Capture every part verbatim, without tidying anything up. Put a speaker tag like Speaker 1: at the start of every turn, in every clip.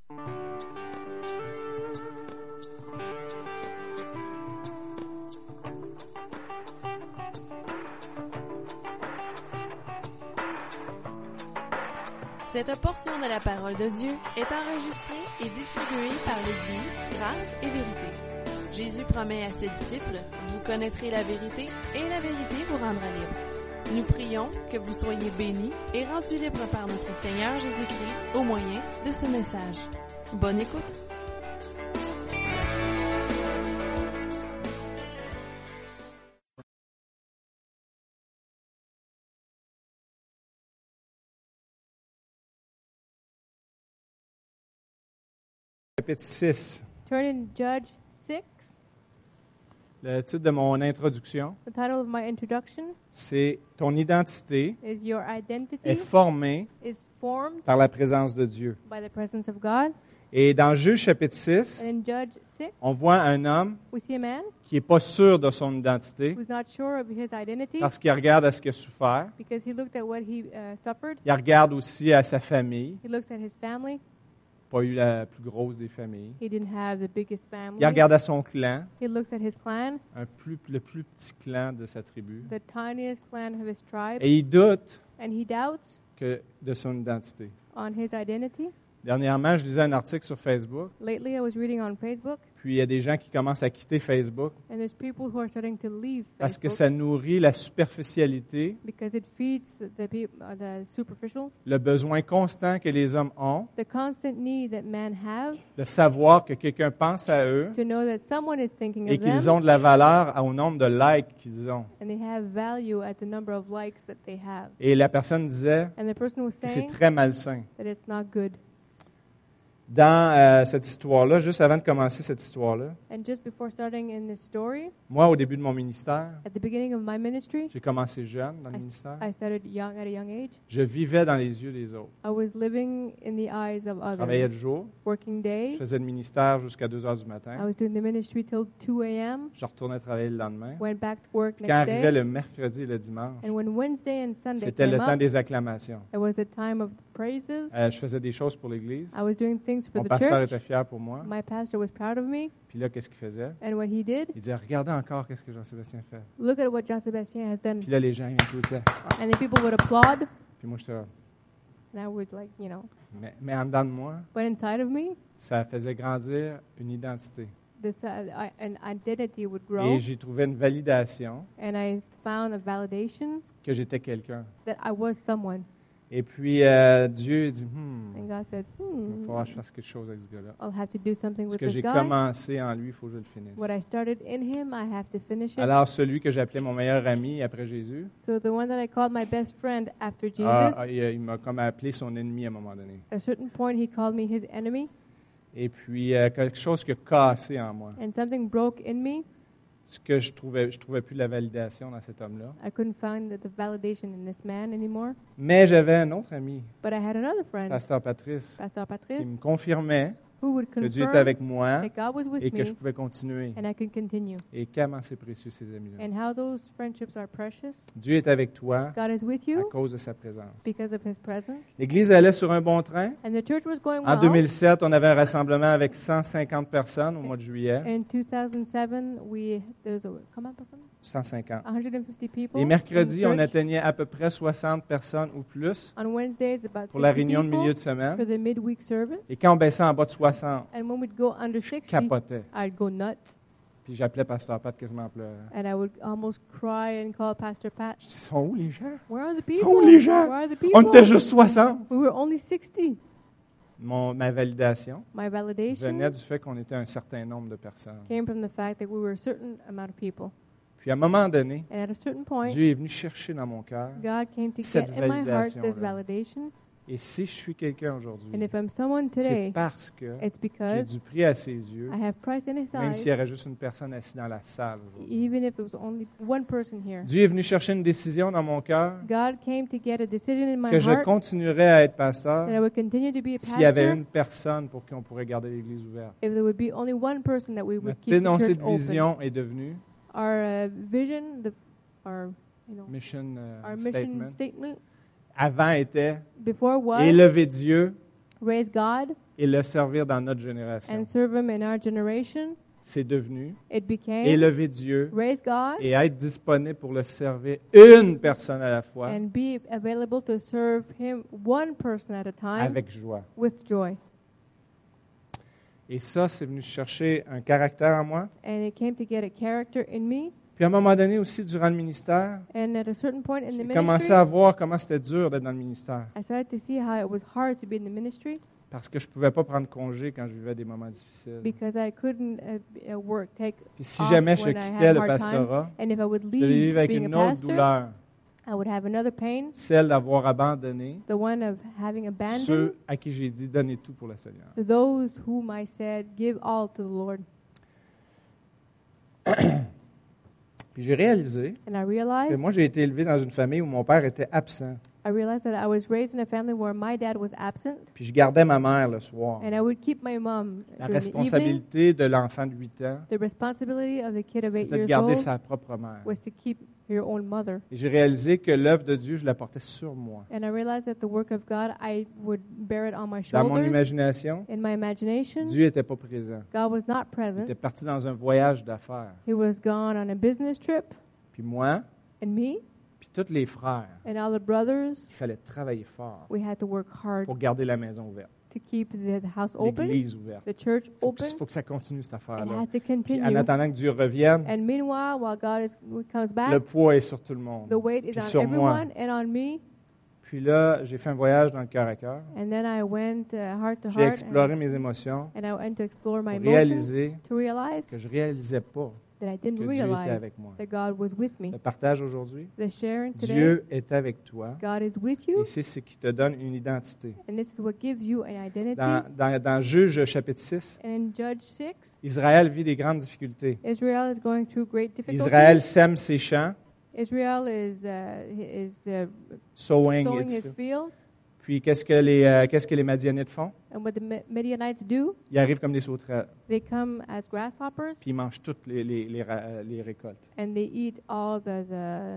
Speaker 1: Cette portion de la parole de Dieu est enregistrée et distribuée par l'Église Grâce et Vérité. Jésus promet à ses disciples, vous connaîtrez la vérité et la vérité vous rendra libre. Nous prions que vous soyez bénis et rendus libres par notre Seigneur Jésus-Christ au moyen de ce message. Bonne écoute!
Speaker 2: Chapitre six.
Speaker 3: Turn in Judge six.
Speaker 2: Le titre de mon introduction,
Speaker 3: The title of my introduction
Speaker 2: c'est « Ton identité
Speaker 3: is Your Identity
Speaker 2: est formée
Speaker 3: is formed
Speaker 2: par la présence de Dieu
Speaker 3: by the presence of God. ».
Speaker 2: Et dans Juge chapitre six,
Speaker 3: And in Judge six,
Speaker 2: on voit un homme
Speaker 3: we see a man
Speaker 2: qui n'est pas sûr de son identité
Speaker 3: who's not sure of his identity
Speaker 2: parce qu'il regarde à ce qu'il a souffert.
Speaker 3: because he looked at what he uh, suffered.
Speaker 2: Il regarde aussi à sa famille,
Speaker 3: He looks at his family.
Speaker 2: pas eu la plus grosse des familles.
Speaker 3: He didn't have the biggest family.
Speaker 2: Il regarde à son clan,
Speaker 3: He looks at his clan,
Speaker 2: un plus, le plus petit clan de sa tribu.
Speaker 3: the tiniest clan of his tribe,
Speaker 2: Et il doute
Speaker 3: and he doubts
Speaker 2: que de son identité.
Speaker 3: on his identity.
Speaker 2: Dernièrement, je lisais un article sur Facebook,
Speaker 3: Lately, I was reading on Facebook,
Speaker 2: puis il y a des gens qui commencent à quitter Facebook
Speaker 3: and there's people who are starting to leave
Speaker 2: parce que
Speaker 3: Facebook
Speaker 2: ça nourrit la superficialité,
Speaker 3: because it feeds the peop- uh, the superficial,
Speaker 2: le besoin constant que les hommes ont
Speaker 3: the constant need that men have
Speaker 2: de savoir que quelqu'un pense à eux
Speaker 3: to know that someone is thinking
Speaker 2: et
Speaker 3: of
Speaker 2: qu'ils
Speaker 3: them,
Speaker 2: ont de la valeur au nombre de likes qu'ils ont.
Speaker 3: and they have value at the number of likes that they have.
Speaker 2: Et la personne disait
Speaker 3: And the person was
Speaker 2: que c'est
Speaker 3: saying
Speaker 2: très malsain.
Speaker 3: that it's not good.
Speaker 2: Dans euh, cette histoire-là, juste avant de commencer cette histoire-là,
Speaker 3: And just before starting in this story,
Speaker 2: moi, au début de mon ministère,
Speaker 3: at the beginning of my ministry,
Speaker 2: j'ai commencé jeune dans le
Speaker 3: I,
Speaker 2: ministère.
Speaker 3: I started young at a young age.
Speaker 2: Je vivais dans les yeux des autres.
Speaker 3: I was living in the eyes of
Speaker 2: Je travaillais
Speaker 3: others,
Speaker 2: le jour,
Speaker 3: working
Speaker 2: je
Speaker 3: day.
Speaker 2: faisais le ministère jusqu'à deux heures du
Speaker 3: I
Speaker 2: matin.
Speaker 3: was doing the ministry till two a.m.,
Speaker 2: Je retournais travailler le lendemain.
Speaker 3: went back to work
Speaker 2: Quand
Speaker 3: next
Speaker 2: arrivait
Speaker 3: day.
Speaker 2: le mercredi et le dimanche,
Speaker 3: And when Wednesday and Sunday
Speaker 2: c'était le
Speaker 3: came
Speaker 2: temps
Speaker 3: up,
Speaker 2: des acclamations.
Speaker 3: it was the time of praises.
Speaker 2: Euh, je faisais des choses pour l'Église.
Speaker 3: I was doing things for
Speaker 2: Mon
Speaker 3: the
Speaker 2: pasteur
Speaker 3: church.
Speaker 2: était fier pour moi.
Speaker 3: My pastor was proud of me.
Speaker 2: Puis là, qu'est-ce qu'il faisait?
Speaker 3: And what he did,
Speaker 2: Il disait, regardez encore qu'est-ce que Jean-Sébastien fait.
Speaker 3: look at what Jean-Sébastien has done.
Speaker 2: Puis là, les gens, ils applaudissaient.
Speaker 3: And the people would applaud.
Speaker 2: Puis moi, j'étais là.
Speaker 3: And I was like, you know,
Speaker 2: Mais, mais en dedans de moi,
Speaker 3: but inside of me,
Speaker 2: ça faisait grandir une identité.
Speaker 3: this uh, I, an identity would grow.
Speaker 2: Et j'ai trouvé une validation
Speaker 3: And I found a validation
Speaker 2: que j'étais quelqu'un.
Speaker 3: that I was someone.
Speaker 2: Et puis, euh, Dieu dit, hmm,
Speaker 3: And God said,
Speaker 2: il va
Speaker 3: hmm,
Speaker 2: falloir que je fasse quelque chose avec ce gars-là.
Speaker 3: I'll have to do something
Speaker 2: Ce
Speaker 3: with
Speaker 2: que
Speaker 3: this
Speaker 2: j'ai
Speaker 3: guy.
Speaker 2: commencé en lui, il faut que je le finisse.
Speaker 3: What I started in him, I have to finish it.
Speaker 2: Alors, celui que j'appelais mon meilleur ami après Jésus,
Speaker 3: So the one that I called my best friend after Jesus,
Speaker 2: ah, ah, il, il m'a comme appelé son ennemi à un moment donné.
Speaker 3: at a certain point he called me his enemy,
Speaker 2: Et puis, euh, quelque chose qui a cassé en moi.
Speaker 3: and something broke in me.
Speaker 2: Ce que je trouvais, je trouvais plus la validation dans cet homme-là.
Speaker 3: I couldn't find the, the validation in this man anymore.
Speaker 2: Mais j'avais un autre ami,
Speaker 3: But I had another friend,
Speaker 2: Pasteur Patrice,
Speaker 3: Pastor
Speaker 2: qui
Speaker 3: Patrice,
Speaker 2: me confirmait
Speaker 3: who would
Speaker 2: que Dieu était
Speaker 3: confirm
Speaker 2: avec moi
Speaker 3: that God was with
Speaker 2: et que je
Speaker 3: me
Speaker 2: pouvais continuer.
Speaker 3: and I could continue.
Speaker 2: Et comment c'est précieux ces amis-là.
Speaker 3: And how those friendships are precious.
Speaker 2: Dieu est avec toi
Speaker 3: God is with
Speaker 2: à
Speaker 3: you
Speaker 2: cause de sa présence.
Speaker 3: because of his presence.
Speaker 2: L'Église allait sur un bon train.
Speaker 3: And the church was going
Speaker 2: En
Speaker 3: well.
Speaker 2: deux mille sept, on avait un rassemblement avec cent cinquante personnes au mois de juillet.
Speaker 3: In two thousand seven, we there was a comment personne?
Speaker 2: cent cinquante.
Speaker 3: one hundred fifty people.
Speaker 2: Les mercredis,
Speaker 3: in
Speaker 2: on
Speaker 3: church.
Speaker 2: atteignait à peu près soixante personnes ou plus
Speaker 3: On Wednesdays, about
Speaker 2: pour la
Speaker 3: sixty
Speaker 2: réunion de
Speaker 3: people
Speaker 2: milieu de semaine.
Speaker 3: for the midweek service.
Speaker 2: Et quand on baissait en bas de soixante,
Speaker 3: And when we'd go under
Speaker 2: je
Speaker 3: sixty,
Speaker 2: capotais.
Speaker 3: I'd go nuts.
Speaker 2: Puis j'appelais Pasteur Pat quasiment en pleurant.
Speaker 3: And I would almost cry and call Pastor Pat.
Speaker 2: Je dis, sont où les gens?
Speaker 3: Where are the
Speaker 2: Sont
Speaker 3: people?
Speaker 2: où les gens?
Speaker 3: Where are the people?
Speaker 2: On était juste soixante.
Speaker 3: We were only sixty.
Speaker 2: Mon, ma validation
Speaker 3: My validation
Speaker 2: venait du fait qu'on était un certain nombre de personnes.
Speaker 3: came from the fact that we were a certain amount of people.
Speaker 2: Puis à un moment donné,
Speaker 3: And at a certain point,
Speaker 2: Dieu est venu chercher dans mon cœur.
Speaker 3: God came to
Speaker 2: cette
Speaker 3: get in my heart this
Speaker 2: validation-là.
Speaker 3: validation.
Speaker 2: Et si je suis quelqu'un aujourd'hui,
Speaker 3: And if I'm someone
Speaker 2: c'est
Speaker 3: today,
Speaker 2: parce que
Speaker 3: it's
Speaker 2: j'ai
Speaker 3: because
Speaker 2: du prix à ses yeux,
Speaker 3: I have Christ in His
Speaker 2: même s'il y
Speaker 3: eyes,
Speaker 2: aurait juste une personne assise dans la salle aujourd'hui.
Speaker 3: even if it was only one person here.
Speaker 2: Dieu est venu chercher une décision dans mon cœur
Speaker 3: God came to get a decision in my
Speaker 2: que je
Speaker 3: heart
Speaker 2: continuerais à être
Speaker 3: that I
Speaker 2: pasteur
Speaker 3: would continue to be a
Speaker 2: s'il y avait
Speaker 3: pastor
Speaker 2: une personne pour qui on pourrait garder l'Église ouverte.
Speaker 3: if there would be only one person that we would
Speaker 2: Notre
Speaker 3: keep the
Speaker 2: énoncé
Speaker 3: church
Speaker 2: de
Speaker 3: open.
Speaker 2: vision est devenu
Speaker 3: Our uh, vision, the, our, you know,
Speaker 2: mission euh,
Speaker 3: our mission
Speaker 2: statement.
Speaker 3: statement
Speaker 2: Avant était
Speaker 3: before was
Speaker 2: élever Dieu
Speaker 3: raise God
Speaker 2: et le servir dans notre génération.
Speaker 3: and serve Him in our generation.
Speaker 2: C'est devenu
Speaker 3: It became
Speaker 2: élever Dieu
Speaker 3: raise God
Speaker 2: et être disponible pour le servir une personne à la fois
Speaker 3: and be available to serve Him one person at a time
Speaker 2: avec joie.
Speaker 3: with joy.
Speaker 2: Et ça, c'est venu chercher un caractère en moi.
Speaker 3: And it came to get a character in me.
Speaker 2: Puis à un moment donné aussi, durant le ministère,
Speaker 3: And at a certain point in the
Speaker 2: j'ai commencé
Speaker 3: ministry,
Speaker 2: à voir comment c'était dur d'être dans le ministère.
Speaker 3: I started to see how it was hard to be in the ministry
Speaker 2: Parce que je ne pouvais pas prendre congé quand je vivais des moments difficiles.
Speaker 3: because I couldn't uh, uh, work, take
Speaker 2: Puis si
Speaker 3: off
Speaker 2: jamais je
Speaker 3: when I
Speaker 2: quittais
Speaker 3: had
Speaker 2: le
Speaker 3: hard
Speaker 2: pastorat,
Speaker 3: times. And if I would
Speaker 2: je devais vivre
Speaker 3: leave
Speaker 2: avec
Speaker 3: being
Speaker 2: une
Speaker 3: a
Speaker 2: autre
Speaker 3: pastor,
Speaker 2: douleur,
Speaker 3: I would have another pain,
Speaker 2: celle d'avoir abandonné
Speaker 3: the one of having abandoned
Speaker 2: ceux à qui j'ai dit « donnez tout pour le Seigneur
Speaker 3: those whom I said, give all to the Lord. ».
Speaker 2: Puis j'ai réalisé
Speaker 3: And I
Speaker 2: que
Speaker 3: realized,
Speaker 2: moi, j'ai été élevé dans une famille où mon père était absent.
Speaker 3: I realized that I was raised in a family where my dad was absent,
Speaker 2: Puis je gardais ma mère le soir.
Speaker 3: and I would keep my mom
Speaker 2: La
Speaker 3: during the evening.
Speaker 2: responsabilité de l'enfant de huit ans,
Speaker 3: The responsibility of the kid of eight
Speaker 2: c'était de
Speaker 3: years
Speaker 2: garder
Speaker 3: old
Speaker 2: sa propre mère.
Speaker 3: was to keep your own mother.
Speaker 2: Et j'ai réalisé que l'œuvre de Dieu, je la portais sur moi.
Speaker 3: And I realized that the work of God, I would bear it on my
Speaker 2: Dans mon
Speaker 3: shoulders.
Speaker 2: imagination,
Speaker 3: In my imagination,
Speaker 2: Dieu n'était pas présent.
Speaker 3: God was not
Speaker 2: Il
Speaker 3: present.
Speaker 2: était parti dans un voyage d'affaires.
Speaker 3: He was gone on a business trip,
Speaker 2: Puis moi,
Speaker 3: and me
Speaker 2: puis tous les frères,
Speaker 3: and all the brothers,
Speaker 2: il fallait travailler fort
Speaker 3: we had to work hard
Speaker 2: pour garder la maison ouverte,
Speaker 3: to keep the house open,
Speaker 2: l'église ouverte.
Speaker 3: the church
Speaker 2: Il
Speaker 3: open.
Speaker 2: faut que ça continue, cette
Speaker 3: It
Speaker 2: affaire-là.
Speaker 3: has to
Speaker 2: Puis en
Speaker 3: continue.
Speaker 2: attendant que Dieu revienne,
Speaker 3: And meanwhile, while God is, comes
Speaker 2: le
Speaker 3: back,
Speaker 2: poids est sur tout le monde.
Speaker 3: the weight is
Speaker 2: Puis
Speaker 3: on
Speaker 2: sur moi.
Speaker 3: everyone and on me.
Speaker 2: Puis là, j'ai fait un voyage dans le cœur à cœur.
Speaker 3: And then I went uh, heart to
Speaker 2: J'ai
Speaker 3: heart,
Speaker 2: exploré
Speaker 3: and,
Speaker 2: mes émotions
Speaker 3: and I went to explore my
Speaker 2: pour
Speaker 3: emotions,
Speaker 2: réaliser
Speaker 3: to realize
Speaker 2: que je réalisais pas
Speaker 3: that I
Speaker 2: que
Speaker 3: didn't
Speaker 2: Dieu était
Speaker 3: realize
Speaker 2: avec moi.
Speaker 3: that God was with me.
Speaker 2: Le partage aujourd'hui,
Speaker 3: The sharing today,
Speaker 2: Dieu est avec toi
Speaker 3: God is with you,
Speaker 2: et c'est ce qui te donne une identité.
Speaker 3: and this is what gives you an identity.
Speaker 2: Dans, dans, dans Juge chapitre six,
Speaker 3: And in Judge six,
Speaker 2: Israël vit des grandes difficultés.
Speaker 3: Israel is going through great difficulties.
Speaker 2: Israël sème ses champs,
Speaker 3: Israel is uh, is uh,
Speaker 2: sowing
Speaker 3: sowing
Speaker 2: its
Speaker 3: his
Speaker 2: fields.
Speaker 3: fields,
Speaker 2: Puis qu'est-ce que les euh, qu'est-ce que les Madianites font?
Speaker 3: and what the Mi- Midianites do,
Speaker 2: Ils arrivent comme des sauterelles,
Speaker 3: they come as grasshoppers,
Speaker 2: puis ils mangent toutes les, les, les, ra- euh, les récoltes.
Speaker 3: and they eat all the the um,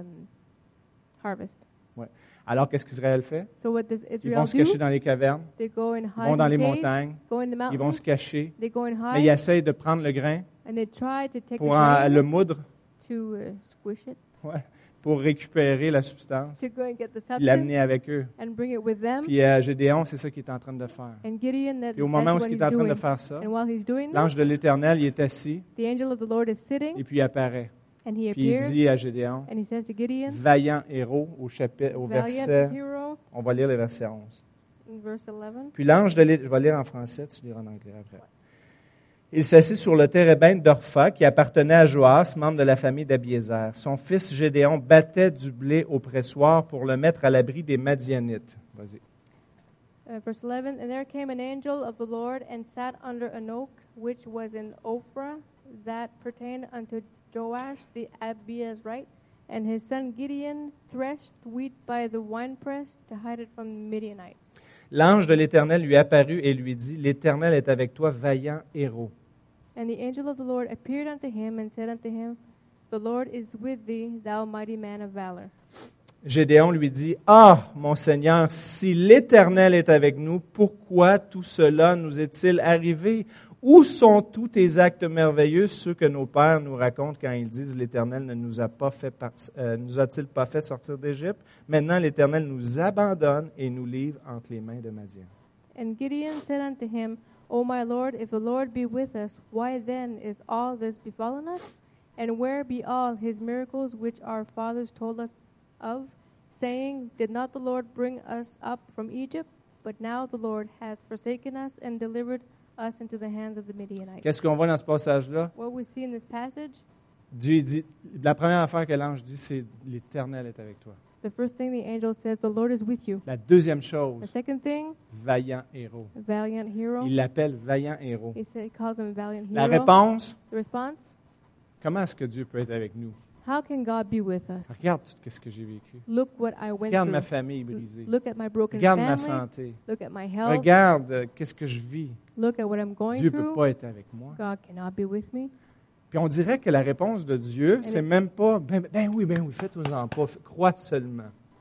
Speaker 3: harvest.
Speaker 2: Alors qu'est-ce qu'Israël fait?
Speaker 3: So what does
Speaker 2: Ils
Speaker 3: Israel
Speaker 2: vont se cacher
Speaker 3: do?
Speaker 2: dans les cavernes,
Speaker 3: They go and
Speaker 2: ils
Speaker 3: hide
Speaker 2: vont dans
Speaker 3: in
Speaker 2: les
Speaker 3: caves,
Speaker 2: montagnes,
Speaker 3: go in the
Speaker 2: ils vont
Speaker 3: mountains,
Speaker 2: se cacher,
Speaker 3: they go and
Speaker 2: mais ils
Speaker 3: hide,
Speaker 2: essayent de prendre le grain
Speaker 3: and they try to take
Speaker 2: pour
Speaker 3: the
Speaker 2: en-
Speaker 3: grain
Speaker 2: le moudre,
Speaker 3: to uh, squish it,
Speaker 2: ouais, pour récupérer la substance,
Speaker 3: to go and get the
Speaker 2: puis
Speaker 3: substance
Speaker 2: l'amener avec eux.
Speaker 3: and bring it with them.
Speaker 2: Puis euh, Gédéon, c'est ça qu'il est en train de faire.
Speaker 3: And Gideon, that,
Speaker 2: Puis au moment où
Speaker 3: that's what
Speaker 2: il
Speaker 3: he's
Speaker 2: est en train
Speaker 3: doing.
Speaker 2: de faire ça,
Speaker 3: And while he's doing
Speaker 2: l'ange
Speaker 3: this,
Speaker 2: de l'Éternel, il est assis,
Speaker 3: the angel of the Lord is sitting,
Speaker 2: et puis il apparaît.
Speaker 3: and he
Speaker 2: Puis il
Speaker 3: appears,
Speaker 2: dit à Gédéon,
Speaker 3: and he says to Gideon,
Speaker 2: vaillant héros, au, chapitre, au
Speaker 3: valiant
Speaker 2: verset,
Speaker 3: hero,
Speaker 2: on va lire le verset onze.
Speaker 3: in verse eleven.
Speaker 2: Puis l'ange de l'Éternel, je vais lire en français, tu liras en anglais après. Il s'assit sur le térébinthe d'Orpha, qui appartenait à Joas, membre de la famille d'Abiézer. Son fils Gédéon battait du blé au pressoir pour le mettre à l'abri des Madianites. Vas-y.
Speaker 3: Uh, verse eleven, and there came an angel of the Lord and sat under an oak which was in Ophrah that pertained unto Joash the Abiezrite, and his son Gideon threshed wheat by the winepress to hide it from the Midianites.
Speaker 2: L'ange de l'Éternel lui apparut et lui dit, l'Éternel est avec toi, vaillant héros.
Speaker 3: And the angel of the Lord appeared unto him and said unto him, The Lord is with thee, thou mighty man of valor.
Speaker 2: Gédéon lui dit, ah, mon Seigneur, si l'Éternel est avec nous, pourquoi tout cela nous est-il arrivé? Où sont tous tes actes merveilleux, ceux que nos pères nous racontent quand ils disent l'Éternel ne nous a pas fait par- euh, nous a-t-il pas fait sortir d'Égypte? Maintenant l'Éternel nous abandonne et nous livre entre les mains de Madian.
Speaker 3: And Gideon said unto him, O my Lord, if the Lord be with us, why then is all this befallen us? And where be all his miracles which our fathers told us of, saying, Did not the Lord bring us up from Egypt? But now the Lord hath forsaken us and delivered us into the hands of the Midianites.
Speaker 2: Qu'est-ce qu'on voit dans ce passage-là?
Speaker 3: What we see in this passage,
Speaker 2: Dieu dit, la première affaire que l'ange dit, c'est l'Éternel est avec toi.
Speaker 3: the first thing the angel says, the Lord is with you.
Speaker 2: La deuxième
Speaker 3: The
Speaker 2: chose,
Speaker 3: second thing,
Speaker 2: vaillant héros.
Speaker 3: valiant hero.
Speaker 2: Il l'appelle vaillant héros.
Speaker 3: He, said, he calls him a valiant hero.
Speaker 2: La réponse,
Speaker 3: The response,
Speaker 2: comment est-ce que Dieu peut être avec nous?
Speaker 3: how can God be with us?
Speaker 2: Regarde tout ce que j'ai vécu.
Speaker 3: Look what I went
Speaker 2: Regarde ma
Speaker 3: through.
Speaker 2: famille brisée.
Speaker 3: Look at my broken
Speaker 2: Regarde ma
Speaker 3: family.
Speaker 2: santé.
Speaker 3: Look at my health.
Speaker 2: Regarde euh, qu'est-ce que je vis.
Speaker 3: Look at what I'm going
Speaker 2: Dieu ne peut
Speaker 3: through.
Speaker 2: pas être avec moi.
Speaker 3: God cannot be with me.
Speaker 2: Puis on dirait que la réponse de Dieu, c'est
Speaker 3: it-
Speaker 2: même pas, ben, ben oui, ben oui, faites-en pas, f- crois seulement.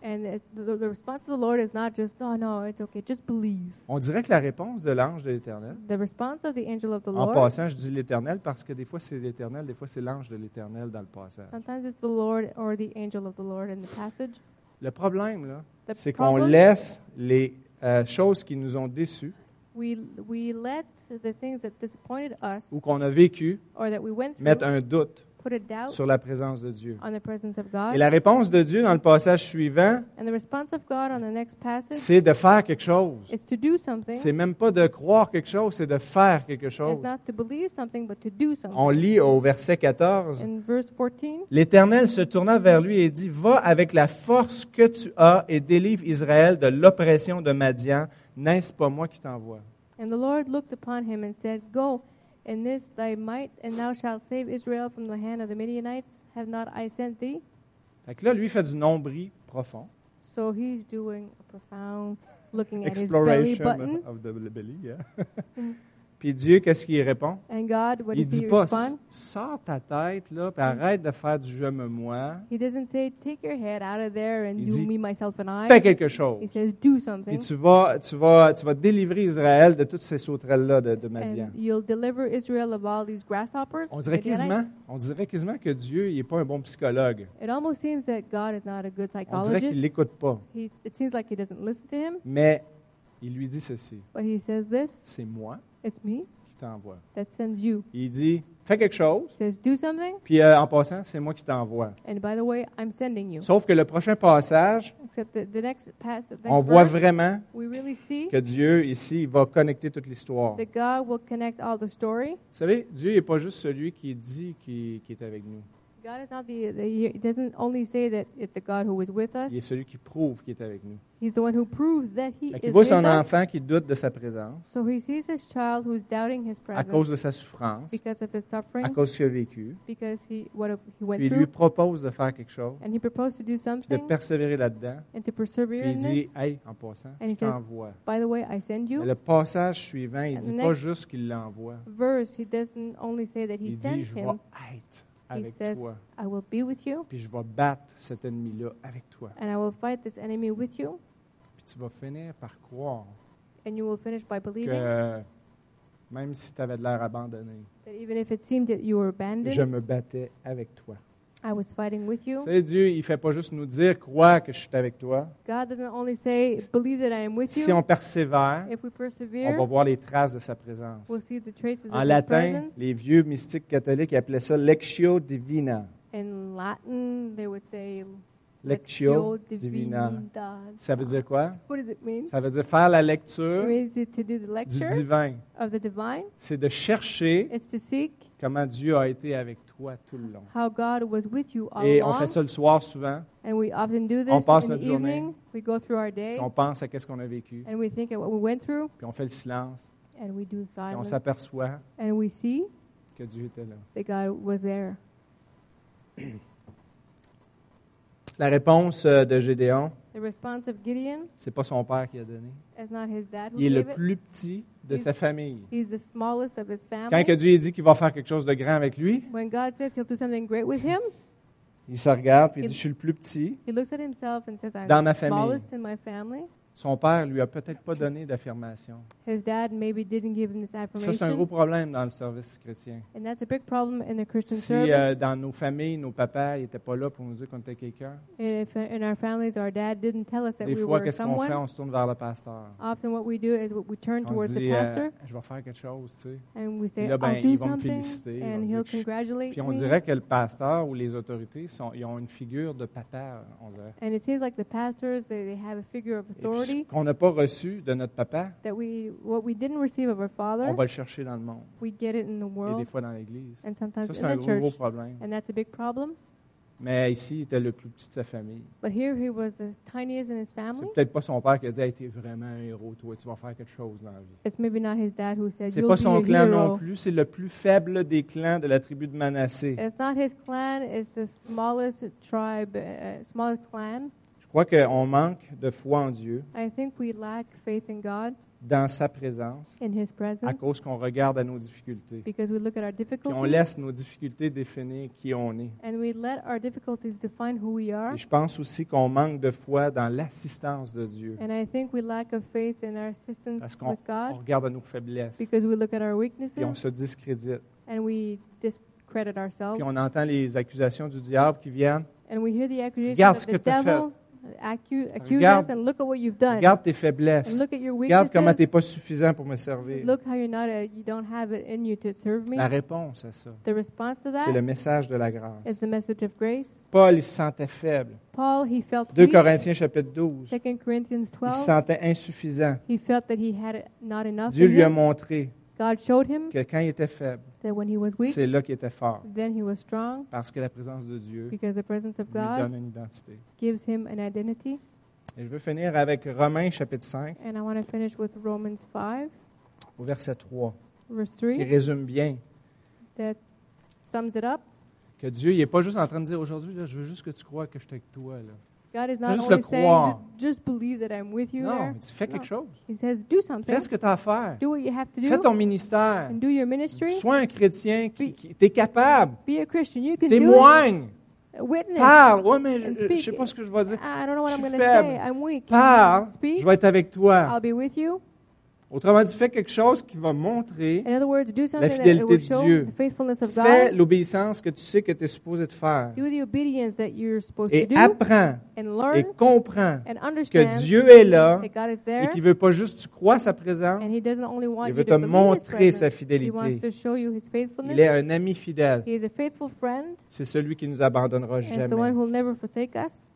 Speaker 3: And it's, the, the response of the Lord is not just, no, no, it's okay, just believe.
Speaker 2: On dirait que la réponse de l'ange de l'Éternel,
Speaker 3: The response of the angel of the
Speaker 2: en
Speaker 3: Lord,
Speaker 2: passant, je dis l'Éternel parce que des fois c'est l'Éternel, des fois c'est l'ange de l'Éternel dans le passage.
Speaker 3: sometimes it's the Lord or the angel of the Lord in the passage.
Speaker 2: Le problème, là,
Speaker 3: The
Speaker 2: c'est qu'on
Speaker 3: problem-
Speaker 2: laisse les euh, choses qui nous ont déçus
Speaker 3: We, we let the things that disappointed us
Speaker 2: ou qu'on a vécues
Speaker 3: or that we went through
Speaker 2: mettre un doute
Speaker 3: put a doubt
Speaker 2: sur la présence de Dieu.
Speaker 3: on the presence of God.
Speaker 2: Et la réponse de Dieu dans le passage suivant,
Speaker 3: And the response of God on the next passage
Speaker 2: c'est de faire quelque chose.
Speaker 3: is to do something.
Speaker 2: C'est même pas de croire quelque chose, c'est de faire quelque chose.
Speaker 3: It's not to believe something, but to do
Speaker 2: On
Speaker 3: something.
Speaker 2: lit au verset quatorze,
Speaker 3: In verse fourteen,
Speaker 2: l'Éternel se tourna vers lui et dit, « Va avec la force que tu as et délivre Israël de l'oppression de Madian. N'est-ce pas moi qui t'envoie? »
Speaker 3: and the Lord looked upon him and said, Go, in this thy might, and thou shalt save Israel from the hand of the Midianites. Have not I sent thee?
Speaker 2: Fait que là, lui, il fait du nombril profond.
Speaker 3: So he's doing a profound looking at his belly
Speaker 2: Exploration
Speaker 3: button.
Speaker 2: of the belly, yeah. Puis Dieu, qu'est-ce qu'il répond?
Speaker 3: And God, what
Speaker 2: Il
Speaker 3: does
Speaker 2: dit
Speaker 3: he
Speaker 2: pas,
Speaker 3: respond?
Speaker 2: sors ta tête, là, puis arrête de faire du je me moi.
Speaker 3: He doesn't say, take your head out of there and
Speaker 2: Il
Speaker 3: do
Speaker 2: dit,
Speaker 3: me, myself, and
Speaker 2: Fais
Speaker 3: I.
Speaker 2: quelque chose.
Speaker 3: He says, do
Speaker 2: Puis
Speaker 3: something.
Speaker 2: tu vas, tu vas, tu vas délivrer Israël de toutes ces sauterelles-là de, de Madian.
Speaker 3: And you'll deliver Israel of all these grasshoppers.
Speaker 2: On dirait quasiment,
Speaker 3: Midianites.
Speaker 2: on dirait quasiment que Dieu, il est pas un bon psychologue.
Speaker 3: It almost seems that God is not a good
Speaker 2: On dirait qu'il
Speaker 3: psychologist.
Speaker 2: l'écoute pas.
Speaker 3: He, it seems like he doesn't listen to him,
Speaker 2: Mais il lui dit ceci,
Speaker 3: but he says this,
Speaker 2: c'est moi
Speaker 3: it's me
Speaker 2: qui t'envoie.
Speaker 3: that sends you.
Speaker 2: Il dit, fais quelque chose,
Speaker 3: He says, do something,
Speaker 2: puis euh, en passant, c'est moi qui t'envoie.
Speaker 3: and by the way, I'm sending you.
Speaker 2: Sauf que le prochain passage,
Speaker 3: Except the, the next passage,
Speaker 2: on
Speaker 3: next
Speaker 2: voit
Speaker 3: verse,
Speaker 2: vraiment
Speaker 3: we really see
Speaker 2: que Dieu, ici, il va connecter toute l'histoire.
Speaker 3: that God will connect all the story.
Speaker 2: Vous savez, Dieu n'est pas juste celui qui dit qu'il qu'il est avec nous.
Speaker 3: God is not the, the, he doesn't only say that it's the God who is with us.
Speaker 2: Il est celui qui prouve qu'il est avec nous.
Speaker 3: He's the one who proves that he
Speaker 2: Fait
Speaker 3: is
Speaker 2: qu'il voit
Speaker 3: with
Speaker 2: son
Speaker 3: us.
Speaker 2: enfant qui doute de sa présence
Speaker 3: So he sees his child who's doubting his
Speaker 2: à
Speaker 3: presence
Speaker 2: cause de sa souffrance,
Speaker 3: because of his
Speaker 2: à
Speaker 3: suffering,
Speaker 2: cause de ce qu'il a vécu.
Speaker 3: because he what he went
Speaker 2: Puis il
Speaker 3: through,
Speaker 2: lui propose de faire quelque chose,
Speaker 3: and he proposed to do
Speaker 2: de
Speaker 3: something
Speaker 2: persévérer là-dedans.
Speaker 3: and to persevere
Speaker 2: Puis
Speaker 3: in
Speaker 2: il
Speaker 3: this.
Speaker 2: dit, hey, en passant,
Speaker 3: And
Speaker 2: je
Speaker 3: he says,
Speaker 2: t'envoie.
Speaker 3: By the way, I send you.
Speaker 2: Mais le passage suivant, il
Speaker 3: And
Speaker 2: dit
Speaker 3: the
Speaker 2: pas
Speaker 3: next
Speaker 2: juste qu'il l'envoie.
Speaker 3: Verse, he doesn't only say that he
Speaker 2: Il
Speaker 3: sent
Speaker 2: dit, je vais
Speaker 3: him.
Speaker 2: être avec
Speaker 3: says,
Speaker 2: toi.
Speaker 3: I will be with you,
Speaker 2: Puis je vais battre cet ennemi-là avec toi.
Speaker 3: and I will fight this enemy with you,
Speaker 2: Puis tu vas finir par croire
Speaker 3: and you will finish by believing
Speaker 2: que même si tu avais de l'air abandonné,
Speaker 3: that even if it seemed that you were
Speaker 2: je
Speaker 3: abandoned,
Speaker 2: me battais avec toi.
Speaker 3: I was fighting with you.
Speaker 2: Vous savez, Dieu, il ne fait pas juste nous dire, crois que je suis avec toi.
Speaker 3: God doesn't only say, believe that I am with
Speaker 2: Si
Speaker 3: you.
Speaker 2: on persévère,
Speaker 3: If we
Speaker 2: on
Speaker 3: persevere,
Speaker 2: va voir les traces de sa présence.
Speaker 3: we'll see the traces
Speaker 2: En
Speaker 3: of His
Speaker 2: latin,
Speaker 3: presence.
Speaker 2: les vieux mystiques catholiques appelaient ça lectio divina.
Speaker 3: In Latin, they would say,
Speaker 2: Lectio divina. Ça veut dire quoi?
Speaker 3: What does it mean?
Speaker 2: Ça veut dire faire la
Speaker 3: It
Speaker 2: lecture
Speaker 3: means it to do the
Speaker 2: du
Speaker 3: lecture
Speaker 2: divin.
Speaker 3: of the divine.
Speaker 2: C'est de chercher
Speaker 3: It's to seek
Speaker 2: comment Dieu a été avec toi tout le long.
Speaker 3: how God was with you all
Speaker 2: Et on
Speaker 3: along.
Speaker 2: fait ça le soir souvent.
Speaker 3: And we often do
Speaker 2: On
Speaker 3: this
Speaker 2: passe
Speaker 3: in
Speaker 2: notre
Speaker 3: the
Speaker 2: journée.
Speaker 3: evening. We go through our day,
Speaker 2: Puis on pense à qu'est-ce qu'on a vécu.
Speaker 3: and we think of what we went through,
Speaker 2: Puis on fait le silence.
Speaker 3: and we do
Speaker 2: Puis on
Speaker 3: silence,
Speaker 2: s'aperçoit
Speaker 3: and we see
Speaker 2: que Dieu était là.
Speaker 3: that God was there.
Speaker 2: La réponse euh, de Gédéon,
Speaker 3: The response of Gideon
Speaker 2: c'est pas son père qui a donné.
Speaker 3: is not his dad who
Speaker 2: Il est le
Speaker 3: gave it.
Speaker 2: plus petit de sa famille.
Speaker 3: He's the smallest of his
Speaker 2: Quand
Speaker 3: family.
Speaker 2: que Dieu dit qu'il va faire quelque chose de grand avec lui,
Speaker 3: When God says he'll do something great with him,
Speaker 2: il se regarde et il
Speaker 3: Il-
Speaker 2: dit, je suis le plus petit.
Speaker 3: he looks at himself and says, I'm
Speaker 2: Dans ma
Speaker 3: the
Speaker 2: famille.
Speaker 3: smallest in my family.
Speaker 2: Son père lui a peut-être pas donné d'affirmation.
Speaker 3: His dad maybe didn't give him this
Speaker 2: Ça, c'est un gros
Speaker 3: affirmation.
Speaker 2: problème dans le service chrétien.
Speaker 3: And that's a big problem in the Christian
Speaker 2: Si euh,
Speaker 3: service.
Speaker 2: dans nos familles, nos papas n'étaient pas là pour nous dire qu'on était quelqu'un,
Speaker 3: And if uh, in our families our dad didn't tell us that
Speaker 2: des
Speaker 3: we
Speaker 2: fois,
Speaker 3: were
Speaker 2: qu'est-ce qu'on fait?
Speaker 3: someone,
Speaker 2: On se tourne vers le pasteur.
Speaker 3: often what we do is we turn
Speaker 2: On
Speaker 3: towards
Speaker 2: se
Speaker 3: the
Speaker 2: dit, euh,
Speaker 3: pastor
Speaker 2: je vais faire quelque chose, tu sais.
Speaker 3: and we say,
Speaker 2: Puis là, ben,
Speaker 3: I'll do
Speaker 2: il va me
Speaker 3: something,
Speaker 2: féliciter, il va
Speaker 3: and
Speaker 2: me
Speaker 3: he'll
Speaker 2: dire que je-
Speaker 3: congratulate
Speaker 2: Puis on
Speaker 3: me.
Speaker 2: dirait que le pasteur ou les autorités, sont, ils ont une figure de papa, on dirait.
Speaker 3: And it seems like the pastors, they, they have a figure of
Speaker 2: Et puis, ce
Speaker 3: authority
Speaker 2: qu'on n'a pas reçu de notre papa,
Speaker 3: that we, what we didn't receive of our father,
Speaker 2: on va le chercher dans le monde
Speaker 3: we get it in the
Speaker 2: et des
Speaker 3: world
Speaker 2: fois dans l'Église.
Speaker 3: and sometimes
Speaker 2: Ça, c'est
Speaker 3: in
Speaker 2: un
Speaker 3: the
Speaker 2: gros, gros
Speaker 3: church.
Speaker 2: problème.
Speaker 3: And that's a big problem.
Speaker 2: Mais ici, il était le plus petit de sa famille.
Speaker 3: But here he was the tiniest in his
Speaker 2: C'est
Speaker 3: family.
Speaker 2: peut-être pas son père qui a dit, hey, t'es vraiment un héros, toi, tu vas faire quelque chose dans la vie.
Speaker 3: It's maybe not his dad who said,
Speaker 2: C'est
Speaker 3: you'll
Speaker 2: pas
Speaker 3: be
Speaker 2: son
Speaker 3: a
Speaker 2: clan non
Speaker 3: hero.
Speaker 2: plus, c'est le plus faible des clans de la tribu de Manassé.
Speaker 3: It's not his clan, it's the smallest tribe, uh, smallest clan.
Speaker 2: Je crois qu'on manque de foi en Dieu
Speaker 3: I think we lack faith in God
Speaker 2: dans sa présence
Speaker 3: in His
Speaker 2: à
Speaker 3: presence
Speaker 2: cause qu'on regarde à nos difficultés.
Speaker 3: because we look at our
Speaker 2: Puis on
Speaker 3: difficulties
Speaker 2: laisse nos difficultés définir qui on est.
Speaker 3: and we let our difficulties define who we are.
Speaker 2: Et je pense aussi qu'on manque de foi dans l'assistance de Dieu
Speaker 3: And I think we lack of faith in our assistance
Speaker 2: parce qu'on
Speaker 3: with
Speaker 2: on
Speaker 3: God
Speaker 2: regarde à nos faiblesses
Speaker 3: because we look at our
Speaker 2: puis on
Speaker 3: weaknesses
Speaker 2: se discrédite.
Speaker 3: and we discredit ourselves.
Speaker 2: Puis on entend les accusations du diable qui viennent.
Speaker 3: And we hear the accusations
Speaker 2: Regarde
Speaker 3: of
Speaker 2: ce
Speaker 3: the
Speaker 2: que t'as
Speaker 3: devil accu- accuse
Speaker 2: Regarde-
Speaker 3: us and look at what you've done.
Speaker 2: Regarde tes faiblesses.
Speaker 3: And look at your
Speaker 2: Regarde comment tu n'es
Speaker 3: weaknesses.
Speaker 2: pas suffisant pour me servir.
Speaker 3: Look how you're not a, you don't have it in you to serve me.
Speaker 2: La réponse à ça,
Speaker 3: The response to
Speaker 2: c'est le
Speaker 3: that
Speaker 2: message de la grâce.
Speaker 3: is the message of grace.
Speaker 2: Paul, il se sentait faible.
Speaker 3: Paul, he felt
Speaker 2: deux
Speaker 3: weak.
Speaker 2: Corinthiens chapitre douze.
Speaker 3: Second Corinthians
Speaker 2: Il se
Speaker 3: twelve,
Speaker 2: sentait insuffisant.
Speaker 3: he felt that he had not enough
Speaker 2: Dieu
Speaker 3: in
Speaker 2: lui a
Speaker 3: him.
Speaker 2: montré
Speaker 3: God showed him
Speaker 2: que quand il était faible,
Speaker 3: that when he was weak,
Speaker 2: c'est là qu'il était fort.
Speaker 3: then he was strong
Speaker 2: Parce que la présence de Dieu
Speaker 3: because the presence of
Speaker 2: lui
Speaker 3: God
Speaker 2: donne une identité.
Speaker 3: gives him an identity.
Speaker 2: Et je veux finir avec Romains chapitre cinq,
Speaker 3: And I want to finish with Romans five,
Speaker 2: au verset trois,
Speaker 3: verse
Speaker 2: qui
Speaker 3: three,
Speaker 2: résume bien
Speaker 3: that sums it up.
Speaker 2: que Dieu n'est pas juste en train de dire aujourd'hui, là, je veux juste que tu crois que je suis avec toi. Là.
Speaker 3: God is not
Speaker 2: Juste
Speaker 3: only
Speaker 2: le
Speaker 3: saying,
Speaker 2: croire.
Speaker 3: "Ju- just believe that I'm with you
Speaker 2: Non,
Speaker 3: there.
Speaker 2: il dit, fais quelque
Speaker 3: No.
Speaker 2: chose.
Speaker 3: He says, do something.
Speaker 2: Fais ce que tu as à faire.
Speaker 3: Do what you have to
Speaker 2: Fais
Speaker 3: do
Speaker 2: ton ministère.
Speaker 3: and do your ministry.
Speaker 2: Sois un chrétien qui, qui es capable.
Speaker 3: Be a Christian. You can do
Speaker 2: Témoigne.
Speaker 3: it. Witness.
Speaker 2: Parle. Oui, mais
Speaker 3: And
Speaker 2: je ne
Speaker 3: speak.
Speaker 2: sais pas ce que je vais dire.
Speaker 3: I don't know what
Speaker 2: Je
Speaker 3: I'm
Speaker 2: suis
Speaker 3: going to
Speaker 2: faible.
Speaker 3: say. I'm weak.
Speaker 2: Parle.
Speaker 3: Speak.
Speaker 2: Je vais être avec toi.
Speaker 3: I'll be with you.
Speaker 2: Autrement dit, fais quelque chose qui va montrer,
Speaker 3: In other words, do something that it
Speaker 2: fidélité
Speaker 3: will
Speaker 2: de
Speaker 3: show
Speaker 2: Dieu.
Speaker 3: the faithfulness of
Speaker 2: fais
Speaker 3: God.
Speaker 2: l'obéissance que tu sais que tu es supposé de faire.
Speaker 3: Do the obedience that you're supposed
Speaker 2: Et
Speaker 3: to do
Speaker 2: apprends
Speaker 3: and
Speaker 2: et
Speaker 3: learn
Speaker 2: comprends
Speaker 3: and
Speaker 2: que
Speaker 3: understand
Speaker 2: Dieu est là
Speaker 3: that God is
Speaker 2: et
Speaker 3: there
Speaker 2: qu'il ne veut pas juste que tu crois sa présence,
Speaker 3: and He doesn't only want
Speaker 2: il
Speaker 3: you
Speaker 2: veut
Speaker 3: to
Speaker 2: te
Speaker 3: believe His
Speaker 2: montrer sa
Speaker 3: presence. He
Speaker 2: fidélité.
Speaker 3: wants to show you His
Speaker 2: Il
Speaker 3: faithfulness.
Speaker 2: est un ami fidèle.
Speaker 3: He is a faithful friend
Speaker 2: C'est celui qui nous abandonnera
Speaker 3: and the one
Speaker 2: jamais.
Speaker 3: who will never forsake us.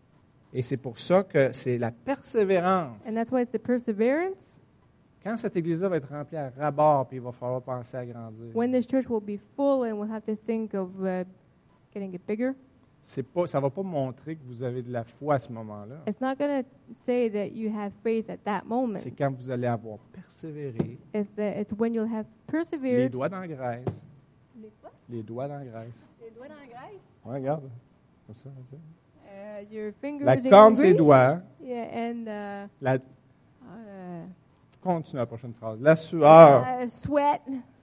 Speaker 2: Et c'est pour ça que c'est la persévérance.
Speaker 3: And that's why it's the perseverance.
Speaker 2: Quand cette église-là va être remplie à ras-bord, puis il va falloir penser à grandir,
Speaker 3: When this church will be full and we'll have to think of uh, getting it bigger,
Speaker 2: c'est pas, ça ne va pas montrer que vous avez de la foi à ce moment-là.
Speaker 3: it's not going to say that you have faith at that moment.
Speaker 2: C'est quand vous allez avoir persévéré,
Speaker 3: It's, that it's when you'll have
Speaker 2: les
Speaker 3: persevered.
Speaker 2: doigts dans la graisse. Les doigts dans la graisse. Ouais, regarde. Comme ça, comme ça.
Speaker 3: Uh, your fingers
Speaker 2: La
Speaker 3: in
Speaker 2: corne de ses
Speaker 3: grease.
Speaker 2: doigts.
Speaker 3: Yeah, and uh,
Speaker 2: La,
Speaker 3: uh,
Speaker 2: continue la prochaine phrase. La sueur,
Speaker 3: uh, sweat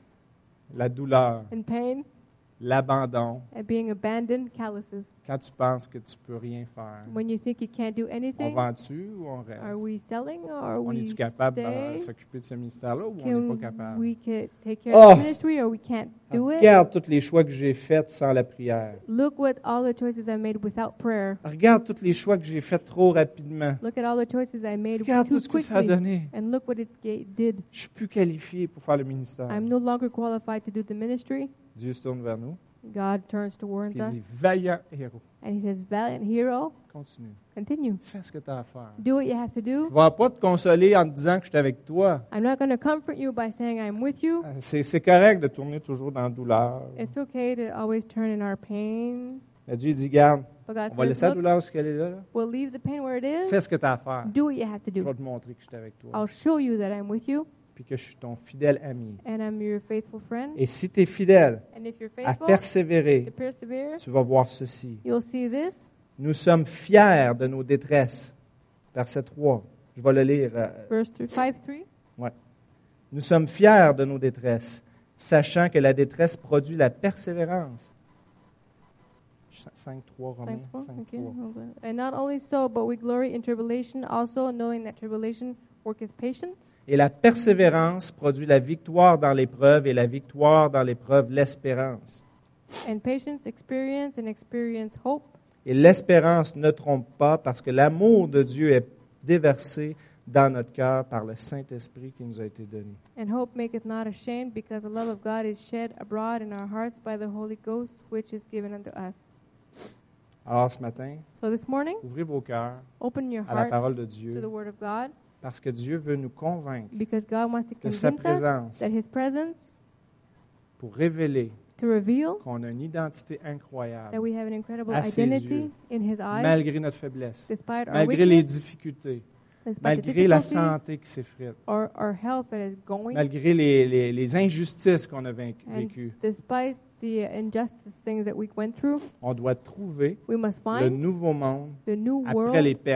Speaker 2: la douleur,
Speaker 3: and pain
Speaker 2: l'abandon.
Speaker 3: and being abandoned, calluses.
Speaker 2: Quand tu penses que tu peux rien faire.
Speaker 3: When you think you can't do
Speaker 2: On
Speaker 3: anything,
Speaker 2: vend-tu ou on reste?
Speaker 3: are we selling or are
Speaker 2: On
Speaker 3: we
Speaker 2: est-tu capable de
Speaker 3: stay?
Speaker 2: s'occuper de ce ministère-là ou on
Speaker 3: Can
Speaker 2: n'est pas capable?
Speaker 3: we ca- take care
Speaker 2: Oh!
Speaker 3: of the ministry or we can't do it?
Speaker 2: Regarde tous les choix que j'ai faits sans la prière.
Speaker 3: Look what all the choices I made without prayer.
Speaker 2: Regarde tous les choix que j'ai faits trop rapidement.
Speaker 3: Look at all the choices I made
Speaker 2: Regarde
Speaker 3: too
Speaker 2: tout ce que ça a
Speaker 3: quickly.
Speaker 2: donné.
Speaker 3: And look what it ga- did.
Speaker 2: Je suis plus qualifié pour faire le ministère.
Speaker 3: I'm no longer qualified to do the ministry.
Speaker 2: Dieu se tourne vers nous
Speaker 3: God turns towards
Speaker 2: et il
Speaker 3: us
Speaker 2: dit, vaillant héros,
Speaker 3: and He says, "Valiant hero,
Speaker 2: continue.
Speaker 3: continue.
Speaker 2: Fais ce que tu as à faire.
Speaker 3: Do what you have to
Speaker 2: Je
Speaker 3: do.
Speaker 2: ne vais pas te consoler en te disant que je suis avec toi.
Speaker 3: I'm not going to comfort you by saying I'm with you.
Speaker 2: Euh, C'est, c'est correct de tourner toujours dans la douleur.
Speaker 3: It's okay to always turn in our pain.
Speaker 2: Mais Dieu dit, garde,
Speaker 3: But God
Speaker 2: on va laisser
Speaker 3: says,
Speaker 2: la
Speaker 3: look,
Speaker 2: douleur où ce qu'elle est là, là.
Speaker 3: we'll leave the pain where it is.
Speaker 2: Fais ce que tu as à faire.
Speaker 3: Do what you have to
Speaker 2: Je
Speaker 3: do.
Speaker 2: vais te montrer que je suis avec toi.
Speaker 3: I'll show you that I'm with you
Speaker 2: Puis que je suis ton fidèle ami.
Speaker 3: and I'm your faithful friend.
Speaker 2: Et si tu es fidèle
Speaker 3: And if you're
Speaker 2: à
Speaker 3: faithful
Speaker 2: persévérer,
Speaker 3: to persevere,
Speaker 2: tu vas voir ceci.
Speaker 3: you'll see this.
Speaker 2: Nous sommes fiers de nos détresses. Verset trois. Je vais le lire. euh,
Speaker 3: Verse five three.
Speaker 2: Nous sommes fiers de nos détresses, sachant que la détresse produit la persévérance. cinq trois Romains. cinq
Speaker 3: Okay.
Speaker 2: trois.
Speaker 3: And not only so, but we glory in tribulation, also knowing that tribulation worketh patience.
Speaker 2: Et la persévérance produit la victoire dans l'épreuve, et la victoire dans l'épreuve, l'espérance.
Speaker 3: And patience, experience, and experience, hope.
Speaker 2: Et l'espérance ne trompe pas, parce que l'amour de Dieu est déversé dans notre cœur par le Saint-Esprit qui nous a été donné.
Speaker 3: And hope maketh not ashamed, because the love of God is shed abroad in our hearts by the Holy Ghost, which is given unto us.
Speaker 2: Alors ce matin,
Speaker 3: So this morning,
Speaker 2: ouvrez vos cœurs
Speaker 3: open your
Speaker 2: à la parole
Speaker 3: hearts
Speaker 2: de
Speaker 3: to
Speaker 2: Dieu,
Speaker 3: the Word of God,
Speaker 2: parce que Dieu veut nous convaincre
Speaker 3: because God wants to
Speaker 2: de sa
Speaker 3: convince us
Speaker 2: présence
Speaker 3: that His presence,
Speaker 2: pour révéler
Speaker 3: to reveal
Speaker 2: qu'on a une identité incroyable,
Speaker 3: that we have an incredible
Speaker 2: à ses
Speaker 3: identity
Speaker 2: yeux,
Speaker 3: in His eyes,
Speaker 2: malgré notre faiblesse,
Speaker 3: despite our
Speaker 2: malgré les
Speaker 3: weakness,
Speaker 2: difficultés,
Speaker 3: despite the
Speaker 2: malgré la
Speaker 3: difficulties,
Speaker 2: santé qui s'effrite,
Speaker 3: or our health that is going,
Speaker 2: malgré les, les, les injustices qu'on a vaincu-
Speaker 3: and
Speaker 2: vécues.
Speaker 3: despite the injustice things that we went through,
Speaker 2: On doit trouver
Speaker 3: we must
Speaker 2: le
Speaker 3: find
Speaker 2: nouveau monde
Speaker 3: the new
Speaker 2: après
Speaker 3: world
Speaker 2: les pertes.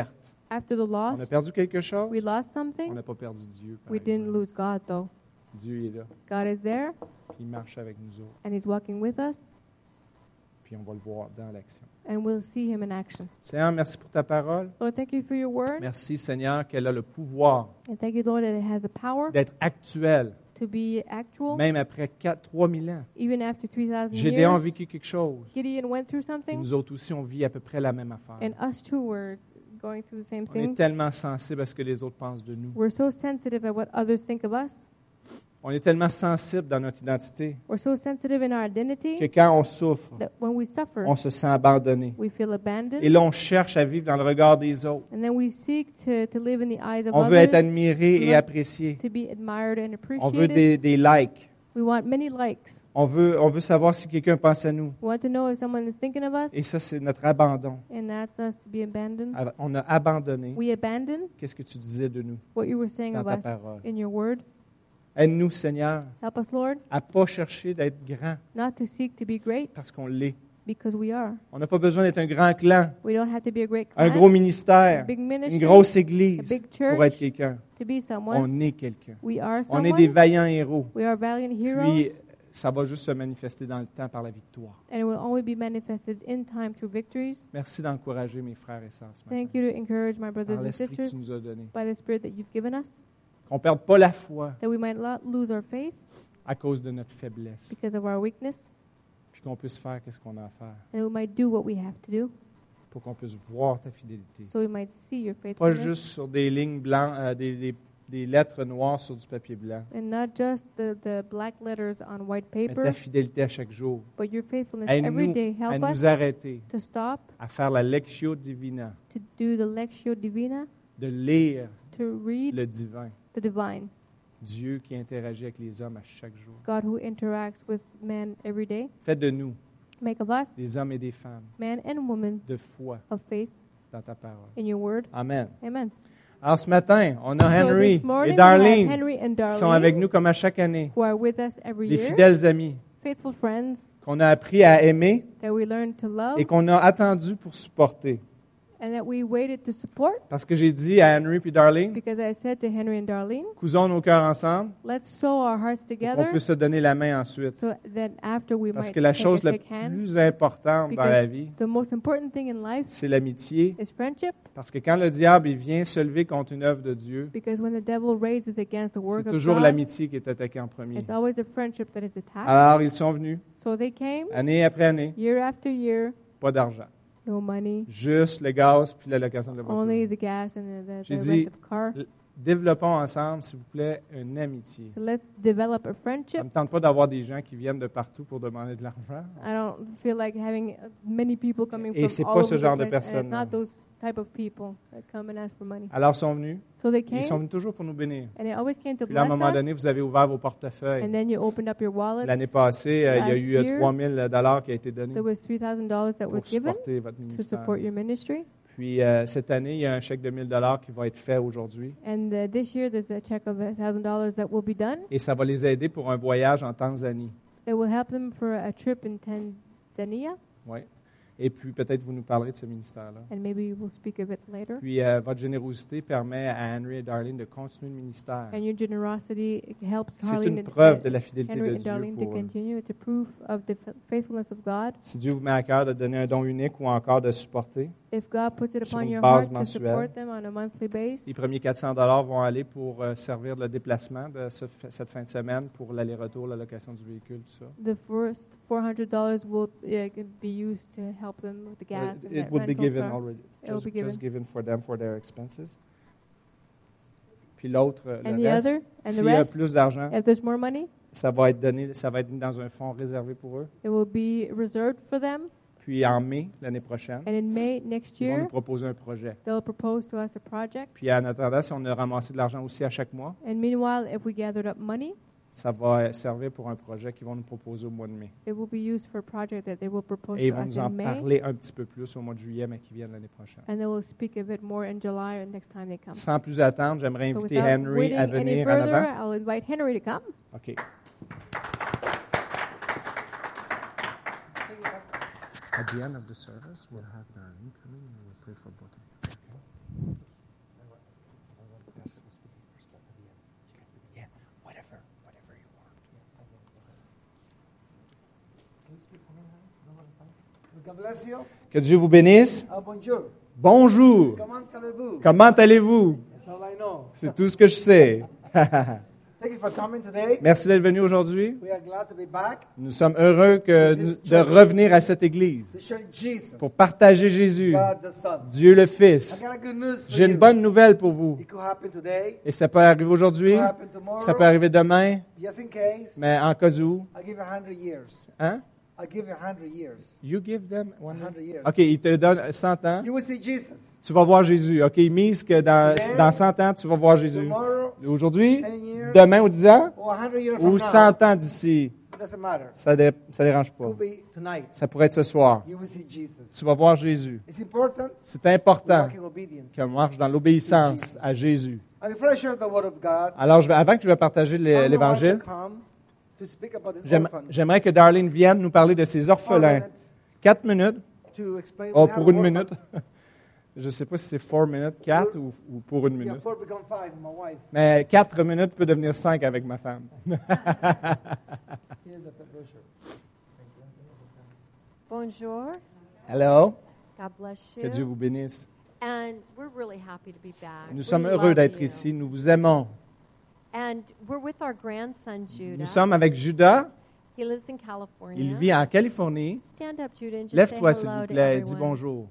Speaker 3: After the
Speaker 2: On
Speaker 3: loss,
Speaker 2: a perdu quelque chose.
Speaker 3: we lost
Speaker 2: On
Speaker 3: something.
Speaker 2: n'a pas perdu Dieu. par
Speaker 3: We didn't
Speaker 2: exemple.
Speaker 3: lose God, though.
Speaker 2: Dieu est là.
Speaker 3: God is there,
Speaker 2: Puis il marche avec nous autres.
Speaker 3: and He's walking with us,
Speaker 2: Puis on va le voir dans l'action.
Speaker 3: and we'll see Him in action.
Speaker 2: Seigneur, merci pour ta parole.
Speaker 3: Lord, thank you for your word,
Speaker 2: Merci, Seigneur, qu'elle a le pouvoir
Speaker 3: and thank you, Lord, that it has the power
Speaker 2: d'être actuelle,
Speaker 3: to be actual,
Speaker 2: même après quatre, trois mille ans.
Speaker 3: even after three thousand
Speaker 2: Gédéon a
Speaker 3: years.
Speaker 2: vécu quelque chose.
Speaker 3: Gideon went through
Speaker 2: Et
Speaker 3: something,
Speaker 2: nous autres aussi, on vit à peu près la même affaire.
Speaker 3: and us too were going through the same
Speaker 2: On est
Speaker 3: thing.
Speaker 2: tellement sensible à ce que les autres pensent de nous.
Speaker 3: We're so sensitive at what others think of us.
Speaker 2: On est tellement sensible dans notre identité
Speaker 3: We're so sensitive in our
Speaker 2: que
Speaker 3: identity
Speaker 2: quand on souffre,
Speaker 3: that when we suffer,
Speaker 2: on se sent abandonné.
Speaker 3: we feel abandoned.
Speaker 2: Et là, on cherche à vivre dans le regard des autres.
Speaker 3: And then we seek to, to live in the eyes of
Speaker 2: On veut être
Speaker 3: others,
Speaker 2: admiré et apprécié.
Speaker 3: to be admired and
Speaker 2: On veut
Speaker 3: appreciated.
Speaker 2: des, des likes.
Speaker 3: We want many likes.
Speaker 2: On veut, on veut savoir si quelqu'un pense à nous.
Speaker 3: We want to know if someone is thinking of us,
Speaker 2: Et ça, c'est notre abandon.
Speaker 3: and that's us to be abandoned.
Speaker 2: Alors, on a abandonné.
Speaker 3: We abandon
Speaker 2: Qu'est-ce que tu disais de nous?
Speaker 3: what you were saying
Speaker 2: Dans
Speaker 3: of
Speaker 2: ta
Speaker 3: us
Speaker 2: parole.
Speaker 3: in your word.
Speaker 2: Aide-nous, Seigneur,
Speaker 3: Help us, Lord,
Speaker 2: à ne pas chercher d'être grand
Speaker 3: not to seek to be great
Speaker 2: parce qu'on l'est.
Speaker 3: because we are.
Speaker 2: On n'a pas besoin d'être un grand clan,
Speaker 3: We don't have to be a great
Speaker 2: un
Speaker 3: clan,
Speaker 2: gros
Speaker 3: a
Speaker 2: ministère,
Speaker 3: big
Speaker 2: une
Speaker 3: ministry,
Speaker 2: grosse
Speaker 3: a
Speaker 2: église
Speaker 3: big
Speaker 2: pour être
Speaker 3: church
Speaker 2: quelqu'un.
Speaker 3: to be someone.
Speaker 2: On est quelqu'un.
Speaker 3: We are
Speaker 2: On est
Speaker 3: someone.
Speaker 2: des vaillants héros.
Speaker 3: We are valiant
Speaker 2: Puis,
Speaker 3: heroes,
Speaker 2: ça va juste se manifester dans le temps par la victoire.
Speaker 3: and it will only be manifested in time through victories.
Speaker 2: Merci d'encourager mes frères et sœurs ce matin.
Speaker 3: Thank you to encourage my brothers
Speaker 2: Par
Speaker 3: and
Speaker 2: l'esprit que
Speaker 3: sisters
Speaker 2: tu nous as donné.
Speaker 3: by the Spirit that you've given us,
Speaker 2: Qu'on ne perde pas la foi
Speaker 3: that we might not lose our faith
Speaker 2: à cause de notre faiblesse.
Speaker 3: because of our weakness,
Speaker 2: Puis qu'on puisse faire ce qu'on a à faire.
Speaker 3: and we might do what we have to do,
Speaker 2: Pour qu'on puisse voir ta fidélité.
Speaker 3: so we might see your
Speaker 2: Pas
Speaker 3: faithfulness,
Speaker 2: juste sur des lignes blanches, euh, des, des, des lettres noires sur du papier blanc.
Speaker 3: and not just the, the black letters on white
Speaker 2: Mais
Speaker 3: paper,
Speaker 2: ta fidélité à chaque jour.
Speaker 3: but your faithfulness every
Speaker 2: Aide-nous
Speaker 3: day.
Speaker 2: à
Speaker 3: Help us
Speaker 2: nous arrêter,
Speaker 3: to stop,
Speaker 2: à faire la lectio divina,
Speaker 3: to do the Lectio Divina,
Speaker 2: de lire
Speaker 3: to read
Speaker 2: le divin.
Speaker 3: the divine,
Speaker 2: Dieu qui interagit avec les hommes à chaque jour.
Speaker 3: God who interacts with man every day.
Speaker 2: Fais de nous
Speaker 3: Make of us
Speaker 2: des hommes et des femmes
Speaker 3: man and woman
Speaker 2: de foi
Speaker 3: of faith
Speaker 2: dans ta parole.
Speaker 3: in your word.
Speaker 2: Amen.
Speaker 3: Amen.
Speaker 2: Alors ce matin, on a
Speaker 3: So
Speaker 2: Henry
Speaker 3: this morning
Speaker 2: et
Speaker 3: we have
Speaker 2: Darlene
Speaker 3: Henry and
Speaker 2: qui sont avec
Speaker 3: Darlene
Speaker 2: nous comme à chaque année.
Speaker 3: who are with us every
Speaker 2: Des
Speaker 3: year,
Speaker 2: fidèles amis
Speaker 3: faithful friends
Speaker 2: qu'on a appris à aimer
Speaker 3: that we learn to love
Speaker 2: et qu'on a attendu pour supporter.
Speaker 3: and that we waited to support,
Speaker 2: Parce que j'ai dit à Henry puis Darlene,
Speaker 3: because I said to Henry and Darlene,
Speaker 2: cousons nos cœurs ensemble
Speaker 3: let's sow our hearts
Speaker 2: pour qu'on
Speaker 3: together
Speaker 2: puisse se donner la main ensuite.
Speaker 3: so that after we
Speaker 2: Parce
Speaker 3: might
Speaker 2: que la
Speaker 3: take
Speaker 2: chose
Speaker 3: a
Speaker 2: la
Speaker 3: shake hand.
Speaker 2: plus importante dans
Speaker 3: Because
Speaker 2: la vie,
Speaker 3: The most important thing in life
Speaker 2: c'est l'amitié.
Speaker 3: is friendship,
Speaker 2: Parce que quand le diable il vient se lever contre une œuvre de Dieu,
Speaker 3: because when the devil raises against the work
Speaker 2: c'est
Speaker 3: of
Speaker 2: toujours
Speaker 3: God,
Speaker 2: l'amitié qui est attaquée en premier.
Speaker 3: it's always the friendship that is attacked.
Speaker 2: Alors, ils sont venus,
Speaker 3: So they came
Speaker 2: année après année,
Speaker 3: year after year,
Speaker 2: pas d'argent.
Speaker 3: no money,
Speaker 2: Juste le gaz puis la location de la
Speaker 3: only
Speaker 2: voiture.
Speaker 3: the gas and the, the,
Speaker 2: J'ai
Speaker 3: the
Speaker 2: dit-
Speaker 3: rent of car.
Speaker 2: Développons ensemble, s'il vous plaît, une amitié.
Speaker 3: So let's develop a
Speaker 2: Ça
Speaker 3: friendship.
Speaker 2: ne me tente pas d'avoir des gens qui viennent de partout pour demander de l'argent.
Speaker 3: I don't feel like having uh, many people coming
Speaker 2: Et
Speaker 3: from
Speaker 2: c'est
Speaker 3: all
Speaker 2: pas
Speaker 3: over
Speaker 2: ce
Speaker 3: the
Speaker 2: genre de
Speaker 3: place, and
Speaker 2: personnes,
Speaker 3: it's not
Speaker 2: non.
Speaker 3: those type of people that come and ask for money.
Speaker 2: Alors, ils sont venus.
Speaker 3: So they
Speaker 2: Et
Speaker 3: came,
Speaker 2: ils sont venus toujours pour nous bénir.
Speaker 3: and they always came to
Speaker 2: Puis là, à un
Speaker 3: bless
Speaker 2: moment donné,
Speaker 3: us.
Speaker 2: vous avez ouvert vos portefeuilles.
Speaker 3: And then you opened up your wallets.
Speaker 2: L'année passée, euh, il y a
Speaker 3: last
Speaker 2: eu euh,
Speaker 3: year,
Speaker 2: trois mille dollars qui a été donné
Speaker 3: There was three thousand dollars that was
Speaker 2: pour
Speaker 3: given
Speaker 2: supporter votre
Speaker 3: to
Speaker 2: ministère.
Speaker 3: support your ministry.
Speaker 2: Puis euh, cette année, il y a un chèque de mille dollars qui va être fait aujourd'hui.
Speaker 3: And uh, this year, there's a check of one thousand dollars that will be done.
Speaker 2: Et ça va les aider pour un voyage en Tanzanie.
Speaker 3: It will help them for a trip in Tanzania,
Speaker 2: Oui. Et puis peut-être vous nous parlerez de ce ministère-là.
Speaker 3: and maybe we'll speak of it later.
Speaker 2: Puis euh, votre générosité permet à Henry et Darlene de continuer le ministère.
Speaker 3: And your generosity helps
Speaker 2: C'est
Speaker 3: Harleen
Speaker 2: une
Speaker 3: and,
Speaker 2: preuve
Speaker 3: uh,
Speaker 2: de la fidélité
Speaker 3: Henry
Speaker 2: de
Speaker 3: and
Speaker 2: Dieu
Speaker 3: Darlene to
Speaker 2: pour eux.
Speaker 3: continue. It's a proof of the f- faithfulness of God.
Speaker 2: Si Dieu vous met à cœur de donner un don unique ou encore de supporter,
Speaker 3: If God puts it
Speaker 2: Sur
Speaker 3: upon
Speaker 2: une
Speaker 3: your
Speaker 2: base
Speaker 3: heart to
Speaker 2: mensuelle.
Speaker 3: support them on a monthly base,
Speaker 2: les premiers quatre cents dollars vont aller pour euh, servir le déplacement de ce- cette fin de semaine pour l'aller-retour, la location du véhicule, tout ça.
Speaker 3: the first four hundred dollars will uh, be used to help them with the gas and
Speaker 2: It
Speaker 3: that
Speaker 2: will be
Speaker 3: rental
Speaker 2: given
Speaker 3: car.
Speaker 2: already.
Speaker 3: It will
Speaker 2: Just,
Speaker 3: be given.
Speaker 2: just given for them for their expenses. Puis l'autre, euh,
Speaker 3: And
Speaker 2: le
Speaker 3: the
Speaker 2: reste,
Speaker 3: other, and the
Speaker 2: s'il y a
Speaker 3: rest,
Speaker 2: plus d'argent,
Speaker 3: if there's more money,
Speaker 2: ça va être donné, ça va être mis dans un fonds réservé pour eux.
Speaker 3: it will be reserved for them.
Speaker 2: Puis en mai, l'année prochaine,
Speaker 3: And in May next
Speaker 2: ils vont nous
Speaker 3: year,
Speaker 2: proposer un projet.
Speaker 3: they'll propose to us a project.
Speaker 2: Puis en attendant, si on a ramassé de l'argent aussi à chaque mois,
Speaker 3: And meanwhile, if we gathered up money,
Speaker 2: ça va servir pour un projet qu'ils vont nous proposer au mois de mai.
Speaker 3: it will be used for a project that they will propose
Speaker 2: Et ils
Speaker 3: to
Speaker 2: vont
Speaker 3: us
Speaker 2: nous en
Speaker 3: in May.
Speaker 2: parler un petit peu plus au mois de juillet, mais qui viennent l'année prochaine.
Speaker 3: And they will speak of it more in July or next time they come.
Speaker 2: Sans plus attendre, j'aimerais
Speaker 3: So
Speaker 2: inviter
Speaker 3: without
Speaker 2: Henry
Speaker 3: waiting
Speaker 2: à
Speaker 3: any
Speaker 2: venir en
Speaker 3: further,
Speaker 2: avant.
Speaker 3: I'll invite Henry to come.
Speaker 2: OK. At the end of the service, we'll have Darlene come in and we'll pray for both of you. Okay?
Speaker 4: God bless you.
Speaker 2: Que Dieu vous bénisse.
Speaker 4: Ah, bonjour.
Speaker 2: Bonjour.
Speaker 4: Comment allez-vous?
Speaker 2: Comment allez-vous?
Speaker 4: That's all I know.
Speaker 2: C'est tout ce que je sais.
Speaker 4: Thank you for coming today.
Speaker 2: Merci d'être venu aujourd'hui.
Speaker 4: We are glad to be back
Speaker 2: Nous sommes heureux que, de revenir à cette église
Speaker 4: to share Jesus,
Speaker 2: pour partager Jésus,
Speaker 4: God the Son.
Speaker 2: Dieu le
Speaker 4: I
Speaker 2: Fils.
Speaker 4: got a good news for
Speaker 2: J'ai une
Speaker 4: you.
Speaker 2: bonne nouvelle pour vous.
Speaker 4: It could happen today.
Speaker 2: Et ça peut arriver
Speaker 4: It
Speaker 2: aujourd'hui,
Speaker 4: could happen tomorrow.
Speaker 2: ça peut arriver demain,
Speaker 4: Just in case,
Speaker 2: mais en cas où,
Speaker 4: I give you a hundred years.
Speaker 2: hein?
Speaker 4: I give you a hundred years.
Speaker 2: You give them one
Speaker 4: A hundred years.
Speaker 2: OK, il te donne cent ans.
Speaker 4: You will see Jesus.
Speaker 2: Tu vas voir Jésus. OK, il mise que dans,
Speaker 4: Today,
Speaker 2: dans cent ans, tu vas voir Jésus.
Speaker 4: Tomorrow,
Speaker 2: Aujourd'hui,
Speaker 4: ten years,
Speaker 2: demain ou dix ans,
Speaker 4: or a hundred years from
Speaker 2: ou
Speaker 4: now.
Speaker 2: cent ans d'ici,
Speaker 4: It doesn't matter.
Speaker 2: ça ne dérange
Speaker 4: It
Speaker 2: pas.
Speaker 4: could be tonight.
Speaker 2: Ça pourrait être ce soir.
Speaker 4: You will see Jesus.
Speaker 2: Tu vas voir Jésus.
Speaker 4: It's important
Speaker 2: C'est
Speaker 4: to
Speaker 2: important
Speaker 4: walk in obedience.
Speaker 2: qu'on marche dans l'obéissance à Jésus.
Speaker 4: And before I share the word of God,
Speaker 2: Alors, je vais, avant que je vais partager
Speaker 4: I
Speaker 2: l'é-
Speaker 4: want
Speaker 2: l'Évangile,
Speaker 4: to come to speak about these
Speaker 2: j'aime-
Speaker 4: orphans.
Speaker 2: j'aimerais que Darlene vienne nous parler de ces
Speaker 4: Four
Speaker 2: orphelins.
Speaker 4: minutes
Speaker 2: Quatre minutes.
Speaker 4: to explain
Speaker 2: Oh,
Speaker 4: we have
Speaker 2: pour une
Speaker 4: orphans.
Speaker 2: minute. Je ne sais pas si c'est four minutes, quatre ou, ou pour une
Speaker 4: Yeah,
Speaker 2: minute.
Speaker 4: four become five, my wife.
Speaker 2: Mais quatre minutes peut devenir cinq avec ma femme.
Speaker 4: Here's the brochure.
Speaker 5: Bonjour.
Speaker 2: Hello.
Speaker 5: God bless you.
Speaker 2: Que Dieu vous bénisse.
Speaker 5: And we're really happy to be back.
Speaker 2: Nous
Speaker 5: We
Speaker 2: sommes
Speaker 5: love
Speaker 2: heureux d'être
Speaker 5: you.
Speaker 2: ici. Nous vous aimons.
Speaker 5: And we're with our grandson Judah.
Speaker 2: Nous sommes avec Judas.
Speaker 5: He lives in California.
Speaker 2: Il vit en Californie.
Speaker 5: Stand up, Judah, and just
Speaker 2: Lève-toi,
Speaker 5: say
Speaker 2: s'il
Speaker 5: hello
Speaker 2: vous
Speaker 5: to
Speaker 2: plaît, et dis
Speaker 5: everyone.
Speaker 2: bonjour.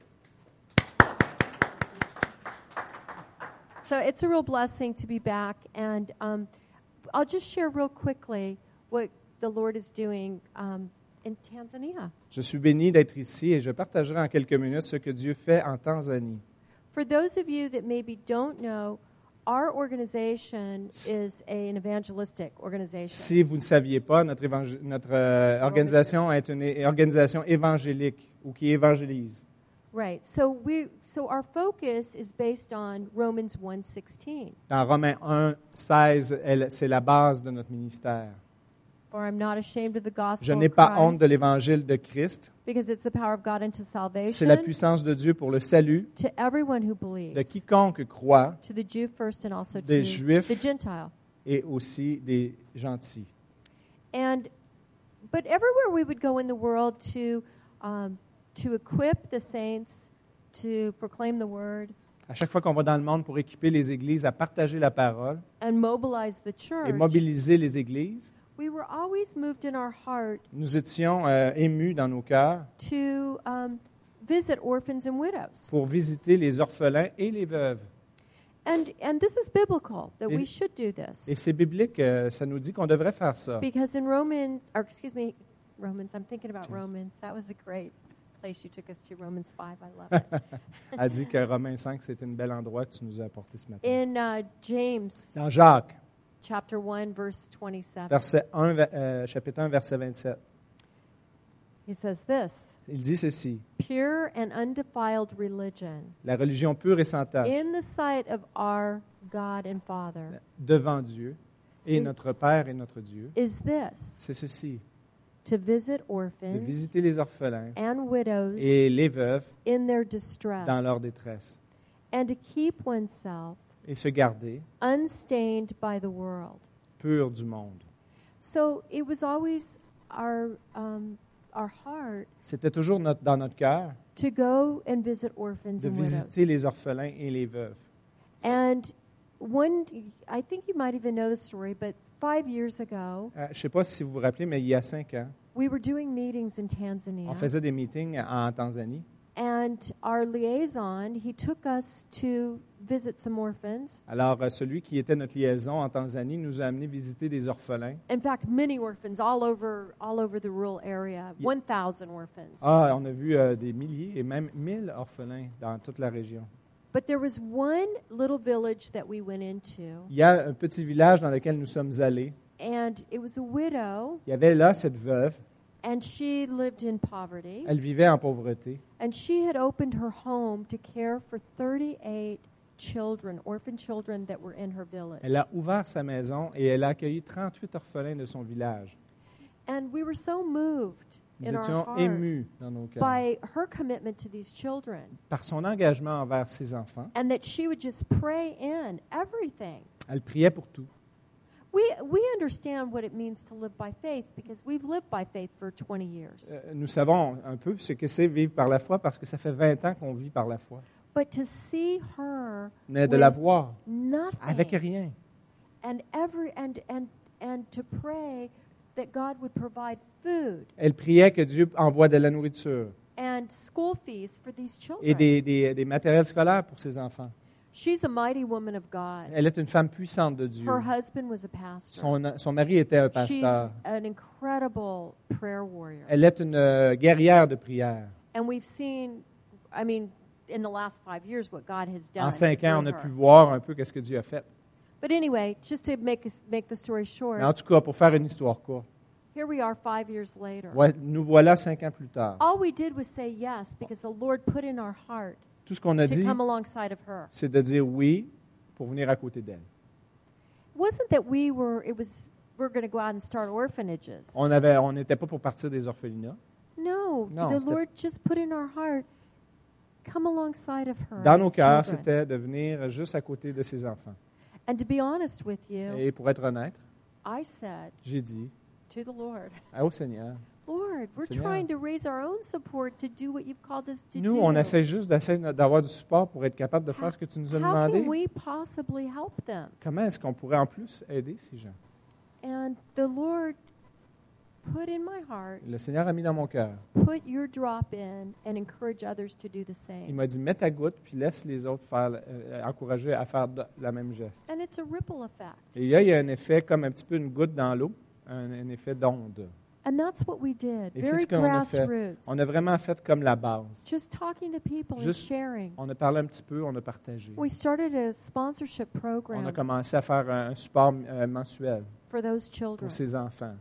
Speaker 5: So it's a real blessing to be back, and um, I'll just share real quickly what the Lord is doing um, in Tanzania.
Speaker 2: Je suis béni d'être ici et je partagerai en quelques minutes ce que Dieu fait en Tanzanie.
Speaker 5: For those of you that maybe don't know, our organization is a, an evangelistic organization.
Speaker 2: Si vous ne saviez pas, notre, évang- notre euh, organisation est une é- organisation évangélique ou qui évangélise.
Speaker 5: Right. So we so our focus is based on Romans one sixteen.
Speaker 2: Dans Romains un, seize, elle- c'est la base de notre ministère.
Speaker 5: For I'm not ashamed of the gospel
Speaker 2: Je n'ai
Speaker 5: of
Speaker 2: pas honte de
Speaker 5: Christ,
Speaker 2: l'évangile de Christ.
Speaker 5: because it's the power of God unto
Speaker 2: C'est
Speaker 5: salvation
Speaker 2: la puissance de Dieu pour le salut
Speaker 5: to everyone who believes,
Speaker 2: de quiconque croit
Speaker 5: to the Jew first and also
Speaker 2: des
Speaker 5: to
Speaker 2: Juifs.
Speaker 5: the Gentile.
Speaker 2: et aussi des gentils.
Speaker 5: And but everywhere we would go in the world to um, to equip the saints to proclaim the word
Speaker 2: À chaque fois qu'on va dans le monde pour équiper les églises à partager la parole
Speaker 5: and mobilize the
Speaker 2: et
Speaker 5: church,
Speaker 2: mobiliser les églises,
Speaker 5: we were always moved in our heart
Speaker 2: nous étions euh, émus dans nos cœurs
Speaker 5: to um, visit orphans and widows.
Speaker 2: pour visiter les orphelins et les veuves.
Speaker 5: And and this is biblical that
Speaker 2: Et-
Speaker 5: we should do this.
Speaker 2: Et c'est biblique, euh, ça nous dit qu'on devrait faire ça.
Speaker 5: Because in Roman, or excuse me, Romans, I'm thinking about
Speaker 2: James.
Speaker 5: Romans. That was a great place you took us to, Romans five. I love it.
Speaker 2: Elle dit que Romains cinq, c'était un bel endroit que tu nous as apporté ce matin.
Speaker 5: In uh, James
Speaker 2: Dans Jacques,
Speaker 5: chapter one, verse twenty-seven,
Speaker 2: verset un, ve- euh, chapitre un, verset vingt-sept,
Speaker 5: he says this:
Speaker 2: il dit ceci,
Speaker 5: pure and undefiled religion
Speaker 2: la religion pure et sans tache
Speaker 5: in the sight of our God and Father
Speaker 2: devant Dieu et
Speaker 5: Mm.
Speaker 2: notre Père et notre Dieu,
Speaker 5: is this,
Speaker 2: c'est ceci,
Speaker 5: to visit
Speaker 2: de
Speaker 5: orphans
Speaker 2: visiter les orphelins
Speaker 5: and widows
Speaker 2: et les veuves
Speaker 5: in their distress,
Speaker 2: dans leur détresse
Speaker 5: and to keep oneself
Speaker 2: et se garder
Speaker 5: unstained by the world.
Speaker 2: pur du monde.
Speaker 5: So it was always our um, our heart
Speaker 2: C'était toujours notre- dans notre cœur
Speaker 5: to go and visit orphans
Speaker 2: de
Speaker 5: and
Speaker 2: visiter
Speaker 5: widows.
Speaker 2: les orphelins et les veuves.
Speaker 5: And one, I think you might even know the story, but five years ago,
Speaker 2: Euh, je ne sais pas si vous vous rappelez, mais il y a cinq ans,
Speaker 5: we were doing meetings in Tanzania,
Speaker 2: on faisait des meetings en Tanzanie.
Speaker 5: and our liaison, he took us to visit some orphans.
Speaker 2: Alors, euh, celui qui était notre liaison en Tanzanie nous a amené visiter des orphelins.
Speaker 5: In fact, many orphans all over all over the rural area,
Speaker 2: Ye-
Speaker 5: one thousand orphans.
Speaker 2: Ah, on a vu euh, des milliers et même mille orphelins dans toute la région.
Speaker 5: But there was one little village that we went into,
Speaker 2: Il y a un petit village dans lequel nous sommes allés.
Speaker 5: and it was a widow,
Speaker 2: Il y avait là cette veuve.
Speaker 5: and she lived in poverty.
Speaker 2: Elle vivait en pauvreté.
Speaker 5: And she had opened her home to care for thirty-eight children, orphan children that were in her village.
Speaker 2: Elle a ouvert sa maison et elle a accueilli trente-huit orphelins de son village.
Speaker 5: And we were so moved
Speaker 2: Nous
Speaker 5: in our
Speaker 2: étions
Speaker 5: heart
Speaker 2: émus dans nos cœurs
Speaker 5: by her commitment to these children,
Speaker 2: par son engagement envers ses enfants.
Speaker 5: and that she would just pray in everything.
Speaker 2: Elle priait pour tout.
Speaker 5: We we understand what it means to live by faith because we've lived by faith for twenty years.
Speaker 2: Euh, Nous savons un peu ce que c'est vivre par la foi parce que ça fait vingt ans qu'on vit par la foi.
Speaker 5: But to see her
Speaker 2: Mais de
Speaker 5: with
Speaker 2: la voir avec
Speaker 5: nothing
Speaker 2: rien.
Speaker 5: and every and and and to pray that God would provide food
Speaker 2: Elle priait que Dieu envoie de la nourriture
Speaker 5: and school fees for these
Speaker 2: et
Speaker 5: children.
Speaker 2: des, des, des matériels scolaires pour ses enfants.
Speaker 5: She's a mighty woman of God.
Speaker 2: Elle est une femme puissante de Dieu.
Speaker 5: Her husband was a pastor.
Speaker 2: Son, son mari était un
Speaker 5: She's
Speaker 2: pasteur.
Speaker 5: an incredible prayer warrior.
Speaker 2: Elle est une euh, guerrière de prière.
Speaker 5: And we've seen, I mean, in the last five years, what God has done.
Speaker 2: En cinq ans, on a
Speaker 5: through
Speaker 2: pu
Speaker 5: her.
Speaker 2: voir un peu qu'est-ce que Dieu a fait.
Speaker 5: But anyway, just to make make the story short,
Speaker 2: Mais en tout cas, pour faire une histoire courte,
Speaker 5: here we are five years later.
Speaker 2: ouais, nous voilà cinq ans plus tard.
Speaker 5: All we did was say yes because the Lord put in our heart
Speaker 2: Tout ce qu'on a
Speaker 5: to
Speaker 2: dit,
Speaker 5: come alongside of her.
Speaker 2: c'est de dire oui pour venir à côté d'elle.
Speaker 5: It wasn't that we were, it was, we're going to go out and start orphanages.
Speaker 2: On avait, on n'était pas pour partir des orphelinats.
Speaker 5: No,
Speaker 2: Non,
Speaker 5: the
Speaker 2: c'était-
Speaker 5: Lord just put in our heart, come alongside of her.
Speaker 2: Dans
Speaker 5: and
Speaker 2: nos
Speaker 5: his
Speaker 2: cœurs,
Speaker 5: children.
Speaker 2: c'était de venir juste à côté de ses enfants.
Speaker 5: And to be honest with you,
Speaker 2: Et pour être honnête,
Speaker 5: I said
Speaker 2: j'ai dit
Speaker 5: to the Lord,
Speaker 2: ah, au Seigneur,
Speaker 5: Lord, we're
Speaker 2: Seigneur.
Speaker 5: trying to raise our own support to do what you've called us to
Speaker 2: nous,
Speaker 5: do.
Speaker 2: on essaie juste d'essayer d'avoir du support pour être capable de faire ce que tu nous as
Speaker 5: How
Speaker 2: demandé.
Speaker 5: can we possibly help them?
Speaker 2: Comment est-ce qu'on pourrait en plus aider ces gens?
Speaker 5: And the Lord put in my heart,
Speaker 2: Le Seigneur a mis dans mon cœur.
Speaker 5: put your drop in and encourage others to do the
Speaker 2: Il
Speaker 5: same.
Speaker 2: m'a dit, mets ta goutte, puis laisse les autres faire, euh, encourager à faire de- la même geste.
Speaker 5: And it's a ripple effect.
Speaker 2: Et là, il y a un effet comme un petit peu une goutte dans l'eau, un, un effet d'onde.
Speaker 5: And that's what we did.
Speaker 2: Et c'est
Speaker 5: Very
Speaker 2: ce qu'on a fait.
Speaker 5: grassroots.
Speaker 2: On a vraiment fait comme la base.
Speaker 5: Just talking to people and
Speaker 2: Juste-
Speaker 5: sharing.
Speaker 2: On a parlé un petit peu, on a partagé.
Speaker 5: We started a sponsorship
Speaker 2: On a
Speaker 5: program
Speaker 2: commencé à faire un, un support euh, mensuel
Speaker 5: for those children.
Speaker 2: pour ses enfants.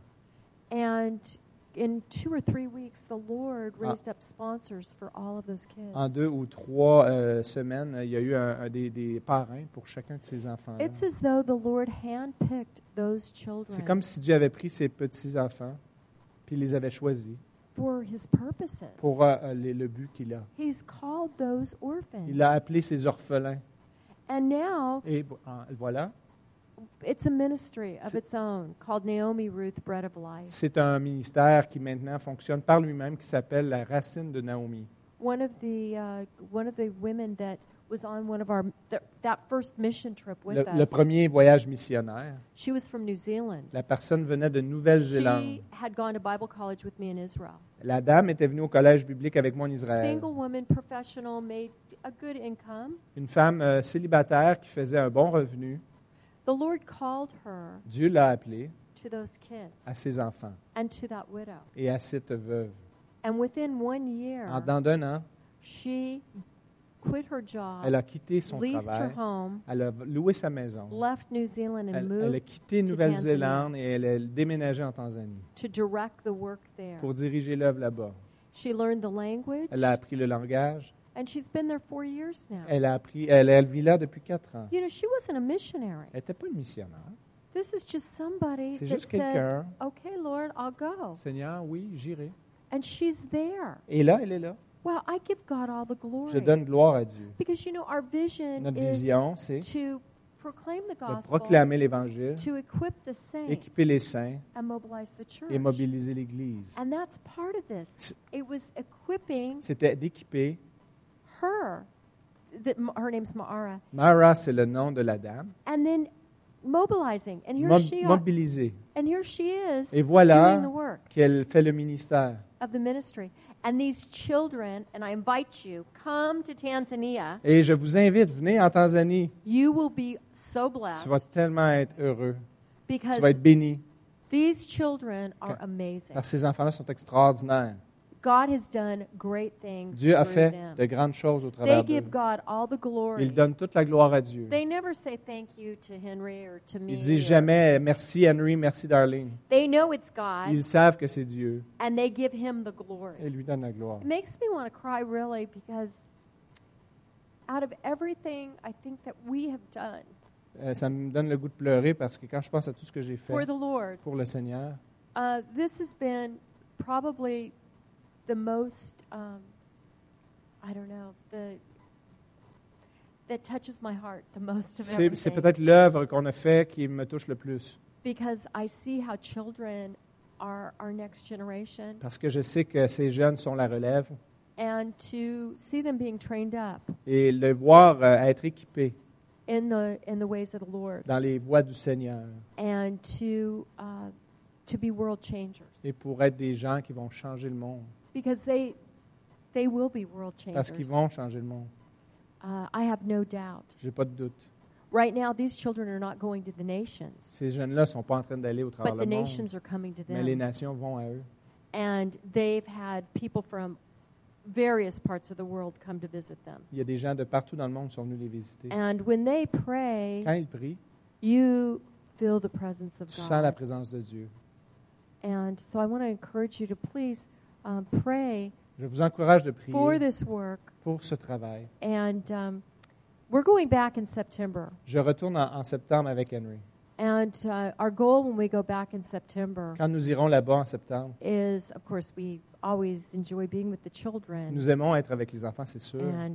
Speaker 5: And in two or three weeks, the Lord
Speaker 2: Ah.
Speaker 5: raised up sponsors for all of those kids.
Speaker 2: En deux ou trois euh, semaines, il y a eu un, un des, des parrains pour chacun de ces enfants.
Speaker 5: It's as though the Lord handpicked those children
Speaker 2: C'est comme si Dieu avait pris ses petits-enfants puis les avait choisis
Speaker 5: for His purposes.
Speaker 2: pour euh, les- le but qu'il a.
Speaker 5: He's called those orphans.
Speaker 2: Il a appelé ses orphelins.
Speaker 5: And now
Speaker 2: Et en- voilà,
Speaker 5: it's a ministry of
Speaker 2: C'est-
Speaker 5: its own called Naomi Ruth Bread of Life.
Speaker 2: c'est un ministère qui maintenant fonctionne par lui-même qui s'appelle la Racine de Naomi.
Speaker 5: One of the uh, one of the women that was on one of our th- that first mission trip with
Speaker 2: Le, le
Speaker 5: us.
Speaker 2: premier voyage missionnaire,
Speaker 5: She was from New Zealand.
Speaker 2: la personne venait de Nouvelle-Zélande.
Speaker 5: She had gone to Bible college with me in Israel.
Speaker 2: La dame était venue au collège biblique avec moi en Israël.
Speaker 5: Single woman, professional, made a good income.
Speaker 2: Une femme euh, célibataire qui faisait un bon revenu.
Speaker 5: The Lord called her
Speaker 2: Dieu l'a appelée
Speaker 5: to those kids
Speaker 2: à ses enfants
Speaker 5: and to that widow.
Speaker 2: et à cette veuve.
Speaker 5: And within one year,
Speaker 2: En dans d'un an,
Speaker 5: she quit her job,
Speaker 2: elle a quitté son
Speaker 5: leased her
Speaker 2: travail,
Speaker 5: home,
Speaker 2: elle a loué sa maison,
Speaker 5: left New Zealand, and
Speaker 2: elle,
Speaker 5: moved
Speaker 2: elle a quitté
Speaker 5: to
Speaker 2: Nouvelle-Zélande et elle a déménagé en Tanzanie
Speaker 5: to direct the work there.
Speaker 2: pour diriger l'œuvre là-bas.
Speaker 5: She learned the language,
Speaker 2: Elle a appris le langage.
Speaker 5: and she's been there four years now.
Speaker 2: Elle a appris, elle, elle vit là depuis quatre ans.
Speaker 5: You know, she wasn't a missionary.
Speaker 2: Elle n'était pas une missionnaire.
Speaker 5: This is just somebody
Speaker 2: C'est
Speaker 5: that
Speaker 2: juste
Speaker 5: said,
Speaker 2: quelqu'un.
Speaker 5: "Okay, Lord, I'll go,"
Speaker 2: Seigneur, oui, j'irai.
Speaker 5: and she's there.
Speaker 2: Et là, elle est là.
Speaker 5: Well, I give God all the glory
Speaker 2: Je donne gloire à Dieu.
Speaker 5: because you know our vision
Speaker 2: Notre
Speaker 5: is
Speaker 2: vision, c'est
Speaker 5: to proclaim the
Speaker 2: de
Speaker 5: gospel,
Speaker 2: proclamer l'Évangile,
Speaker 5: to equip the saints,
Speaker 2: équiper les saints
Speaker 5: and mobilize the church.
Speaker 2: et mobiliser l'Église.
Speaker 5: And that's part of this.
Speaker 2: C'est-
Speaker 5: It was equipping
Speaker 2: C'était d'équiper.
Speaker 5: her. That her name's Ma'ara,
Speaker 2: Mara, c'est le nom de la dame.
Speaker 5: and then mobilizing. And here
Speaker 2: Mo-
Speaker 5: she
Speaker 2: mobiliser.
Speaker 5: and here she is
Speaker 2: Et voilà
Speaker 5: doing the work
Speaker 2: qu'elle fait le ministère.
Speaker 5: of the ministry. And these children, and I invite you, come to Tanzania.
Speaker 2: Et je vous invite, venez en Tanzanie.
Speaker 5: You will be so
Speaker 2: Tu
Speaker 5: blessed
Speaker 2: vas tellement être heureux.
Speaker 5: because
Speaker 2: Tu vas être béni.
Speaker 5: these children are
Speaker 2: Okay.
Speaker 5: amazing.
Speaker 2: Parce que ces enfants-là sont extraordinaires.
Speaker 5: God has done great things
Speaker 2: Dieu a
Speaker 5: through
Speaker 2: fait
Speaker 5: them.
Speaker 2: de grandes choses au
Speaker 5: They
Speaker 2: travers d'eux.
Speaker 5: give God all the glory.
Speaker 2: Il donne toute la gloire à Dieu.
Speaker 5: They never say thank you to Henry or to me.
Speaker 2: Il dit
Speaker 5: or-
Speaker 2: jamais merci Henry, merci Darlene.
Speaker 5: They know it's God,
Speaker 2: Ils savent que c'est Dieu
Speaker 5: and they give Him the glory.
Speaker 2: et lui donne la gloire.
Speaker 5: It makes me want to cry, really, because out of everything I think that we have done
Speaker 2: Euh, ça me donne le goût de pleurer parce que quand je pense à tout ce que j'ai fait
Speaker 5: for the Lord,
Speaker 2: pour le Seigneur,
Speaker 5: uh, this has been probably the most, um, I don't know, the that touches my heart the most of
Speaker 2: c'est c'est
Speaker 5: everything.
Speaker 2: peut-être l'œuvre qu'on a fait qui me touche le plus.
Speaker 5: because I see how children are our next generation,
Speaker 2: Parce que je sais que ces jeunes sont la relève
Speaker 5: and to see them being trained up
Speaker 2: et le voir euh, être équipés
Speaker 5: in the in the ways of the Lord,
Speaker 2: dans les voies du Seigneur
Speaker 5: and to uh, to be world changers,
Speaker 2: et pour être des gens qui vont changer le monde.
Speaker 5: because they they will be world
Speaker 2: Parce
Speaker 5: changers.
Speaker 2: qu'ils vont changer le monde.
Speaker 5: Uh, I have no doubt.
Speaker 2: J'ai pas de doute.
Speaker 5: Right now, these children are not going to the nations,
Speaker 2: Ces jeunes-là ne sont pas en train d'aller au travers
Speaker 5: but the
Speaker 2: le monde,
Speaker 5: nations are coming to
Speaker 2: mais les
Speaker 5: them.
Speaker 2: nations vont à eux.
Speaker 5: And they've had people from various parts of the world come to visit them.
Speaker 2: Il y a des gens de partout dans le monde qui sont venus les visiter.
Speaker 5: And when they pray,
Speaker 2: Quand ils prient,
Speaker 5: you feel the presence of
Speaker 2: tu sens la
Speaker 5: God.
Speaker 2: présence de Dieu.
Speaker 5: And so I want to encourage you to please um, pray
Speaker 2: Je vous encourage de
Speaker 5: for
Speaker 2: prier
Speaker 5: this work.
Speaker 2: pour ce travail.
Speaker 5: And um, we're going back in September.
Speaker 2: Je retourne en, en septembre avec Henry.
Speaker 5: And uh, our goal when we go back in September
Speaker 2: Quand nous irons là-bas en septembre,
Speaker 5: is, of course, we always enjoy being with the children.
Speaker 2: nous aimons être avec les enfants, c'est sûr.
Speaker 5: And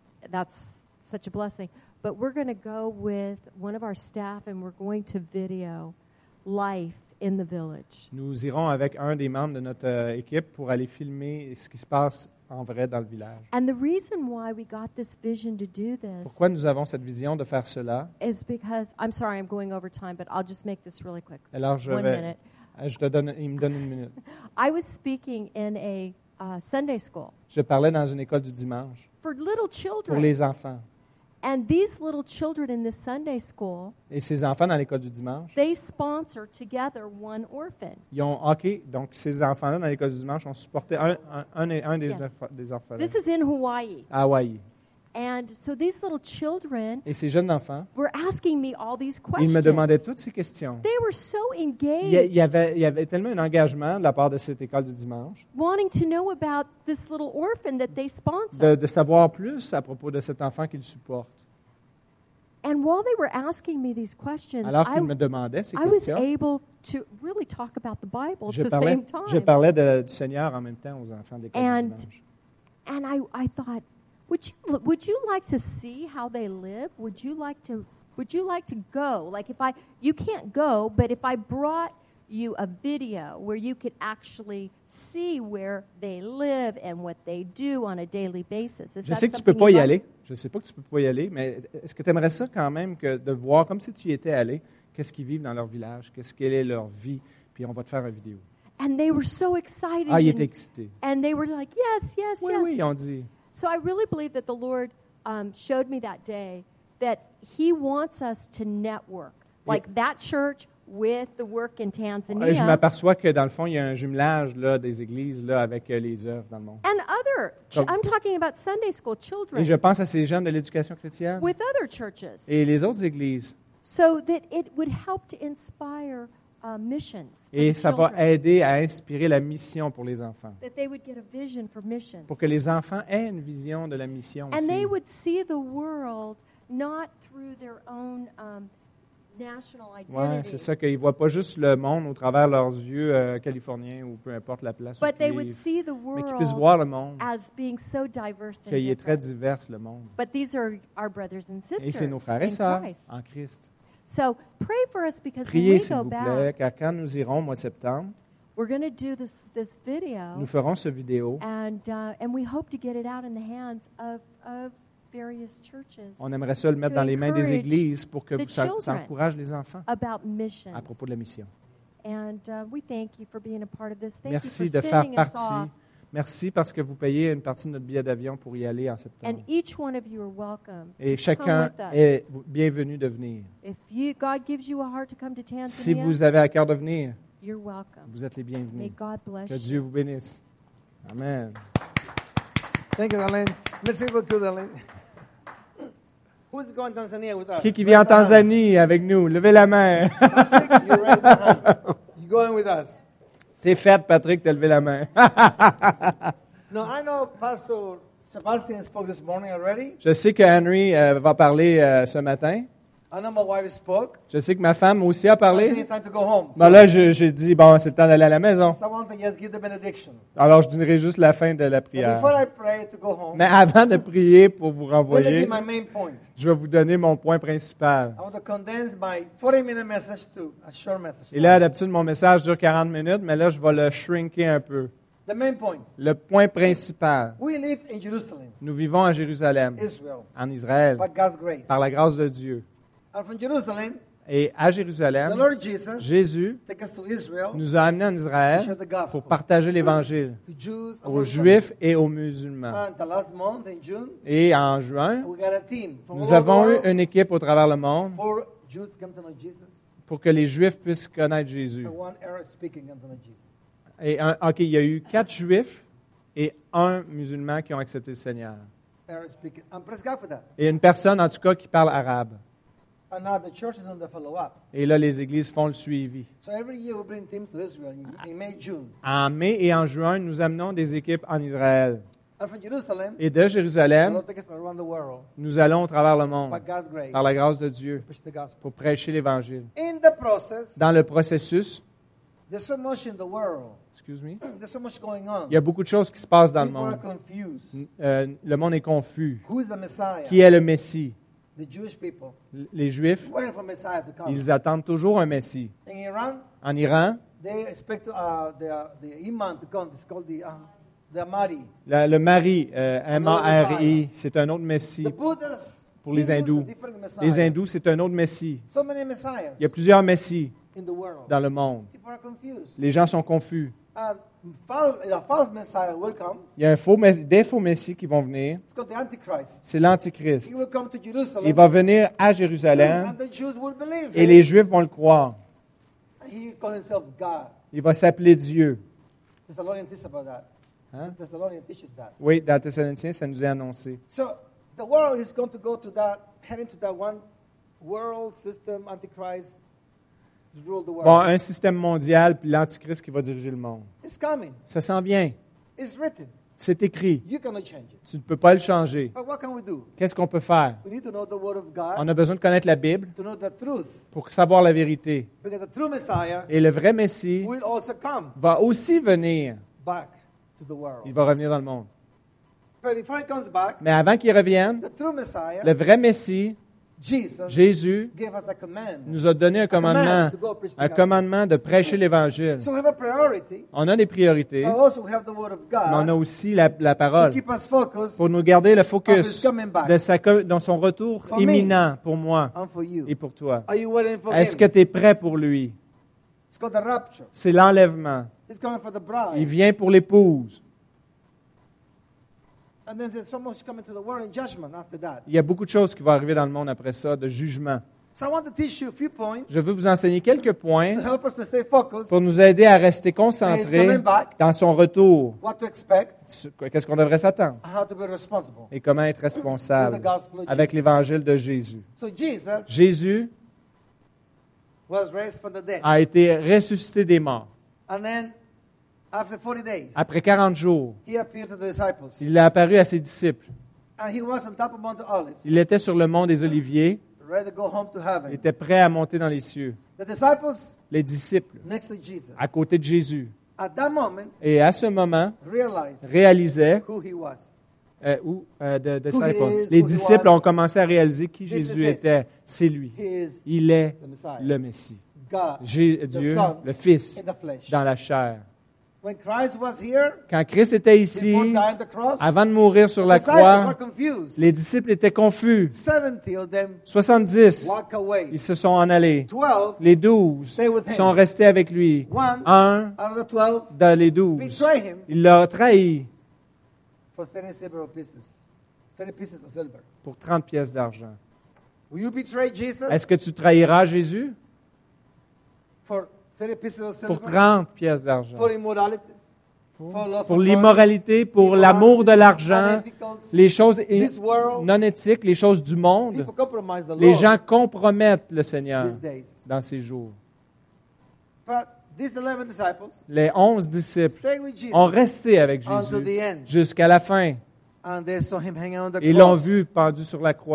Speaker 5: that's such a blessing. But we're going to go with one of our staff and we're going to video life in the village.
Speaker 2: Nous irons avec un des membres de notre euh, équipe pour aller filmer ce qui se passe en vrai dans le village.
Speaker 5: And the reason why we got this vision to do this
Speaker 2: Pourquoi nous avons cette vision de faire cela?
Speaker 5: is because, I'm sorry, I'm going over time, but I'll just make this really quick.
Speaker 2: Alors, je
Speaker 5: One
Speaker 2: vais,
Speaker 5: minute.
Speaker 2: euh, je te donne, il me donne une minute.
Speaker 5: I was speaking in a uh, Sunday school
Speaker 2: Je parlais dans une école du dimanche
Speaker 5: for little
Speaker 2: pour
Speaker 5: children.
Speaker 2: les enfants.
Speaker 5: And these little children in this Sunday school,
Speaker 2: Et ces enfants dans l'école du dimanche,
Speaker 5: they sponsor together one orphan.
Speaker 2: ils ont, OK, donc ces enfants-là dans l'école du dimanche ont supporté un, un, un, un des,
Speaker 5: Yes.
Speaker 2: orph- des orphelins
Speaker 5: This is in Hawaii.
Speaker 2: à Hawaï.
Speaker 5: And so these little children
Speaker 2: Et ces jeunes enfants,
Speaker 5: were asking me all these
Speaker 2: ils me
Speaker 5: questions.
Speaker 2: demandaient toutes ces questions.
Speaker 5: They were so
Speaker 2: Il y, a-
Speaker 5: engaged,
Speaker 2: il y avait, il y avait tellement un engagement de la part de cette école du dimanche
Speaker 5: wanting to know about this little orphan that they sponsor.
Speaker 2: de, de savoir plus à propos de cet enfant qu'ils supportent.
Speaker 5: And while they were asking me these questions,
Speaker 2: Alors
Speaker 5: I,
Speaker 2: qu'ils me demandaient ces
Speaker 5: I was
Speaker 2: questions,
Speaker 5: able to really talk about the Bible
Speaker 2: je
Speaker 5: at the
Speaker 2: parlais,
Speaker 5: same time.
Speaker 2: je parlais de- du Seigneur en même temps aux enfants de l'école
Speaker 5: And-
Speaker 2: du dimanche.
Speaker 5: And I, I thought, would you would you like to see how they live? Would you like to would you like to go? Like if I you can't go, but if I brought you a video where you could actually see where they live and what they do on a daily basis. Is
Speaker 2: Je
Speaker 5: that
Speaker 2: sais que tu peux
Speaker 5: something
Speaker 2: pas
Speaker 5: you'd
Speaker 2: y
Speaker 5: like?
Speaker 2: aller. Je sais pas que tu peux pas y aller, mais est-ce que tu aimerais ça quand même que de voir, comme si tu y étais allé, qu'est-ce qu'ils vivent dans leur village, qu'est-ce quelle est leur vie, puis on va te faire une vidéo.
Speaker 5: And they were so excited.
Speaker 2: Ah, ils
Speaker 5: and,
Speaker 2: étaient excités.
Speaker 5: and they were like, yes, yes,
Speaker 2: Oui,
Speaker 5: yes.
Speaker 2: oui, ils ont dit.
Speaker 5: So I really believe that the Lord um, showed me that day that He wants us to network, like that church with the work in
Speaker 2: Et je
Speaker 5: Tanzania
Speaker 2: m'aperçois que dans le fond, il y a un jumelage là, des églises là, avec euh, les œuvres dans le monde.
Speaker 5: and other. ch-
Speaker 2: Comme-
Speaker 5: I'm talking about Sunday school
Speaker 2: Et
Speaker 5: children
Speaker 2: je pense à ces jeunes de l'éducation chrétienne
Speaker 5: with other churches,
Speaker 2: et les autres églises.
Speaker 5: so that it would help to inspire uh, missions for
Speaker 2: Et
Speaker 5: the
Speaker 2: ça va
Speaker 5: children,
Speaker 2: aider à inspirer la mission pour les enfants.
Speaker 5: that they would get a vision for missions,
Speaker 2: Pour que les enfants aient une vision de la mission
Speaker 5: and
Speaker 2: aussi.
Speaker 5: they would see the world not through their own um, national
Speaker 2: Ouais,
Speaker 5: identity.
Speaker 2: c'est ça qu'ils ne voient pas juste le monde au travers leurs yeux euh, californiens ou peu importe la place où
Speaker 5: But they
Speaker 2: ils
Speaker 5: would
Speaker 2: vivent,
Speaker 5: see the
Speaker 2: mais qu'ils puissent
Speaker 5: world
Speaker 2: voir le monde,
Speaker 5: as being so diverse and
Speaker 2: qu'il est très
Speaker 5: different.
Speaker 2: divers le monde.
Speaker 5: But these are our brothers and
Speaker 2: Et
Speaker 5: sisters
Speaker 2: c'est nos frères et
Speaker 5: in
Speaker 2: sœurs
Speaker 5: Christ.
Speaker 2: en Christ.
Speaker 5: So pray for us because when
Speaker 2: Priez,
Speaker 5: we
Speaker 2: s'il
Speaker 5: go
Speaker 2: vous
Speaker 5: back,
Speaker 2: plaît, car quand nous irons au mois de septembre,
Speaker 5: we're going to do this this video,
Speaker 2: nous ferons ce vidéo.
Speaker 5: and uh, and we hope to get it out in the hands of of various churches
Speaker 2: On aimerait ça le mettre
Speaker 5: to
Speaker 2: dans les mains des
Speaker 5: encourage
Speaker 2: églises pour que
Speaker 5: the
Speaker 2: vous- ça, ça
Speaker 5: children
Speaker 2: encourage les enfants
Speaker 5: about missions.
Speaker 2: à propos de la mission.
Speaker 5: And uh, we thank you for being a part of this. Thank
Speaker 2: Merci
Speaker 5: you
Speaker 2: de
Speaker 5: for
Speaker 2: faire
Speaker 5: sending us
Speaker 2: partie.
Speaker 5: off.
Speaker 2: Merci parce que vous payez une partie de notre billet d'avion pour y aller en septembre.
Speaker 5: And each one of you are welcome
Speaker 2: Et
Speaker 5: to
Speaker 2: chacun
Speaker 5: come with us.
Speaker 2: est bienvenu de venir.
Speaker 5: If you God gives you a heart to come to
Speaker 2: Si
Speaker 5: Tanzania,
Speaker 2: vous avez à cœur de venir,
Speaker 5: you're welcome.
Speaker 2: vous êtes les
Speaker 5: May
Speaker 2: bienvenus.
Speaker 5: God bless
Speaker 2: Que
Speaker 5: you.
Speaker 2: Dieu vous bénisse. Amen.
Speaker 4: Thank you, Darlene. Merci beaucoup, Darlene. Who's going to Tanzania with us?
Speaker 2: Qui qui vient en Tanzanie avec nous? Levez la main.
Speaker 4: Patrick, you raise the hand. You going with us?
Speaker 2: T'es faite, Patrick, t'as levé la main.
Speaker 4: No, I know Pastor Sebastian spoke this morning already.
Speaker 2: Je sais que Henry euh, va parler euh, ce matin.
Speaker 4: I know my wife spoke.
Speaker 2: Je sais que ma femme aussi a
Speaker 4: I think
Speaker 2: parlé.
Speaker 4: it's time to go home.
Speaker 2: Ben
Speaker 4: So
Speaker 2: là, je- j'ai dit, bon, c'est le temps d'aller à la maison.
Speaker 4: someone can just give the benediction.
Speaker 2: Alors, je dirai juste la fin de la
Speaker 4: But
Speaker 2: prière.
Speaker 4: before I pray to go home,
Speaker 2: Mais avant de prier pour vous
Speaker 4: let me
Speaker 2: renvoyer,
Speaker 4: give my main point.
Speaker 2: je vais vous donner mon point principal.
Speaker 4: I want to condense my forty-minute message to a short message.
Speaker 2: Et là, d'habitude, mon message dure quarante minutes, mais là, je vais le shrinker un peu.
Speaker 4: The main point.
Speaker 2: Le point principal.
Speaker 4: We live in Jerusalem,
Speaker 2: Nous vivons à Jérusalem,
Speaker 4: Israel,
Speaker 2: en Israël,
Speaker 4: by God's grace.
Speaker 2: par la grâce de Dieu.
Speaker 4: And from Jerusalem,
Speaker 2: Et à
Speaker 4: the
Speaker 2: Jérusalem,
Speaker 4: Lord Jesus
Speaker 2: Jésus
Speaker 4: took us to Israel
Speaker 2: nous a amenés en
Speaker 4: to
Speaker 2: Israël
Speaker 4: share the gospel
Speaker 2: pour partager l'Évangile
Speaker 4: to Jews and
Speaker 2: aux
Speaker 4: Muslims.
Speaker 2: Juifs et aux musulmans.
Speaker 4: And the last month in June,
Speaker 2: Et en juin,
Speaker 4: we got a team from
Speaker 2: nous
Speaker 4: all
Speaker 2: avons
Speaker 4: over
Speaker 2: eu
Speaker 4: the world
Speaker 2: une équipe au travers le monde
Speaker 4: for Jews to come to know Jesus
Speaker 2: pour que les Juifs puissent connaître Jésus.
Speaker 4: and one Arab speaking come to know Jesus.
Speaker 2: Et un- OK, il y a eu quatre Juifs et un musulman qui ont accepté le Seigneur.
Speaker 4: Arab speaking. And praise God for that.
Speaker 2: Et une personne, en tout cas, qui parle arabe.
Speaker 4: And now the church is on the follow-up.
Speaker 2: Et là, les églises font le suivi.
Speaker 4: So every year we bring teams to Israel in, in May, June.
Speaker 2: En mai et en juin, nous amenons des équipes en Israël.
Speaker 4: And from Jerusalem,
Speaker 2: Et de
Speaker 4: the
Speaker 2: Jérusalem,
Speaker 4: Lord takes us around the world
Speaker 2: nous allons au travers le monde,
Speaker 4: by God's grace
Speaker 2: par la grâce de Dieu,
Speaker 4: preach the gospel.
Speaker 2: pour prêcher l'Évangile.
Speaker 4: In the process,
Speaker 2: Dans le processus,
Speaker 4: there's so much in the world.
Speaker 2: excuse me,
Speaker 4: There's so much going on.
Speaker 2: il y a beaucoup de choses qui se passent dans le
Speaker 4: People are
Speaker 2: monde.
Speaker 4: confused.
Speaker 2: Euh, le monde est confus.
Speaker 4: Who is the Messiah?
Speaker 2: Qui est le Messie?
Speaker 4: The Jewish people
Speaker 2: Les Juifs,
Speaker 4: waiting for Messiah to come.
Speaker 2: ils attendent toujours un Messie.
Speaker 4: In Iran,
Speaker 2: En Iran,
Speaker 4: they expect uh, the, the imam to come. It's called the, um, the Mahdi.
Speaker 2: la- le mari, euh, M A R I, c'est un autre Messie.
Speaker 4: The Buddhists,
Speaker 2: Pour les
Speaker 4: Hindus,
Speaker 2: hindous.
Speaker 4: a different Messiah.
Speaker 2: Les hindous, c'est un autre Messie.
Speaker 4: So many messiahs
Speaker 2: Il y a plusieurs Messies
Speaker 4: in the world.
Speaker 2: dans le monde.
Speaker 4: People are confused.
Speaker 2: Les gens sont confus.
Speaker 4: And false, a false Messiah will come.
Speaker 2: Il y a un faux, mes- des faux Messies qui vont venir.
Speaker 4: It's called the Antichrist.
Speaker 2: C'est
Speaker 4: He
Speaker 2: l'Antichrist.
Speaker 4: will come to Jerusalem.
Speaker 2: Il va venir à Jérusalem
Speaker 4: And the Jews will believe
Speaker 2: et
Speaker 4: him.
Speaker 2: les Juifs vont le croire.
Speaker 4: And he called himself God.
Speaker 2: Il va s'appeler Dieu.
Speaker 4: Thessalonians teaches about that.
Speaker 2: Hein?
Speaker 4: Thessalonians teaches that.
Speaker 2: Oui, dans Thessaloniciens, ça nous est annoncé.
Speaker 4: So the world is going to go to that, heading to that one world system, Antichrist, to rule the world.
Speaker 2: Bon, un système mondial, puis l'Antichrist qui va diriger le monde.
Speaker 4: It's coming.
Speaker 2: Ça s'en vient.
Speaker 4: It's written.
Speaker 2: C'est écrit.
Speaker 4: You cannot change it.
Speaker 2: Tu ne peux pas le changer.
Speaker 4: But what can we do?
Speaker 2: Qu'est-ce qu'on peut faire?
Speaker 4: We need to know the Word of God,
Speaker 2: On a besoin de connaître la Bible
Speaker 4: to know the truth.
Speaker 2: pour savoir la vérité.
Speaker 4: Because the true Messiah
Speaker 2: Et le vrai Messie
Speaker 4: will also come
Speaker 2: va aussi venir.
Speaker 4: back to the world.
Speaker 2: Il va revenir dans le monde.
Speaker 4: But before he comes back,
Speaker 2: Mais avant qu'il revienne,
Speaker 4: the true Messiah,
Speaker 2: le vrai Messie,
Speaker 4: Jesus,
Speaker 2: Jésus,
Speaker 4: gave us a command.
Speaker 2: nous a donné un commandement,
Speaker 4: to go preach the
Speaker 2: un
Speaker 4: gospel.
Speaker 2: commandement de prêcher l'Évangile.
Speaker 4: So we have a priority.
Speaker 2: On a des priorités,
Speaker 4: But also we have the Word of
Speaker 2: mais on a
Speaker 4: God
Speaker 2: aussi la, la
Speaker 4: to
Speaker 2: parole
Speaker 4: keep us focused
Speaker 2: pour nous garder le
Speaker 4: of
Speaker 2: focus
Speaker 4: his coming back
Speaker 2: de sa, co- dans son retour
Speaker 4: For me.
Speaker 2: imminent pour moi
Speaker 4: and for you.
Speaker 2: et pour toi.
Speaker 4: Are you waiting for
Speaker 2: Est-ce
Speaker 4: him?
Speaker 2: que tu es prêt pour lui?
Speaker 4: It's called the rapture.
Speaker 2: C'est l'enlèvement.
Speaker 4: It's coming for the
Speaker 2: Il
Speaker 4: bride.
Speaker 2: vient pour l'épouse.
Speaker 4: And then there's so much coming to the world in judgment after that.
Speaker 2: Il y a beaucoup de choses qui vont arriver dans le monde après ça, de jugement.
Speaker 4: So I want to teach you a few points
Speaker 2: Je veux vous enseigner quelques points
Speaker 4: to help us to stay focused,
Speaker 2: pour nous aider à rester
Speaker 4: And
Speaker 2: concentrés
Speaker 4: he's coming back.
Speaker 2: dans son retour.
Speaker 4: what to expect,
Speaker 2: Sur- Qu'est-ce qu'on devrait s'attendre?
Speaker 4: and how to be responsible.
Speaker 2: Et comment être responsable
Speaker 4: With the gospel of
Speaker 2: avec
Speaker 4: Jesus.
Speaker 2: l'évangile de Jésus.
Speaker 4: So Jesus
Speaker 2: Jésus
Speaker 4: was raised from the dead.
Speaker 2: a été ressuscité des morts.
Speaker 4: And then after forty days,
Speaker 2: Après quarante jours,
Speaker 4: he appeared to the disciples.
Speaker 2: il a apparu à ses disciples.
Speaker 4: And he was on top of Mount Olives,
Speaker 2: Il était sur le mont des Oliviers.
Speaker 4: ready to go home to
Speaker 2: Il
Speaker 4: heaven.
Speaker 2: était prêt à monter dans les cieux.
Speaker 4: The disciples
Speaker 2: Les disciples,
Speaker 4: next to Jesus,
Speaker 2: à côté de Jésus.
Speaker 4: at that moment,
Speaker 2: Et à ce moment,
Speaker 4: realized
Speaker 2: réalisaient,
Speaker 4: who he was.
Speaker 2: euh, ou, euh, de, de
Speaker 4: Who he
Speaker 2: disciples.
Speaker 4: is,
Speaker 2: les
Speaker 4: who he
Speaker 2: disciples
Speaker 4: was.
Speaker 2: ont commencé à réaliser qui
Speaker 4: This
Speaker 2: Jésus
Speaker 4: is it.
Speaker 2: était. C'est lui.
Speaker 4: He is
Speaker 2: Il est
Speaker 4: the Messiah,
Speaker 2: le Messie.
Speaker 4: God,
Speaker 2: J'ai-
Speaker 4: the
Speaker 2: Dieu,
Speaker 4: Son,
Speaker 2: le Fils,
Speaker 4: in the flesh.
Speaker 2: dans la chair.
Speaker 4: When Christ was here,
Speaker 2: Quand Christ était ici,
Speaker 4: before dying on the cross,
Speaker 2: avant de mourir sur la
Speaker 4: the disciples were
Speaker 2: croix,
Speaker 4: confused.
Speaker 2: les disciples étaient confus.
Speaker 4: seventy of them
Speaker 2: soixante-dix,
Speaker 4: walk away.
Speaker 2: ils se sont en allés.
Speaker 4: twelve
Speaker 2: Les douze
Speaker 4: stay with him.
Speaker 2: sont restés avec lui.
Speaker 4: One
Speaker 2: Un
Speaker 4: out of the twelve
Speaker 2: dans les douze,
Speaker 4: betray him
Speaker 2: il l'a trahi
Speaker 4: for thirty silver pieces. thirty pieces of silver.
Speaker 2: pour trente pièces d'argent.
Speaker 4: Will you betray Jesus
Speaker 2: Est-ce que tu trahiras Jésus
Speaker 4: for thirty pieces of silver?
Speaker 2: pour trente pièces d'argent?
Speaker 4: For immoralities? For love
Speaker 2: Pour
Speaker 4: of
Speaker 2: l'immoralité, pour
Speaker 4: God,
Speaker 2: l'amour de l'argent,
Speaker 4: unethicals,
Speaker 2: les choses
Speaker 4: this world,
Speaker 2: non éthiques, les choses du monde.
Speaker 4: people compromise the
Speaker 2: Les
Speaker 4: Lord
Speaker 2: gens compromettent le Seigneur
Speaker 4: these days.
Speaker 2: dans ces jours.
Speaker 4: But these eleven disciples
Speaker 2: Les onze disciples
Speaker 4: stay with Jesus
Speaker 2: ont resté avec
Speaker 4: until the
Speaker 2: Jésus
Speaker 4: end.
Speaker 2: jusqu'à la fin.
Speaker 4: And they saw him hanging on the
Speaker 2: Ils l'ont
Speaker 4: cross.
Speaker 2: vu pendu sur la croix.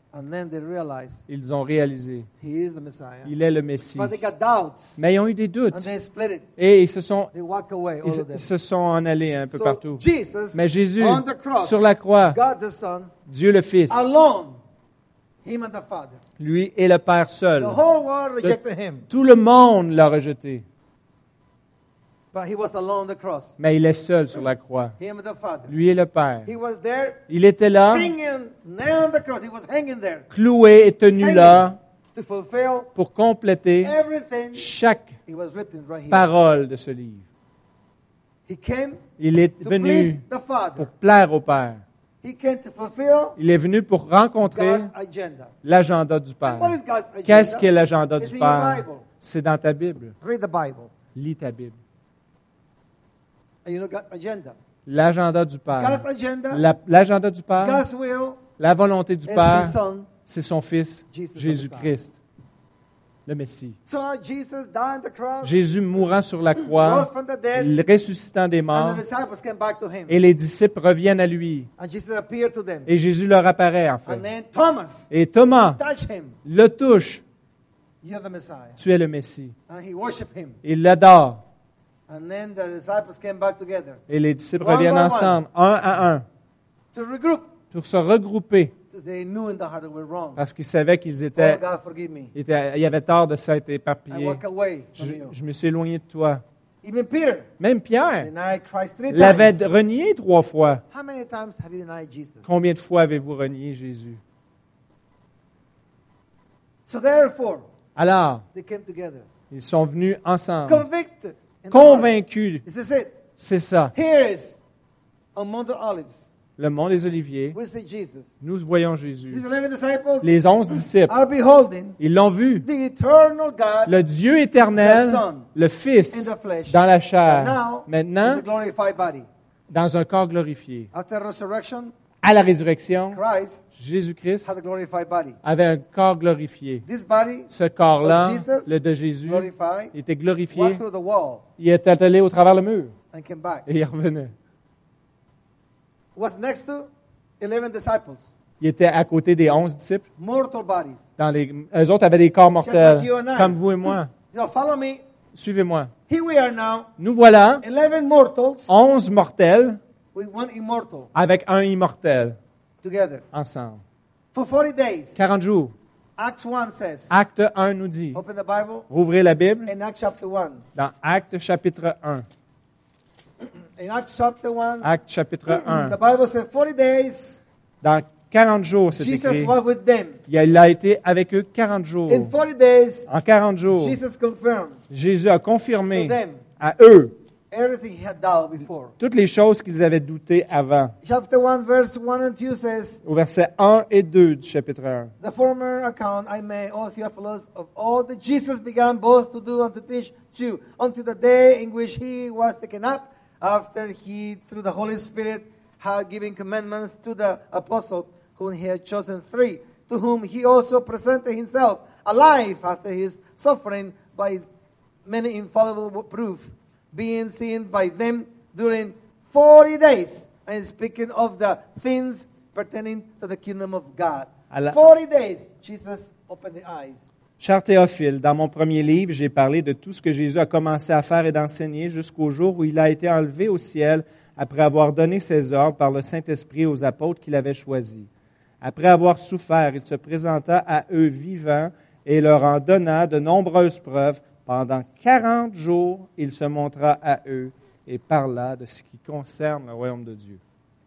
Speaker 4: And then they realized
Speaker 2: Ils ont réalisé,
Speaker 4: he is the Messiah.
Speaker 2: il est le Messie.
Speaker 4: But they got doubts.
Speaker 2: Mais ils ont eu des doutes.
Speaker 4: And they split it.
Speaker 2: Et ils se sont,
Speaker 4: They walk away,
Speaker 2: ils
Speaker 4: all
Speaker 2: se-
Speaker 4: of them.
Speaker 2: se sont en allés un peu
Speaker 4: So
Speaker 2: partout.
Speaker 4: Jesus,
Speaker 2: Mais Jésus,
Speaker 4: on the cross,
Speaker 2: sur la croix,
Speaker 4: God the Son,
Speaker 2: Dieu le Fils,
Speaker 4: alone, him and the Father.
Speaker 2: lui et le Père seul.
Speaker 4: The whole world rejected him,
Speaker 2: Tout le monde l'a rejeté.
Speaker 4: but he was alone on the cross.
Speaker 2: Mais il est seul sur la croix.
Speaker 4: Him and the Father.
Speaker 2: Lui et le Père.
Speaker 4: He was there,
Speaker 2: Il était là,
Speaker 4: hanging, nailed on the cross. He was hanging there
Speaker 2: cloué et tenu là
Speaker 4: to fulfill
Speaker 2: pour compléter
Speaker 4: everything.
Speaker 2: chaque
Speaker 4: It was written right here.
Speaker 2: parole de ce livre.
Speaker 4: He came
Speaker 2: Il est
Speaker 4: to
Speaker 2: venu
Speaker 4: please the Father.
Speaker 2: pour plaire au Père.
Speaker 4: He came to fulfill
Speaker 2: Il est venu pour rencontrer
Speaker 4: God's agenda.
Speaker 2: l'agenda du
Speaker 4: And what
Speaker 2: Père.
Speaker 4: is God's agenda?
Speaker 2: Qu'est-ce qu'est l'agenda
Speaker 4: It's
Speaker 2: du
Speaker 4: in your
Speaker 2: Père?
Speaker 4: Bible.
Speaker 2: C'est dans ta Bible.
Speaker 4: Read the Bible.
Speaker 2: Lis ta Bible.
Speaker 4: And you know God's agenda.
Speaker 2: L'agenda du Père.
Speaker 4: God's agenda,
Speaker 2: La- L'agenda du Père,
Speaker 4: God's will,
Speaker 2: la volonté du
Speaker 4: is His
Speaker 2: Père,
Speaker 4: Son.
Speaker 2: c'est son Fils,
Speaker 4: Jesus the
Speaker 2: Jésus-Christ, le Messie.
Speaker 4: So Jesus died on the cross,
Speaker 2: Jésus mourant sur la
Speaker 4: rose
Speaker 2: croix,
Speaker 4: from the dead,
Speaker 2: le ressuscitant des
Speaker 4: and
Speaker 2: morts,
Speaker 4: the disciples came back to him.
Speaker 2: et les disciples reviennent à lui.
Speaker 4: And Jesus appeared to them.
Speaker 2: Et Jésus leur apparaît, en
Speaker 4: And
Speaker 2: fait.
Speaker 4: then Thomas
Speaker 2: Et Thomas
Speaker 4: touched him.
Speaker 2: le touche.
Speaker 4: You're the Messiah.
Speaker 2: Tu es le Messie.
Speaker 4: And he worshiped him.
Speaker 2: Il l'adore.
Speaker 4: And then the disciples came back together
Speaker 2: Et les disciples
Speaker 4: One
Speaker 2: reviennent
Speaker 4: by
Speaker 2: ensemble, un à un,
Speaker 4: to regroup.
Speaker 2: pour se regrouper,
Speaker 4: They knew in the heart that we're wrong.
Speaker 2: parce qu'ils savaient qu'ils
Speaker 4: Oh,
Speaker 2: étaient,
Speaker 4: God, forgive me.
Speaker 2: étaient, ils avaient tort de s'être
Speaker 4: I
Speaker 2: éparpillés.
Speaker 4: walk away
Speaker 2: Je,
Speaker 4: from you.
Speaker 2: je me suis éloigné de toi.
Speaker 4: Even Peter
Speaker 2: Même Pierre
Speaker 4: denied Christ three
Speaker 2: l'avait
Speaker 4: times.
Speaker 2: renié trois fois.
Speaker 4: How many times have you denied Jesus?
Speaker 2: Combien de fois avez-vous renié Jésus?
Speaker 4: So therefore,
Speaker 2: Alors,
Speaker 4: they came together,
Speaker 2: ils sont venus ensemble,
Speaker 4: convicted, in the heart.
Speaker 2: convaincus.
Speaker 4: This is it.
Speaker 2: C'est ça.
Speaker 4: Here is on Mount of Olives.
Speaker 2: Le mont des Oliviers,
Speaker 4: We see Jesus.
Speaker 2: nous voyons Jésus.
Speaker 4: These eleven disciples
Speaker 2: Les onze disciples,
Speaker 4: are beholding
Speaker 2: ils l'ont vu.
Speaker 4: the eternal God
Speaker 2: Le Dieu éternel,
Speaker 4: The Son,
Speaker 2: le
Speaker 4: in
Speaker 2: Fils,
Speaker 4: the flesh.
Speaker 2: dans la
Speaker 4: And
Speaker 2: chair,
Speaker 4: now,
Speaker 2: maintenant,
Speaker 4: in the glorified body.
Speaker 2: dans un corps glorifié.
Speaker 4: After resurrection,
Speaker 2: À la résurrection,
Speaker 4: Christ
Speaker 2: Jésus-Christ
Speaker 4: had a glorified body.
Speaker 2: avait un corps glorifié.
Speaker 4: This body,
Speaker 2: Ce corps-là,
Speaker 4: of Jesus,
Speaker 2: le de Jésus,
Speaker 4: glorified,
Speaker 2: était glorifié.
Speaker 4: walked through the wall
Speaker 2: Il était allé au travers le mur
Speaker 4: and came back.
Speaker 2: et il revenait.
Speaker 4: Was next to eleven disciples,
Speaker 2: Il était à côté des onze disciples.
Speaker 4: mortal bodies.
Speaker 2: Dans les, eux autres avaient des corps mortels,
Speaker 4: like you and I.
Speaker 2: comme vous et moi.
Speaker 4: You know, follow me.
Speaker 2: Suivez-moi.
Speaker 4: Here we are now,
Speaker 2: Nous voilà,
Speaker 4: eleven mortals
Speaker 2: onze mortels
Speaker 4: with one immortal
Speaker 2: avec un immortel
Speaker 4: together
Speaker 2: ensemble.
Speaker 4: for forty days.
Speaker 2: quarante jours.
Speaker 4: Acts one says,
Speaker 2: Acte un nous dit,
Speaker 4: open the Bible,
Speaker 2: rouvrez la Bible,
Speaker 4: in Acts chapter one.
Speaker 2: dans Acte chapitre un.
Speaker 4: In Acts chapter one,
Speaker 2: Acte chapitre un.
Speaker 4: the Bible says forty days,
Speaker 2: Dans quarante jours, c'est
Speaker 4: Jesus
Speaker 2: écrit.
Speaker 4: was with them.
Speaker 2: Il a été avec eux quarante jours.
Speaker 4: In forty days,
Speaker 2: En quarante jours,
Speaker 4: Jesus confirmed
Speaker 2: Jésus a confirmé
Speaker 4: to them
Speaker 2: à eux
Speaker 4: everything he had doubted before.
Speaker 2: toutes les choses qu'ils avaient doutées avant.
Speaker 4: Chapter one, verse one and two says,
Speaker 2: Au verset un et deux du chapitre un.
Speaker 4: the former account I made, O Theophilus, of all that Jesus began both to do and to teach you, until the day in which he was taken up, after he, through the Holy Spirit, had given commandments to the apostles whom he had chosen three, to whom he also presented himself alive after his suffering by many infallible proof, being seen by them during forty days, and speaking of the things pertaining to the kingdom of God.
Speaker 2: À la-
Speaker 4: forty days, Jesus opened the eyes.
Speaker 2: Cher Théophile, dans mon premier livre, j'ai parlé de tout ce que Jésus a commencé à faire et d'enseigner jusqu'au jour où il a été enlevé au ciel après avoir donné ses ordres par le Saint-Esprit aux apôtres qu'il avait choisis. Après avoir souffert, il se présenta à eux vivants et leur en donna de nombreuses preuves. Pendant quarante jours, il se montra à eux et parla de ce qui concerne le royaume de Dieu.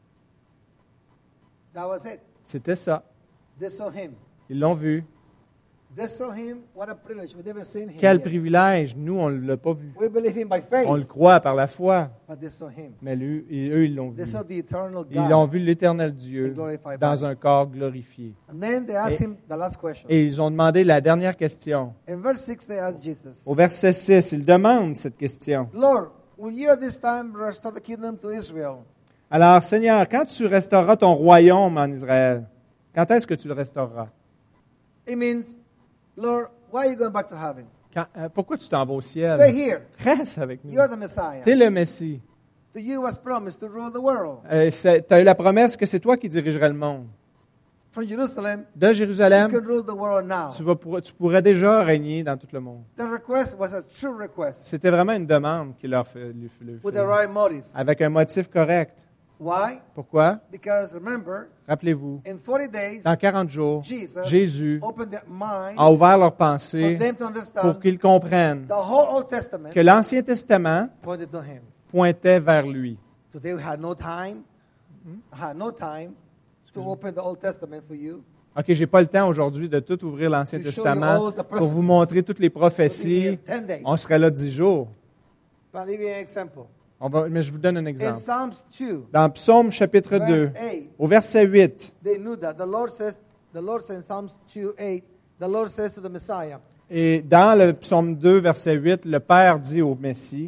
Speaker 4: That was it.
Speaker 2: C'était ça.
Speaker 4: They saw him.
Speaker 2: Ils l'ont vu.
Speaker 4: They saw him. What a privilege. We've never seen him.
Speaker 2: Quel
Speaker 4: yet.
Speaker 2: privilège. Nous, on ne l'a pas vu.
Speaker 4: We believe him by faith.
Speaker 2: On le croit par la foi.
Speaker 4: But they saw him.
Speaker 2: Mais lui, et eux, ils l'ont vu.
Speaker 4: They saw the eternal
Speaker 2: Ils ont
Speaker 4: God.
Speaker 2: vu l'éternel Dieu
Speaker 4: The glorified
Speaker 2: dans
Speaker 4: body.
Speaker 2: un corps glorifié.
Speaker 4: And then they asked
Speaker 2: Et-
Speaker 4: him the last question.
Speaker 2: Et ils ont demandé la dernière question.
Speaker 4: In verse six, they asked Jesus,
Speaker 2: Au verset six, ils demandent cette question.
Speaker 4: Lord, will you at this time restore the kingdom to Israel?
Speaker 2: Alors, Seigneur, quand tu restaureras ton royaume en Israël, quand est-ce que tu le restaureras?
Speaker 4: It means, Lord, why are you going back to heaven?
Speaker 2: Quand- euh, pourquoi tu t'en vas au
Speaker 4: Stay
Speaker 2: ciel?
Speaker 4: here.
Speaker 2: Reste avec nous.
Speaker 4: You're the Messiah.
Speaker 2: Tu es le Messie.
Speaker 4: To you was promised to rule the world.
Speaker 2: Tu as eu la promesse que c'est toi qui dirigerais le monde.
Speaker 4: from Jerusalem,
Speaker 2: de
Speaker 4: you
Speaker 2: Jérusalem,
Speaker 4: can rule the world now.
Speaker 2: tu, vas pour- tu pourrais déjà régner dans tout le monde.
Speaker 4: The request was a true request
Speaker 2: C'était vraiment une demande qu'il leur fait, lui, lui
Speaker 4: with
Speaker 2: fait,
Speaker 4: the right motive.
Speaker 2: avec un motif correct.
Speaker 4: Why?
Speaker 2: Pourquoi?
Speaker 4: Because remember,
Speaker 2: Rappelez-vous,
Speaker 4: in forty days,
Speaker 2: dans quarante jours,
Speaker 4: Jesus
Speaker 2: Jésus
Speaker 4: opened their mind
Speaker 2: a ouvert leur
Speaker 4: for
Speaker 2: pensée
Speaker 4: them to
Speaker 2: pour
Speaker 4: understand
Speaker 2: qu'ils comprennent
Speaker 4: the whole Old Testament
Speaker 2: que l'Ancien Testament
Speaker 4: pointed to Him.
Speaker 2: pointait vers lui.
Speaker 4: Today we had no time, had no time to open the Old Testament for you.
Speaker 2: OK, j'ai pas le temps aujourd'hui de tout ouvrir l'Ancien
Speaker 4: To show you
Speaker 2: Testament
Speaker 4: all the
Speaker 2: pour vous
Speaker 4: prophecies.
Speaker 2: montrer toutes les
Speaker 4: We'll be
Speaker 2: prophéties.
Speaker 4: here ten days.
Speaker 2: On serait là dix jours.
Speaker 4: But I'll give you an example.
Speaker 2: On va, mais je vous donne un
Speaker 4: In
Speaker 2: exemple.
Speaker 4: Psalms two,
Speaker 2: Dans Psaume chapitre deux,
Speaker 4: verse eight,
Speaker 2: au verset huit,
Speaker 4: they knew that the Lord says, the Lord says in Psalms two eight, the Lord says to the Messiah,
Speaker 2: et dans le Psaume deux, verset huit, le Père dit au Messie,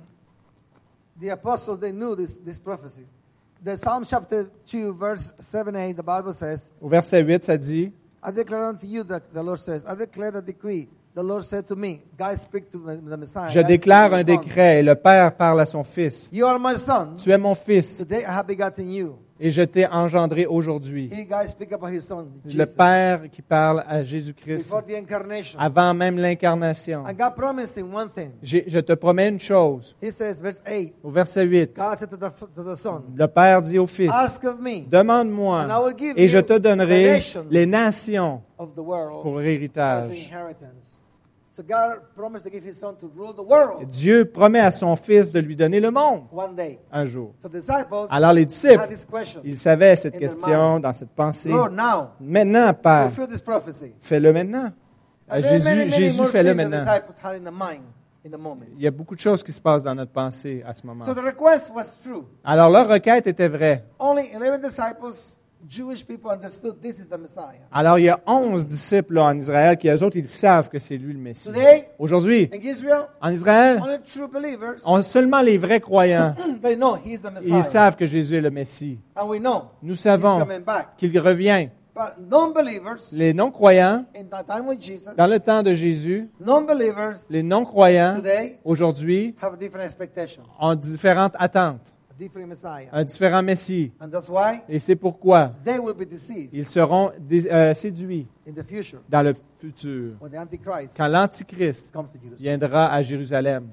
Speaker 4: the apostles, they knew this, this prophecy. The Psalm chapter two, verse seven, eight, the Bible says,
Speaker 2: au verset huit, ça dit,
Speaker 4: I declare unto you that the Lord says, I declare the decree. The Lord said to me, God speak to the Messiah.
Speaker 2: je
Speaker 4: God speak
Speaker 2: déclare
Speaker 4: to
Speaker 2: un
Speaker 4: the Son.
Speaker 2: décret, et le Père parle à son Fils.
Speaker 4: You are my son.
Speaker 2: Tu es mon Fils,
Speaker 4: Today I have begotten you.
Speaker 2: et je t'ai engendré aujourd'hui.
Speaker 4: He, God speak about his son,
Speaker 2: Le
Speaker 4: Jesus,
Speaker 2: Père qui parle à Jésus-Christ
Speaker 4: before the incarnation.
Speaker 2: avant même l'incarnation.
Speaker 4: And God promised him one thing.
Speaker 2: J'ai- Je te promets une chose.
Speaker 4: He says, verse eight,
Speaker 2: Au verset huit,
Speaker 4: God said to the, to the son,
Speaker 2: le Père dit au Fils,
Speaker 4: ask of me
Speaker 2: demande-moi,
Speaker 4: and I will give
Speaker 2: et je
Speaker 4: you
Speaker 2: te
Speaker 4: the
Speaker 2: donnerai
Speaker 4: nation
Speaker 2: les nations
Speaker 4: of the world
Speaker 2: pour
Speaker 4: as
Speaker 2: héritage.
Speaker 4: inheritance. So God promised to give his son to rule the world
Speaker 2: Dieu promet à son Fils de lui donner le monde
Speaker 4: one day.
Speaker 2: un jour.
Speaker 4: So the disciples
Speaker 2: Alors les
Speaker 4: had
Speaker 2: disciples,
Speaker 4: this question.
Speaker 2: ils savaient cette
Speaker 4: In their
Speaker 2: question
Speaker 4: mind.
Speaker 2: dans cette pensée.
Speaker 4: Lord, now,
Speaker 2: Maintenant, Père,
Speaker 4: fulfill this prophecy.
Speaker 2: fais-le maintenant.
Speaker 4: And
Speaker 2: Euh,
Speaker 4: there are many,
Speaker 2: Jésus,
Speaker 4: many
Speaker 2: Jésus,
Speaker 4: more
Speaker 2: fais-le
Speaker 4: things the
Speaker 2: maintenant.
Speaker 4: disciples had in the mind in the moment.
Speaker 2: Il y a beaucoup de choses qui se passent dans notre pensée à ce moment.
Speaker 4: So the request was true.
Speaker 2: Alors leur requête était vraie.
Speaker 4: Only eleven disciples, Jewish people, understood this is the Messiah.
Speaker 2: Alors il y a onze disciples là, en Israël qui, eux autres, ils savent que c'est lui le Messie.
Speaker 4: Today,
Speaker 2: Aujourd'hui,
Speaker 4: in Israel,
Speaker 2: en Israël,
Speaker 4: only true believers,
Speaker 2: on, seulement les vrais croyants,
Speaker 4: they know he's the
Speaker 2: ils
Speaker 4: Messiah.
Speaker 2: savent que Jésus est le Messie.
Speaker 4: And we know
Speaker 2: Nous
Speaker 4: he's
Speaker 2: savons
Speaker 4: coming back.
Speaker 2: qu'il revient.
Speaker 4: But non-believers,
Speaker 2: Les non-croyants,
Speaker 4: in the time of Jesus,
Speaker 2: dans le temps de Jésus,
Speaker 4: non-believers
Speaker 2: les non-croyants,
Speaker 4: today
Speaker 2: aujourd'hui,
Speaker 4: have a different expectation,
Speaker 2: ont différentes attentes,
Speaker 4: a different Messiah.
Speaker 2: un différent Messie.
Speaker 4: And that's why
Speaker 2: Et c'est pourquoi
Speaker 4: they will be deceived
Speaker 2: ils seront dé- euh, séduits
Speaker 4: in the future
Speaker 2: dans le futur,
Speaker 4: when the Antichrist
Speaker 2: quand l'Antichrist
Speaker 4: comes to Jerusalem.
Speaker 2: viendra à Jérusalem.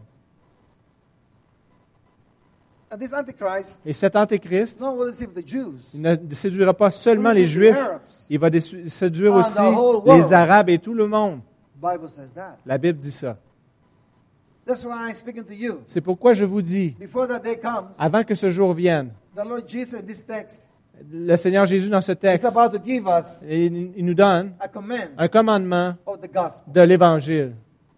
Speaker 4: And this Antichrist
Speaker 2: Et cet Antéchrist,
Speaker 4: not will deceive the Jews,
Speaker 2: il ne séduira pas seulement
Speaker 4: will
Speaker 2: les
Speaker 4: deceive the
Speaker 2: Juifs,
Speaker 4: Arabs.
Speaker 2: il va déçu- séduire
Speaker 4: And
Speaker 2: aussi
Speaker 4: the whole world.
Speaker 2: les Arabes et tout le monde.
Speaker 4: Bible says that.
Speaker 2: La Bible dit ça.
Speaker 4: That's why I'm speaking to you.
Speaker 2: C'est pourquoi je vous dis,
Speaker 4: Before that day comes,
Speaker 2: avant que ce jour vienne,
Speaker 4: the Lord Jesus in this text
Speaker 2: le Seigneur Jésus dans ce
Speaker 4: is
Speaker 2: texte,
Speaker 4: about to give us
Speaker 2: il il nous donne
Speaker 4: a command
Speaker 2: un commandement
Speaker 4: of the gospel.
Speaker 2: de l'Évangile.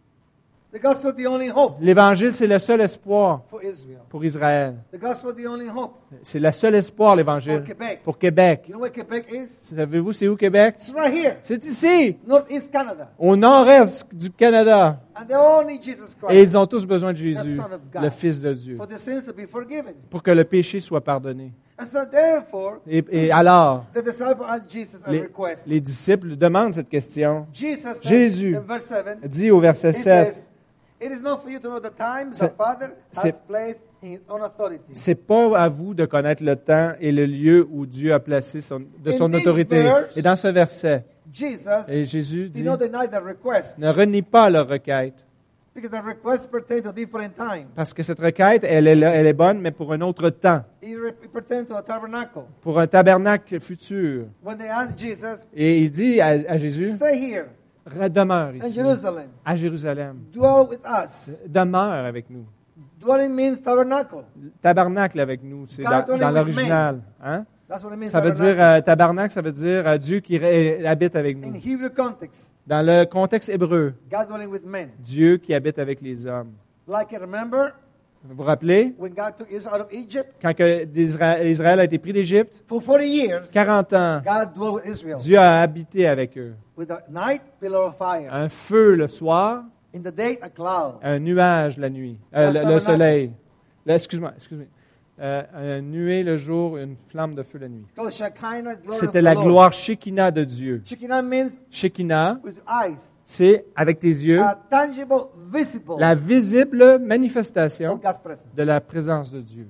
Speaker 4: The gospel is the only hope
Speaker 2: L'Évangile, c'est le seul espoir
Speaker 4: for Israel.
Speaker 2: pour Israël.
Speaker 4: The gospel is the only hope
Speaker 2: C'est le seul espoir,
Speaker 4: for
Speaker 2: l'Évangile,
Speaker 4: Quebec.
Speaker 2: pour Québec.
Speaker 4: You know where Quebec is?
Speaker 2: Savez-vous, c'est où Québec?
Speaker 4: It's right here,
Speaker 2: C'est ici,
Speaker 4: northeast Canada.
Speaker 2: au nord-est du Canada.
Speaker 4: And they all need Jesus
Speaker 2: Et
Speaker 4: Christ
Speaker 2: ils ont tous besoin de Jésus,
Speaker 4: The Son of God.
Speaker 2: le Fils de Dieu,
Speaker 4: for the sins to be forgiven.
Speaker 2: pour que le péché soit pardonné.
Speaker 4: And so therefore,
Speaker 2: Et, et alors,
Speaker 4: the disciple asked Jesus a
Speaker 2: les,
Speaker 4: request.
Speaker 2: les disciples demandent cette question.
Speaker 4: Jesus said
Speaker 2: Jésus
Speaker 4: in verse seven,
Speaker 2: Dit au verset
Speaker 4: he
Speaker 2: sept,
Speaker 4: says, It is not for you to know the time the
Speaker 2: C'est-
Speaker 4: Father has
Speaker 2: c'est-
Speaker 4: placed in his own authority.
Speaker 2: c'est pas à vous de connaître le temps et le lieu où Dieu a placé son, de
Speaker 4: In
Speaker 2: son
Speaker 4: this
Speaker 2: autorité.
Speaker 4: verse,
Speaker 2: Et dans ce verset,
Speaker 4: Jesus
Speaker 2: et Jésus
Speaker 4: did
Speaker 2: dit,
Speaker 4: not deny the request
Speaker 2: ne renie pas leur requête,
Speaker 4: because the request pertained to a different time.
Speaker 2: parce que cette requête, elle est, là- elle est bonne, mais pour un autre temps,
Speaker 4: It, re- it pertained to a tabernacle.
Speaker 2: pour un tabernacle futur.
Speaker 4: When they asked Jesus,
Speaker 2: Et il dit à, à Jésus,
Speaker 4: stay here
Speaker 2: demeure
Speaker 4: in
Speaker 2: ici,
Speaker 4: Jerusalem,
Speaker 2: à Jérusalem.
Speaker 4: dwell with us.
Speaker 2: Demeure avec nous.
Speaker 4: Dwelling means tabernacle.
Speaker 2: Tabernacle avec nous, c'est
Speaker 4: God
Speaker 2: dans,
Speaker 4: only
Speaker 2: dans
Speaker 4: with
Speaker 2: l'original. Hein?
Speaker 4: That's what it means.
Speaker 2: Ça veut
Speaker 4: tabernacle.
Speaker 2: dire, euh, tabernacle, ça veut dire euh, Dieu qui ré- habite avec
Speaker 4: In
Speaker 2: nous.
Speaker 4: Hebrew context,
Speaker 2: Dans le contexte hébreu,
Speaker 4: God dwelling with men.
Speaker 2: Dieu qui habite avec les hommes.
Speaker 4: Like you remember
Speaker 2: Vous vous rappelez,
Speaker 4: when God took Israel out of Egypt
Speaker 2: quand que d'Isra- Israël a été pris d'Égypte,
Speaker 4: for forty years,
Speaker 2: quarante ans,
Speaker 4: God dwelled with Israel
Speaker 2: Dieu a habité avec eux.
Speaker 4: with a night pillar of fire,
Speaker 2: Un feu le soir,
Speaker 4: in the day a cloud.
Speaker 2: un nuage la nuit, euh, le, le
Speaker 4: tabernacle.
Speaker 2: soleil. Le- excuse-moi, excuse-moi. Euh, un nuée le jour, une flamme de feu la nuit.
Speaker 4: Called Shekinah, glory of
Speaker 2: C'était
Speaker 4: the
Speaker 2: la
Speaker 4: Lord.
Speaker 2: gloire Shekinah de Dieu.
Speaker 4: Shekinah means
Speaker 2: Shekinah,
Speaker 4: with eyes,
Speaker 2: c'est avec tes yeux
Speaker 4: a tangible, visible
Speaker 2: la visible manifestation
Speaker 4: of God's presence.
Speaker 2: de la présence de Dieu.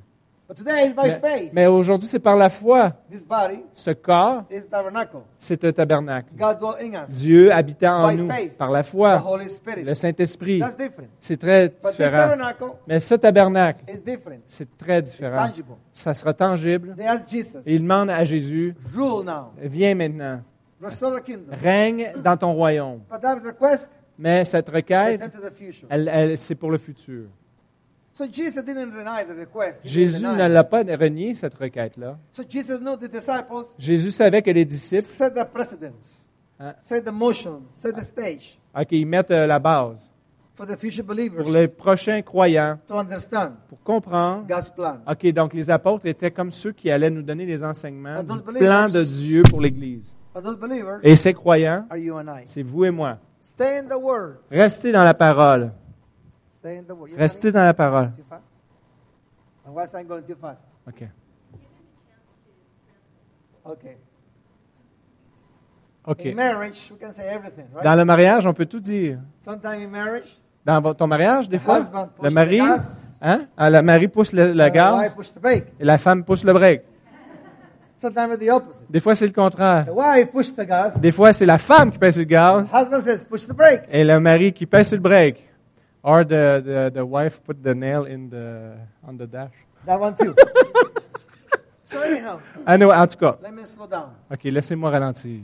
Speaker 4: But today is by
Speaker 2: Mais,
Speaker 4: faith.
Speaker 2: mais aujourd'hui, c'est par la foi.
Speaker 4: This body
Speaker 2: Ce corps,
Speaker 4: is tabernacle.
Speaker 2: c'est un tabernacle.
Speaker 4: God dwell in us.
Speaker 2: Dieu habitant en
Speaker 4: By
Speaker 2: nous
Speaker 4: faith.
Speaker 2: par la
Speaker 4: The
Speaker 2: foi,
Speaker 4: Holy Spirit.
Speaker 2: le Saint-Esprit.
Speaker 4: That's different.
Speaker 2: C'est très
Speaker 4: But this
Speaker 2: différent.
Speaker 4: tabernacle
Speaker 2: Mais ce tabernacle,
Speaker 4: is different.
Speaker 2: c'est très
Speaker 4: It's
Speaker 2: différent.
Speaker 4: tangible.
Speaker 2: Ça sera tangible.
Speaker 4: They ask Jesus,
Speaker 2: Et il demande à Jésus,
Speaker 4: rule now.
Speaker 2: viens maintenant,
Speaker 4: Restore the kingdom.
Speaker 2: règne dans ton royaume.
Speaker 4: But that request,
Speaker 2: Mais cette
Speaker 4: they
Speaker 2: requête,
Speaker 4: tend to the future.
Speaker 2: elle, elle- c'est pour le futur.
Speaker 4: So Jesus didn't deny the request. He didn't
Speaker 2: Jésus
Speaker 4: deny
Speaker 2: ne
Speaker 4: it.
Speaker 2: l'a pas renié, cette requête-là.
Speaker 4: So Jesus knew the disciples
Speaker 2: Jésus savait que les disciples,
Speaker 4: set the precedence,
Speaker 2: Hein?
Speaker 4: set the motion, set the stage
Speaker 2: OK, ils mettent euh, la base
Speaker 4: for the future
Speaker 2: pour
Speaker 4: believers
Speaker 2: les prochains croyants,
Speaker 4: to understand
Speaker 2: pour comprendre.
Speaker 4: God's plan.
Speaker 2: OK, donc les apôtres étaient comme ceux qui allaient nous donner les enseignements
Speaker 4: And
Speaker 2: du
Speaker 4: those
Speaker 2: plan
Speaker 4: believers-
Speaker 2: de Dieu pour l'Église.
Speaker 4: For those believers
Speaker 2: Et ces croyants,
Speaker 4: are you and I.
Speaker 2: c'est vous et moi.
Speaker 4: Stay in the Word.
Speaker 2: Restez dans la parole.
Speaker 4: Stay in the Word. You
Speaker 2: Restez
Speaker 4: running
Speaker 2: dans la parole.
Speaker 4: too fast? And why is I going too fast?
Speaker 2: OK.
Speaker 4: Okay.
Speaker 2: OK.
Speaker 4: In marriage, we can say everything, right?
Speaker 2: Dans le mariage, on peut tout dire.
Speaker 4: Sometimes in marriage,
Speaker 2: Dans vo- ton mariage, des
Speaker 4: the
Speaker 2: fois,
Speaker 4: husband pushes
Speaker 2: le mari,
Speaker 4: the gas,
Speaker 2: hein? Ah, le mari pousse le, le
Speaker 4: and the wife
Speaker 2: gaz
Speaker 4: pushes the brake.
Speaker 2: et la femme pousse le break.
Speaker 4: Sometimes it's the opposite.
Speaker 2: Des fois, c'est le contraire.
Speaker 4: The wife pushes the gas.
Speaker 2: Des fois, c'est la femme qui pèse sur le gaz
Speaker 4: The husband says, push the brake.
Speaker 2: et le mari qui pèse sur le break. Or the, the, the wife put the nail in the, on the dash.
Speaker 4: That one too. So anyhow,
Speaker 2: Ah non, en tout cas.
Speaker 4: let me slow down.
Speaker 2: OK, laissez-moi ralentir.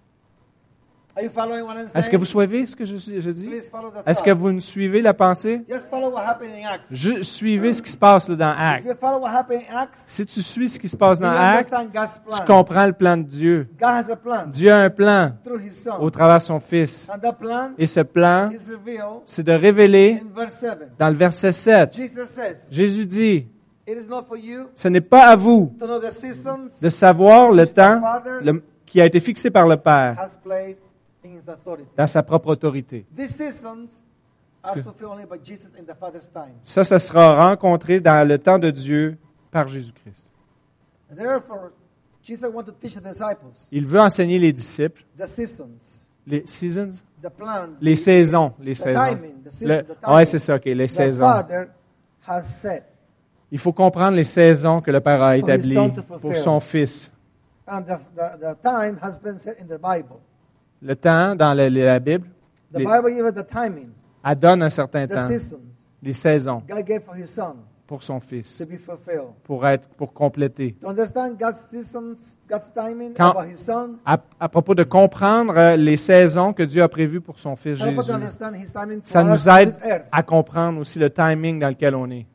Speaker 4: Are you following what I'm saying?
Speaker 2: Est-ce que vous suivez ce que je, je dis?
Speaker 4: Please follow the
Speaker 2: Est-ce que
Speaker 4: thoughts.
Speaker 2: vous me suivez la pensée?
Speaker 4: Just follow what happened in Acts.
Speaker 2: Je, suivez ce qui se passe là, dans
Speaker 4: If
Speaker 2: Actes.
Speaker 4: you follow what happened in Acts,
Speaker 2: Si tu suis ce qui se passe
Speaker 4: you
Speaker 2: dans Actes,
Speaker 4: understand God's
Speaker 2: tu
Speaker 4: plan.
Speaker 2: comprends le plan de Dieu.
Speaker 4: God has a plan
Speaker 2: Dieu a un plan
Speaker 4: through His Son.
Speaker 2: au travers de son Fils.
Speaker 4: And that plan
Speaker 2: Et ce plan,
Speaker 4: is revealed
Speaker 2: c'est de révéler
Speaker 4: in verse seven.
Speaker 2: dans le verset sept.
Speaker 4: Jesus says,
Speaker 2: Jésus dit,
Speaker 4: it is not for you
Speaker 2: ce n'est pas à vous
Speaker 4: to know the seasons
Speaker 2: de savoir le temps le- qui a été fixé par le Père
Speaker 4: has placed in His authority.
Speaker 2: dans sa propre autorité.
Speaker 4: These seasons are
Speaker 2: que-
Speaker 4: fulfilled only by Jesus in the Father's time.
Speaker 2: Ça, ça sera rencontré dans le temps de Dieu par Jésus-Christ.
Speaker 4: And therefore, Jesus wanted to teach the disciples
Speaker 2: Il veut enseigner les disciples
Speaker 4: the seasons,
Speaker 2: les seasons,
Speaker 4: the plans,
Speaker 2: les
Speaker 4: the,
Speaker 2: saisons, les
Speaker 4: the
Speaker 2: saisons.
Speaker 4: timing, the seasons,
Speaker 2: Le,
Speaker 4: the timing
Speaker 2: ouais, c'est ça, ok, les
Speaker 4: the
Speaker 2: saisons.
Speaker 4: Father has set.
Speaker 2: Il faut comprendre les saisons que le Père a
Speaker 4: For his
Speaker 2: établies
Speaker 4: son to fulfill.
Speaker 2: pour son Fils.
Speaker 4: And the, the, the time has been set in the Bible.
Speaker 2: Le temps dans la, la Bible,
Speaker 4: The
Speaker 2: les-
Speaker 4: Bible gives the timing,
Speaker 2: elle donne un certain
Speaker 4: the
Speaker 2: temps,
Speaker 4: seasons
Speaker 2: les saisons
Speaker 4: God gave for His Son
Speaker 2: pour son Fils,
Speaker 4: to be fulfilled.
Speaker 2: pour être, pour compléter.
Speaker 4: To understand God's seasons, God's timing
Speaker 2: Quand-
Speaker 4: about His Son,
Speaker 2: À, à propos de comprendre euh, les saisons que Dieu a prévues pour son Fils
Speaker 4: help us
Speaker 2: Jésus,
Speaker 4: to understand His timing
Speaker 2: ça
Speaker 4: for us
Speaker 2: nous
Speaker 4: on
Speaker 2: aide
Speaker 4: this earth,
Speaker 2: à comprendre aussi le timing dans lequel on est,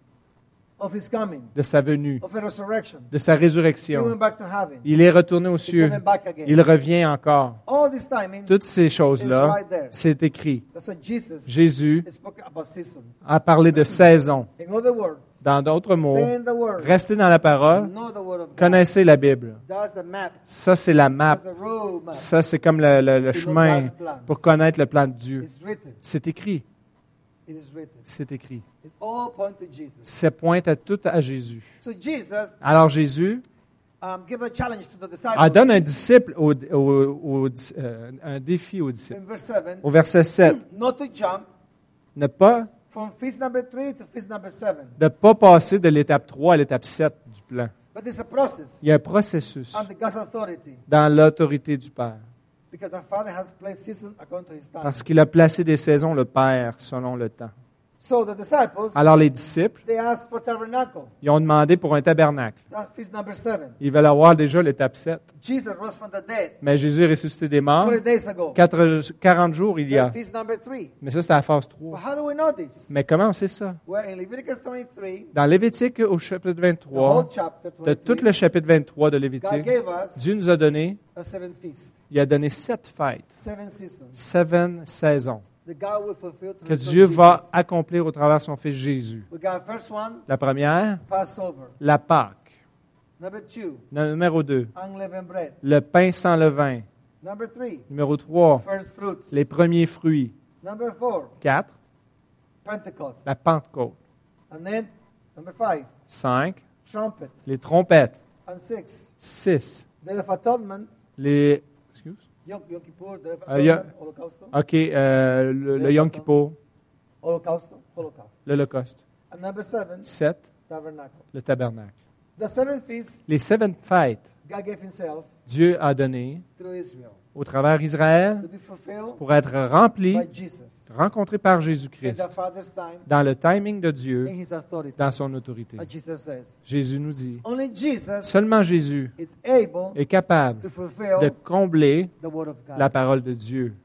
Speaker 4: of His coming,
Speaker 2: de sa venue,
Speaker 4: of His resurrection.
Speaker 2: de sa
Speaker 4: He
Speaker 2: résurrection.
Speaker 4: went back to heaven.
Speaker 2: Il est retourné aux
Speaker 4: He's
Speaker 2: cieux.
Speaker 4: coming back again.
Speaker 2: Il revient encore.
Speaker 4: All this timing
Speaker 2: Toutes ces
Speaker 4: is
Speaker 2: choses-là,
Speaker 4: right there.
Speaker 2: c'est écrit.
Speaker 4: That's what Jesus
Speaker 2: Jésus
Speaker 4: spoke about seasons.
Speaker 2: a parlé de saisons.
Speaker 4: In other words,
Speaker 2: Dans d'autres mots,
Speaker 4: stay in the Word.
Speaker 2: restez dans la parole,
Speaker 4: Know the Word of God.
Speaker 2: connaissez la Bible.
Speaker 4: That's the map.
Speaker 2: Ça, c'est la map.
Speaker 4: That's the road map.
Speaker 2: Ça, c'est comme le, le- le
Speaker 4: To know
Speaker 2: chemin
Speaker 4: God's plan.
Speaker 2: pour connaître le plan de Dieu.
Speaker 4: It's written.
Speaker 2: C'est écrit.
Speaker 4: It is written.
Speaker 2: C'est écrit.
Speaker 4: It all point to Jesus.
Speaker 2: Ça pointe à tout à Jésus.
Speaker 4: So Jesus
Speaker 2: Alors Jésus
Speaker 4: um, give a challenge to the disciples.
Speaker 2: a donne un disciple au, au- au- euh, un défi aux disciples.
Speaker 4: in verse seven,
Speaker 2: Au verset sept,
Speaker 4: not to jump
Speaker 2: ne pas
Speaker 4: from phase number three to phase number seven.
Speaker 2: de pas passer de l'étape trois à l'étape sept du plan.
Speaker 4: But it's a process
Speaker 2: Il y a un processus
Speaker 4: under God's authority
Speaker 2: dans l'autorité du Père.
Speaker 4: because the Father has placed seasons according to His time.
Speaker 2: Parce qu'il a placé des saisons, le Père, selon le temps.
Speaker 4: So the disciples,
Speaker 2: Alors les disciples,
Speaker 4: they asked for tabernacle.
Speaker 2: ils ont demandé pour un tabernacle.
Speaker 4: That's phase number seven.
Speaker 2: Ils veulent avoir déjà l'étape sept.
Speaker 4: Jesus rose from the dead
Speaker 2: Mais Jésus est ressuscité des morts
Speaker 4: forty days ago.
Speaker 2: quatre- quarante jours il y a.
Speaker 4: That's phase number three.
Speaker 2: Mais ça, c'est la phase
Speaker 4: But
Speaker 2: trois.
Speaker 4: how do we know this?
Speaker 2: Mais comment on sait ça?
Speaker 4: Well, in Leviticus twenty-three,
Speaker 2: Dans Lévitique, au chapitre
Speaker 4: the whole
Speaker 2: vingt-trois,
Speaker 4: chapter
Speaker 2: de tout
Speaker 4: twenty-three,
Speaker 2: le chapitre vingt-trois de
Speaker 4: God
Speaker 2: Lévitique,
Speaker 4: gave us
Speaker 2: Dieu nous a donné,
Speaker 4: a seven feast,
Speaker 2: il a donné sept fêtes,
Speaker 4: seven seasons.
Speaker 2: seven saisons,
Speaker 4: The God will fulfill through
Speaker 2: que
Speaker 4: His Son
Speaker 2: Dieu va
Speaker 4: Jesus.
Speaker 2: accomplir au travers de son Fils Jésus.
Speaker 4: We got first one,
Speaker 2: La première,
Speaker 4: Passover.
Speaker 2: la Pâque.
Speaker 4: Number two,
Speaker 2: Numéro deux,
Speaker 4: unleavened bread.
Speaker 2: le pain sans levain.
Speaker 4: Number three,
Speaker 2: Numéro trois,
Speaker 4: first fruits.
Speaker 2: les premiers fruits.
Speaker 4: Number four,
Speaker 2: Quatre,
Speaker 4: Pentecost.
Speaker 2: la Pentecôte.
Speaker 4: And then number five,
Speaker 2: Cinq,
Speaker 4: trumpets.
Speaker 2: les trompettes.
Speaker 4: And six,
Speaker 2: Six,
Speaker 4: Day of Atonement,
Speaker 2: les... Excuse?
Speaker 4: Yom, Yom Kippur, Day of
Speaker 2: Uh, yeah.
Speaker 4: Atonement, Holocaust,
Speaker 2: OK, euh, le, le Yom Kippur,
Speaker 4: Holocaust, Holocaust.
Speaker 2: l'Holocauste.
Speaker 4: And number seven,
Speaker 2: Sept,
Speaker 4: Tabernacle.
Speaker 2: le tabernacle.
Speaker 4: The seven feasts
Speaker 2: Les sept fêtes,
Speaker 4: God gave Himself
Speaker 2: Dieu a donné
Speaker 4: through Israel
Speaker 2: au travers d'Israël
Speaker 4: to be fulfilled
Speaker 2: pour être rempli,
Speaker 4: by Jesus
Speaker 2: rencontré par
Speaker 4: in the
Speaker 2: Jésus-Christ,
Speaker 4: Father's time
Speaker 2: dans le timing de Dieu,
Speaker 4: in His authority.
Speaker 2: dans son autorité.
Speaker 4: As Jesus says,
Speaker 2: Jésus nous dit,
Speaker 4: only Jesus
Speaker 2: seulement Jésus
Speaker 4: is able
Speaker 2: est capable
Speaker 4: to
Speaker 2: de
Speaker 4: fulfill
Speaker 2: combler
Speaker 4: the Word of God.
Speaker 2: la parole de Dieu.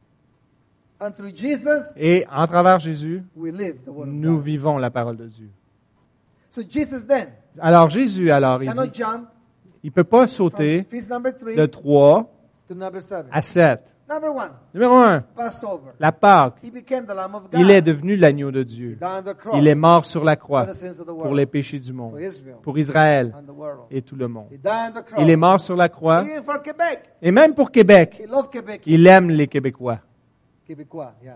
Speaker 4: And through Jesus,
Speaker 2: Et en travers Jésus,
Speaker 4: we live the Word of
Speaker 2: nous
Speaker 4: God.
Speaker 2: vivons la parole de Dieu.
Speaker 4: So Jesus then
Speaker 2: Alors Jésus, alors, il
Speaker 4: cannot
Speaker 2: dit,
Speaker 4: jump
Speaker 2: il ne peut pas
Speaker 4: from
Speaker 2: sauter
Speaker 4: feast number three
Speaker 2: de trois
Speaker 4: to number seven.
Speaker 2: à sept.
Speaker 4: Number one,
Speaker 2: Numéro un,
Speaker 4: Passover.
Speaker 2: la Pâque.
Speaker 4: He became the Lamb of God.
Speaker 2: Il est devenu l'agneau de Dieu.
Speaker 4: He died on the cross
Speaker 2: Il est mort sur la
Speaker 4: for
Speaker 2: croix
Speaker 4: the sins of the
Speaker 2: pour
Speaker 4: world,
Speaker 2: les péchés du monde,
Speaker 4: for Israel
Speaker 2: pour Israël
Speaker 4: and the world.
Speaker 2: et tout le monde.
Speaker 4: He died on the cross.
Speaker 2: Il est mort sur la croix
Speaker 4: Even for Quebec.
Speaker 2: et même pour Québec.
Speaker 4: He loved Quebec.
Speaker 2: Il aime les Québécois.
Speaker 4: Québécois, yeah.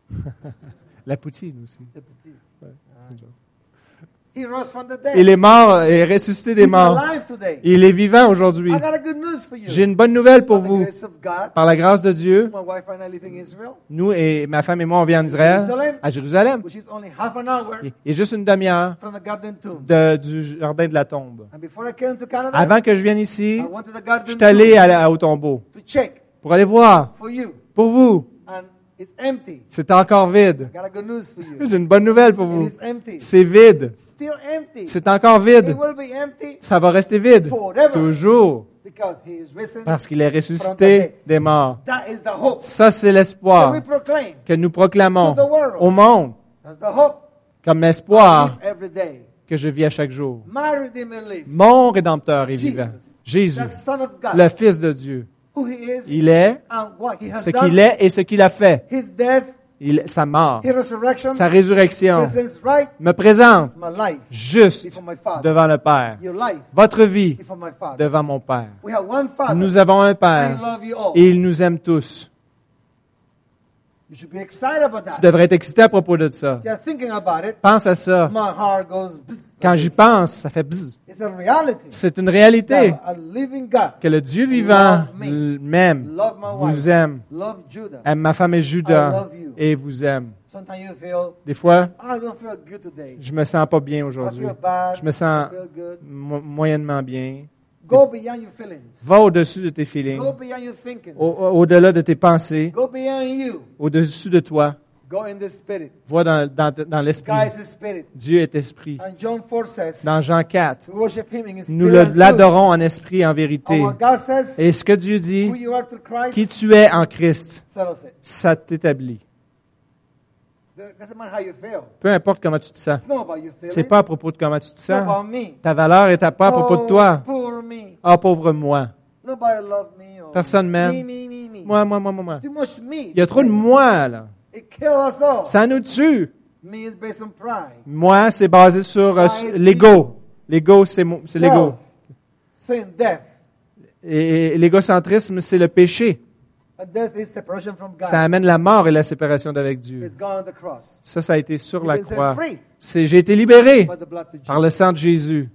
Speaker 2: La poutine aussi.
Speaker 4: The petit.
Speaker 2: Ouais, c'est une joke.
Speaker 4: He rose from the dead.
Speaker 2: Il est mort et ressuscité des
Speaker 4: He's
Speaker 2: morts.
Speaker 4: alive today.
Speaker 2: Il est vivant aujourd'hui.
Speaker 4: I got a good news for you.
Speaker 2: J'ai une bonne nouvelle pour
Speaker 4: By the
Speaker 2: vous.
Speaker 4: grace of God,
Speaker 2: Par la grâce de Dieu,
Speaker 4: my wife and I live in Israel,
Speaker 2: nous et ma femme et moi, on vient en Israël, à Jérusalem.
Speaker 4: which is only half an hour
Speaker 2: Il y a juste une demi-heure
Speaker 4: from the garden tomb.
Speaker 2: de- du jardin de la tombe.
Speaker 4: And before I came to Canada,
Speaker 2: Avant que je vienne ici,
Speaker 4: I went to the garden
Speaker 2: je suis allé
Speaker 4: tomb
Speaker 2: à la- au tombeau
Speaker 4: to check
Speaker 2: pour aller voir.
Speaker 4: for you.
Speaker 2: Pour vous,
Speaker 4: And it's empty.
Speaker 2: c'est encore vide.
Speaker 4: I got a good news for you.
Speaker 2: J'ai une bonne nouvelle pour
Speaker 4: It
Speaker 2: vous.
Speaker 4: is empty.
Speaker 2: C'est vide.
Speaker 4: Still empty.
Speaker 2: C'est encore
Speaker 4: It
Speaker 2: vide.
Speaker 4: will be empty
Speaker 2: Ça va rester vide.
Speaker 4: forever.
Speaker 2: Toujours.
Speaker 4: Because he is risen.
Speaker 2: Parce qu'il est ressuscité des morts.
Speaker 4: That is the hope
Speaker 2: Ça, c'est
Speaker 4: that
Speaker 2: l'espoir
Speaker 4: we proclaim.
Speaker 2: que nous proclamons
Speaker 4: To the world.
Speaker 2: au monde
Speaker 4: That's the hope
Speaker 2: comme
Speaker 4: I
Speaker 2: espoir
Speaker 4: live every day.
Speaker 2: que je vis à chaque jour.
Speaker 4: My Redeemer lives.
Speaker 2: Mon Rédempteur est vivant.
Speaker 4: Jesus.
Speaker 2: Jésus,
Speaker 4: The Son of God.
Speaker 2: le Fils de Dieu.
Speaker 4: Who he is
Speaker 2: Il est
Speaker 4: and what he has
Speaker 2: ce
Speaker 4: done.
Speaker 2: qu'il est et ce qu'il a fait.
Speaker 4: His death,
Speaker 2: Il, sa mort,
Speaker 4: his resurrection,
Speaker 2: sa résurrection
Speaker 4: presents right
Speaker 2: me présente
Speaker 4: my life
Speaker 2: juste
Speaker 4: before my Father.
Speaker 2: devant le Père.
Speaker 4: Your life
Speaker 2: Votre vie
Speaker 4: before my Father.
Speaker 2: devant mon Père.
Speaker 4: We have one Father.
Speaker 2: Nous avons un
Speaker 4: I
Speaker 2: Père
Speaker 4: love you all.
Speaker 2: et il nous aime tous.
Speaker 4: You should be excited about
Speaker 2: Tu
Speaker 4: that.
Speaker 2: devrais être excité à propos de ça.
Speaker 4: You're thinking about it.
Speaker 2: Pense à ça.
Speaker 4: My heart goes bzz,
Speaker 2: Quand
Speaker 4: like
Speaker 2: j'y
Speaker 4: this.
Speaker 2: pense, ça fait bzzz.
Speaker 4: It's a reality.
Speaker 2: C'est une réalité
Speaker 4: That a living God
Speaker 2: que le Dieu vivant
Speaker 4: Love me.
Speaker 2: m'aime,
Speaker 4: love my wife,
Speaker 2: vous aime,
Speaker 4: love Judah.
Speaker 2: aime ma femme et
Speaker 4: I
Speaker 2: Judas
Speaker 4: love you.
Speaker 2: et vous aime.
Speaker 4: Sometimes you feel,
Speaker 2: Des fois,
Speaker 4: I don't feel good today.
Speaker 2: je me sens pas bien
Speaker 4: I
Speaker 2: aujourd'hui.
Speaker 4: feel bad.
Speaker 2: Je me sens
Speaker 4: I feel good.
Speaker 2: mo- moyennement bien.
Speaker 4: Go beyond your feelings.
Speaker 2: Va au-dessus de tes feelings,
Speaker 4: Go beyond your thinking.
Speaker 2: au- au- au-delà de tes pensées,
Speaker 4: Go beyond you.
Speaker 2: au-dessus de toi.
Speaker 4: Go in the spirit.
Speaker 2: Va dans, dans, dans l'esprit.
Speaker 4: God is a spirit.
Speaker 2: Dieu est esprit.
Speaker 4: And John four says,
Speaker 2: Dans Jean quatre,
Speaker 4: we worship him in spirit
Speaker 2: nous
Speaker 4: and
Speaker 2: le-
Speaker 4: truth.
Speaker 2: l'adorons en esprit et en vérité.
Speaker 4: And what God says,
Speaker 2: Et ce que Dieu dit,
Speaker 4: who you are to Christ,
Speaker 2: qui tu es en Christ,
Speaker 4: settles it.
Speaker 2: ça t'établit.
Speaker 4: That doesn't matter how you feel.
Speaker 2: Peu importe comment tu te sens.
Speaker 4: It's not about your feelings.
Speaker 2: C'est pas à propos de comment tu te
Speaker 4: It's not
Speaker 2: sens.
Speaker 4: about me.
Speaker 2: Ta valeur est à pas à propos de toi.
Speaker 4: Oh, poor me.
Speaker 2: Ah, pauvre moi.
Speaker 4: Nobody love me. Or
Speaker 2: Personne m'aime.
Speaker 4: Me, me, me, me.
Speaker 2: Moi, moi, moi, moi, moi.
Speaker 4: Too much me.
Speaker 2: Il y a trop de moi, là.
Speaker 4: It kills us all.
Speaker 2: Ça nous tue.
Speaker 4: Me is based on pride.
Speaker 2: Moi, c'est basé sur euh, sur l'ego. L'ego, c'est mo- c'est l'ego.
Speaker 4: Self, sin, death.
Speaker 2: Et, et l'égocentrisme, c'est le péché.
Speaker 4: And death is separation from God.
Speaker 2: Ça amène la mort et la séparation d'avec Dieu.
Speaker 4: It's gone on the cross.
Speaker 2: Ça, ça a été sur
Speaker 4: You've
Speaker 2: la
Speaker 4: been set
Speaker 2: croix.
Speaker 4: free
Speaker 2: C'est, j'ai été libéré
Speaker 4: by the blood of
Speaker 2: par le
Speaker 4: Jesus.
Speaker 2: sang de Jésus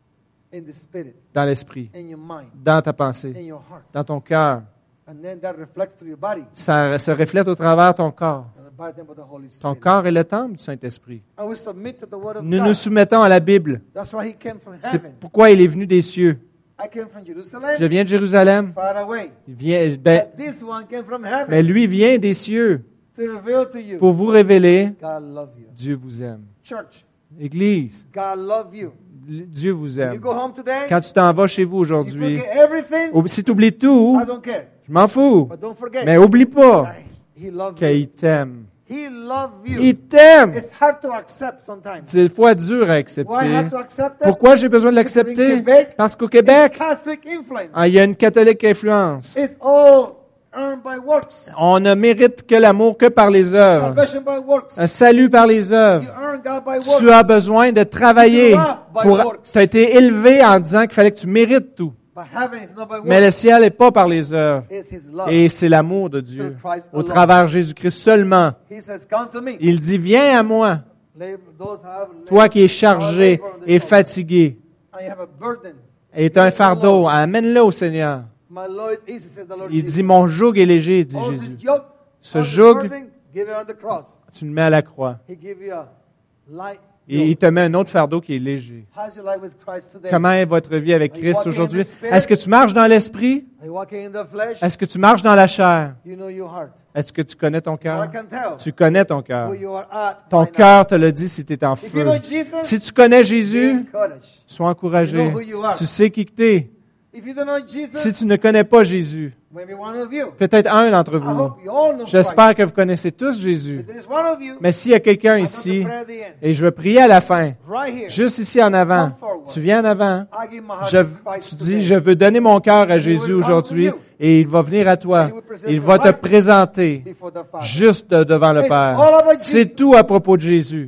Speaker 4: In the spirit,
Speaker 2: dans l'esprit,
Speaker 4: in your mind,
Speaker 2: dans ta pensée,
Speaker 4: in your heart.
Speaker 2: dans ton cœur.
Speaker 4: And then that reflects to your body.
Speaker 2: Ça se reflète au travers de ton corps.
Speaker 4: And the body of the Holy
Speaker 2: Ton
Speaker 4: Spirit.
Speaker 2: corps est le temple du Saint-Esprit.
Speaker 4: And we submit to the word of
Speaker 2: Nous
Speaker 4: God.
Speaker 2: nous soumettons à la Bible.
Speaker 4: That's why he came from
Speaker 2: C'est
Speaker 4: heaven.
Speaker 2: pourquoi il est venu des cieux.
Speaker 4: I came from Jerusalem,
Speaker 2: Je viens de Jérusalem.
Speaker 4: far away.
Speaker 2: Il vient, ben,
Speaker 4: But this one came from heaven
Speaker 2: mais lui vient des cieux
Speaker 4: to reveal to you.
Speaker 2: pour vous révéler
Speaker 4: God love you.
Speaker 2: Dieu vous aime.
Speaker 4: Church,
Speaker 2: Église,
Speaker 4: God love you.
Speaker 2: Dieu vous
Speaker 4: You
Speaker 2: aime.
Speaker 4: go home today,
Speaker 2: Quand tu t'en vas chez vous
Speaker 4: you
Speaker 2: aujourd'hui,
Speaker 4: forget everything,
Speaker 2: ou- si tu oublies tout,
Speaker 4: I don't care.
Speaker 2: je m'en fous.
Speaker 4: But don't forget,
Speaker 2: Mais oublie pas
Speaker 4: he loves you.
Speaker 2: qu'il t'aime.
Speaker 4: He loves you.
Speaker 2: Il t'aime.
Speaker 4: It's hard to accept sometimes.
Speaker 2: C'est des fois dur à
Speaker 4: Why I
Speaker 2: accepter.
Speaker 4: have to accept it?
Speaker 2: Pourquoi j'ai besoin de
Speaker 4: Because in
Speaker 2: l'accepter?
Speaker 4: Quebec,
Speaker 2: Parce qu'au
Speaker 4: it's
Speaker 2: Québec,
Speaker 4: Catholic influence.
Speaker 2: ah, il y a une catholique influence.
Speaker 4: It's all earned by works.
Speaker 2: On ne mérite que l'amour que par les œuvres.
Speaker 4: Salvation by works.
Speaker 2: Un salut par les
Speaker 4: You
Speaker 2: œuvres.
Speaker 4: earn God by works.
Speaker 2: Tu as besoin de travailler.
Speaker 4: You are by
Speaker 2: Pour,
Speaker 4: works.
Speaker 2: tu as été élevé en disant qu'il fallait que tu mérites tout.
Speaker 4: But heaven is not by works.
Speaker 2: Mais le ciel n'est pas par les œuvres.
Speaker 4: It's His love.
Speaker 2: Et c'est l'amour de Dieu.
Speaker 4: Through Christ
Speaker 2: Au
Speaker 4: alone.
Speaker 2: travers Jésus-Christ seulement.
Speaker 4: He says, "Come to me."
Speaker 2: Il dit, viens à moi,
Speaker 4: Labor- those have
Speaker 2: toi
Speaker 4: labor-
Speaker 2: qui es chargé
Speaker 4: labor on the
Speaker 2: et
Speaker 4: shoulder.
Speaker 2: fatigué,
Speaker 4: And you have a burden.
Speaker 2: et tu as un fardeau, amène-le au Seigneur.
Speaker 4: My load is easy, says the Lord
Speaker 2: Il
Speaker 4: Jesus.
Speaker 2: dit, mon joug est léger, dit
Speaker 4: All this
Speaker 2: Jésus.
Speaker 4: yoke,
Speaker 2: Ce
Speaker 4: all this
Speaker 2: joug,
Speaker 4: burden, give it on the cross.
Speaker 2: tu le mets à la croix.
Speaker 4: He give you a light
Speaker 2: Et il te met un autre fardeau qui est léger.
Speaker 4: How's your life with Christ today?
Speaker 2: Comment est votre vie avec
Speaker 4: Are you
Speaker 2: Christ
Speaker 4: walking in
Speaker 2: aujourd'hui?
Speaker 4: the Spirit?
Speaker 2: Est-ce que tu marches dans l'esprit?
Speaker 4: Are you walking in the flesh?
Speaker 2: Est-ce que tu marches dans la chair?
Speaker 4: You know your heart.
Speaker 2: Est-ce que tu connais ton
Speaker 4: I
Speaker 2: cœur?
Speaker 4: can tell
Speaker 2: Tu connais ton cœur.
Speaker 4: who you are at
Speaker 2: Ton
Speaker 4: right now.
Speaker 2: cœur te le dit si tu es en
Speaker 4: If you
Speaker 2: feu.
Speaker 4: know Jesus,
Speaker 2: Si tu connais
Speaker 4: be
Speaker 2: Jésus,
Speaker 4: encouraged.
Speaker 2: sois encouragé.
Speaker 4: You know who you are.
Speaker 2: Tu sais qui que t'es.
Speaker 4: If you don't know Jesus,
Speaker 2: Si tu ne connais pas Jésus,
Speaker 4: maybe one of you.
Speaker 2: peut-être un d'entre
Speaker 4: I
Speaker 2: vous.
Speaker 4: hope you all know Christ.
Speaker 2: J'espère que vous connaissez tous Jésus.
Speaker 4: If there is one of you,
Speaker 2: Mais s'il y a quelqu'un
Speaker 4: I'm going
Speaker 2: ici,
Speaker 4: to pray at the end.
Speaker 2: et je vais prier à la fin,
Speaker 4: Right here.
Speaker 2: juste ici en avant, tu viens en avant,
Speaker 4: I give my heart
Speaker 2: je,
Speaker 4: to Christ
Speaker 2: tu
Speaker 4: today.
Speaker 2: dis, je veux donner mon cœur à Jésus aujourd'hui, et il va venir à toi. Il va te présenter
Speaker 4: Before the Father.
Speaker 2: juste devant le
Speaker 4: It's
Speaker 2: Père.
Speaker 4: all about
Speaker 2: C'est
Speaker 4: Jesus.
Speaker 2: tout à propos de Jésus.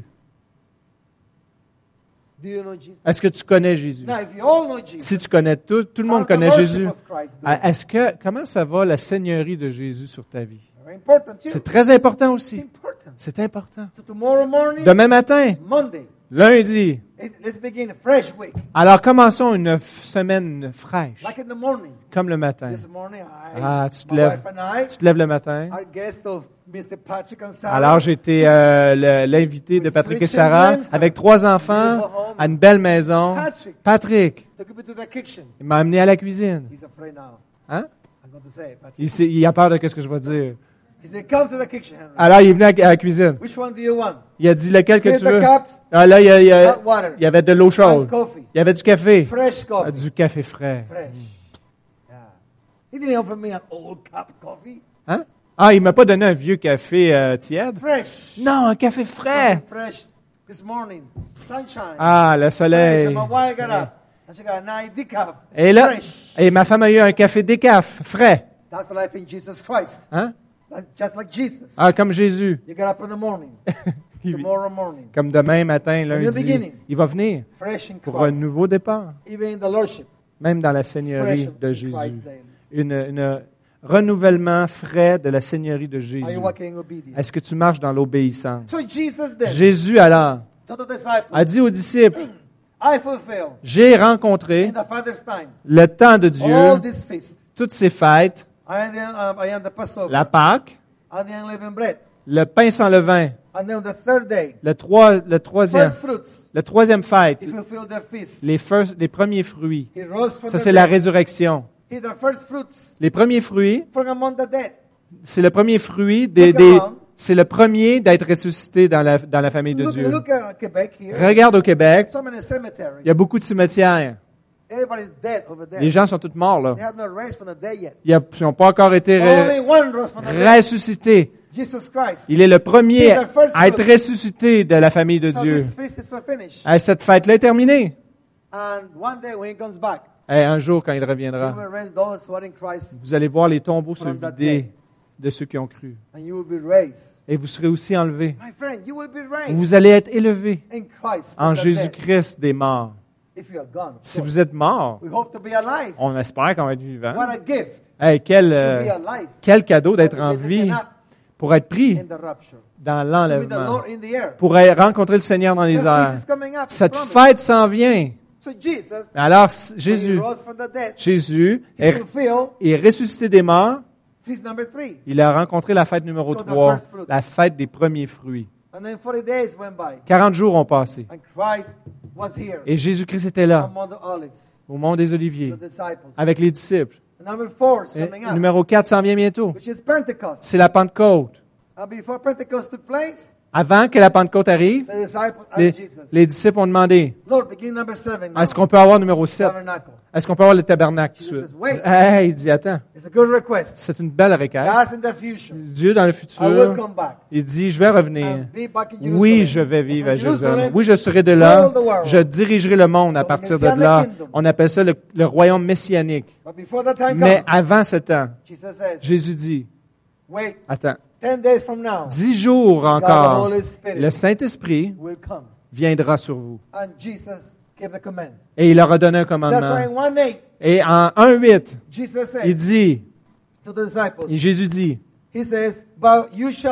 Speaker 4: Do you know Jesus?
Speaker 2: Est-ce que tu connais Jésus?
Speaker 4: Now, if you all know Jesus,
Speaker 2: Si tu connais tout, tout le
Speaker 4: how's
Speaker 2: monde
Speaker 4: the
Speaker 2: connaît
Speaker 4: worship
Speaker 2: Jésus.
Speaker 4: of Christ doing?
Speaker 2: Ah, Est-ce que, comment ça va la seigneurie de Jésus sur ta vie?
Speaker 4: Very important too.
Speaker 2: C'est très important
Speaker 4: It's
Speaker 2: aussi.
Speaker 4: important.
Speaker 2: C'est important.
Speaker 4: So tomorrow morning,
Speaker 2: Demain matin,
Speaker 4: Monday,
Speaker 2: lundi.
Speaker 4: it- let's begin a fresh week.
Speaker 2: Alors commençons une f- semaine fraîche,
Speaker 4: Like in the morning.
Speaker 2: comme le matin.
Speaker 4: This morning, I,
Speaker 2: Ah, tu te
Speaker 4: my
Speaker 2: lèves.
Speaker 4: wife and I,
Speaker 2: Tu te lèves le matin.
Speaker 4: our guest of Mister Patrick and Sarah.
Speaker 2: Alors j'ai été euh, le- l'invité de Patrick et Sarah avec trois enfants à une belle maison.
Speaker 4: Patrick
Speaker 2: Patrick,
Speaker 4: took me to the kitchen.
Speaker 2: il m'a amené à la cuisine.
Speaker 4: He's afraid now.
Speaker 2: Hein?
Speaker 4: I'm going to say it, Patrick.
Speaker 2: Il, sait- il a peur de ce que je vais dire.
Speaker 4: He said, come to the kitchen, Henry.
Speaker 2: Alors il est venu à, à la cuisine.
Speaker 4: Which one do you want?
Speaker 2: Il a dit lequel que
Speaker 4: Here's
Speaker 2: tu
Speaker 4: the
Speaker 2: veux.
Speaker 4: cups,
Speaker 2: Ah, là, il y, a- il y a-
Speaker 4: hot water,
Speaker 2: il y avait de l'eau
Speaker 4: and
Speaker 2: chaude.
Speaker 4: coffee.
Speaker 2: Il y avait du café.
Speaker 4: Fresh
Speaker 2: Ah,
Speaker 4: coffee.
Speaker 2: du café frais.
Speaker 4: Fresh. Yeah. He didn't offer me an old cup of coffee.
Speaker 2: Hein? Ah, il m'a pas donné un vieux café euh, tiède.
Speaker 4: Fresh.
Speaker 2: Non, un café frais.
Speaker 4: Something fresh this morning. Sunshine.
Speaker 2: Ah, le
Speaker 4: Fresh.
Speaker 2: soleil.
Speaker 4: And my wife got up. And she got a nice decaf.
Speaker 2: Et là,
Speaker 4: Fresh.
Speaker 2: et ma femme a eu un café décaf, frais.
Speaker 4: That's the life in Jesus Christ.
Speaker 2: Hein?
Speaker 4: That's just like Jesus.
Speaker 2: Ah, comme Jésus.
Speaker 4: You get up in the morning.
Speaker 2: Il-
Speaker 4: Tomorrow morning.
Speaker 2: Comme demain matin,
Speaker 4: the
Speaker 2: lundi,
Speaker 4: beginning.
Speaker 2: il va venir
Speaker 4: Fresh in
Speaker 2: pour un
Speaker 4: Christ.
Speaker 2: nouveau départ,
Speaker 4: Even in the Lordship.
Speaker 2: même dans la
Speaker 4: Fresh
Speaker 2: seigneurie
Speaker 4: in
Speaker 2: de
Speaker 4: Christ
Speaker 2: Jésus.
Speaker 4: daily.
Speaker 2: Une, une renouvellement frais de la seigneurie de
Speaker 4: Are
Speaker 2: Jésus.
Speaker 4: you walking in obedience?
Speaker 2: Est-ce que tu marches dans l'obéissance?
Speaker 4: So Jesus then
Speaker 2: Jésus, alors,
Speaker 4: to the disciples,
Speaker 2: a dit aux disciples,
Speaker 4: I fulfill
Speaker 2: j'ai rencontré
Speaker 4: in the Father's time
Speaker 2: le temps de Dieu,
Speaker 4: all these feasts.
Speaker 2: toutes ces fêtes,
Speaker 4: I am the, um, I am the Passover.
Speaker 2: la Pâque,
Speaker 4: And the unleavened bread.
Speaker 2: le pain sans levain,
Speaker 4: And then the third day,
Speaker 2: le, trois, le, troisième,
Speaker 4: first fruits.
Speaker 2: le troisième fête,
Speaker 4: He fulfilled the feast.
Speaker 2: les, first- les premiers fruits.
Speaker 4: He rose from
Speaker 2: Ça,
Speaker 4: the
Speaker 2: c'est la
Speaker 4: dead.
Speaker 2: résurrection.
Speaker 4: He the first fruits
Speaker 2: Les premiers fruits,
Speaker 4: from among the dead.
Speaker 2: c'est le premier fruit des,
Speaker 4: Look
Speaker 2: des-
Speaker 4: around.
Speaker 2: c'est le premier d'être ressuscité dans la, dans la famille de
Speaker 4: Look,
Speaker 2: Dieu.
Speaker 4: look at Quebec here.
Speaker 2: Regarde au Québec,
Speaker 4: So many cemeteries.
Speaker 2: il y a beaucoup de cimetières.
Speaker 4: Everybody's dead over there.
Speaker 2: Les gens sont tous morts, là.
Speaker 4: They have not raised from the dead yet.
Speaker 2: Ils n'ont pas encore été
Speaker 4: Only
Speaker 2: re-
Speaker 4: one rose from the dead.
Speaker 2: ressuscités.
Speaker 4: Jesus Christ.
Speaker 2: Il est le premier
Speaker 4: He's the first
Speaker 2: à être
Speaker 4: fruit.
Speaker 2: ressuscité de la famille de
Speaker 4: So
Speaker 2: Dieu.
Speaker 4: this feast is for finish.
Speaker 2: Eh, cette fête-là est terminée.
Speaker 4: And one day when he comes back,
Speaker 2: Eh, un jour, quand il
Speaker 4: he
Speaker 2: reviendra,
Speaker 4: will raise those who are in Christ,
Speaker 2: vous allez voir les tombeaux se
Speaker 4: From that
Speaker 2: vider de ceux qui ont cru.
Speaker 4: and you will be raised.
Speaker 2: Et vous serez aussi enlevés.
Speaker 4: My friend, you will be raised
Speaker 2: Vous allez être élevés
Speaker 4: in Christ from
Speaker 2: en
Speaker 4: the dead.
Speaker 2: Jésus-Christ des morts.
Speaker 4: If you are gone, of
Speaker 2: Si
Speaker 4: course.
Speaker 2: vous êtes morts,
Speaker 4: We hope to be alive.
Speaker 2: on espère qu'on va être vivant.
Speaker 4: What a gift
Speaker 2: Eh, quel,
Speaker 4: to be
Speaker 2: euh,
Speaker 4: alive.
Speaker 2: quel cadeau d'être
Speaker 4: To
Speaker 2: en
Speaker 4: be taken
Speaker 2: vie
Speaker 4: up
Speaker 2: pour être pris
Speaker 4: in the rapture.
Speaker 2: dans
Speaker 4: To be the
Speaker 2: l'enlèvement,
Speaker 4: Lord in the air.
Speaker 2: pour être- rencontrer le Seigneur dans les
Speaker 4: The
Speaker 2: airs.
Speaker 4: feast is coming up. He
Speaker 2: Cette
Speaker 4: promised.
Speaker 2: fête s'en vient.
Speaker 4: So Jesus,
Speaker 2: Alors,
Speaker 4: when he
Speaker 2: Jésus,
Speaker 4: rose from the dead,
Speaker 2: Jésus
Speaker 4: he
Speaker 2: est,
Speaker 4: fulfilled
Speaker 2: est ressuscité des morts.
Speaker 4: feast number three.
Speaker 2: Il a rencontré la fête numéro
Speaker 4: It's called the
Speaker 2: trois,
Speaker 4: first fruits.
Speaker 2: la fête des premiers fruits.
Speaker 4: And then forty days went by.
Speaker 2: quarante jours ont passé.
Speaker 4: And Christ was here
Speaker 2: Et Jésus-Christ était là,
Speaker 4: among the olives,
Speaker 2: au mont des Oliviers,
Speaker 4: the disciples.
Speaker 2: avec les disciples.
Speaker 4: And number four is
Speaker 2: Et
Speaker 4: coming up,
Speaker 2: numéro quatre s'en vient bientôt.
Speaker 4: which is Pentecost.
Speaker 2: C'est la Pentecôte.
Speaker 4: And before Pentecost took place,
Speaker 2: Avant que la Pentecôte arrive,
Speaker 4: the disciples
Speaker 2: les,
Speaker 4: asked Jesus,
Speaker 2: les disciples ont demandé,
Speaker 4: Lord, begin number seven now,
Speaker 2: est-ce qu'on peut avoir numéro sept?
Speaker 4: tabernacle.
Speaker 2: Est-ce qu'on peut avoir le tabernacle tout de
Speaker 4: Jesus
Speaker 2: suite?
Speaker 4: says, wait.
Speaker 2: Hey, il dit, attends,
Speaker 4: It's a good request.
Speaker 2: c'est une belle requête.
Speaker 4: That's in the future.
Speaker 2: Dieu, dans le
Speaker 4: I will
Speaker 2: futur,
Speaker 4: come back
Speaker 2: il dit, je vais revenir.
Speaker 4: and be back in Jerusalem.
Speaker 2: Oui, je vais vivre à
Speaker 4: And from
Speaker 2: Jérusalem. Oui, je serai de là. Je dirigerai le monde à
Speaker 4: So,
Speaker 2: partir de
Speaker 4: Messianic
Speaker 2: là.
Speaker 4: kingdom.
Speaker 2: On appelle ça le, le royaume messianique.
Speaker 4: But before that time
Speaker 2: Mais
Speaker 4: comes,
Speaker 2: avant ce temps,
Speaker 4: Jesus says,
Speaker 2: Jésus dit,
Speaker 4: wait,
Speaker 2: attends,
Speaker 4: ten days from now,
Speaker 2: dix jours
Speaker 4: God, the
Speaker 2: encore,
Speaker 4: Holy Spirit
Speaker 2: le Saint-Esprit
Speaker 4: will come.
Speaker 2: viendra sur vous.
Speaker 4: And Jesus gave the command.
Speaker 2: Et il leur a donné un
Speaker 4: That's why
Speaker 2: commandement.
Speaker 4: in one eight,
Speaker 2: Et en un huit,
Speaker 4: Jesus
Speaker 2: il
Speaker 4: says
Speaker 2: dit,
Speaker 4: to the disciples,
Speaker 2: et Jésus dit,
Speaker 4: He says, but you shall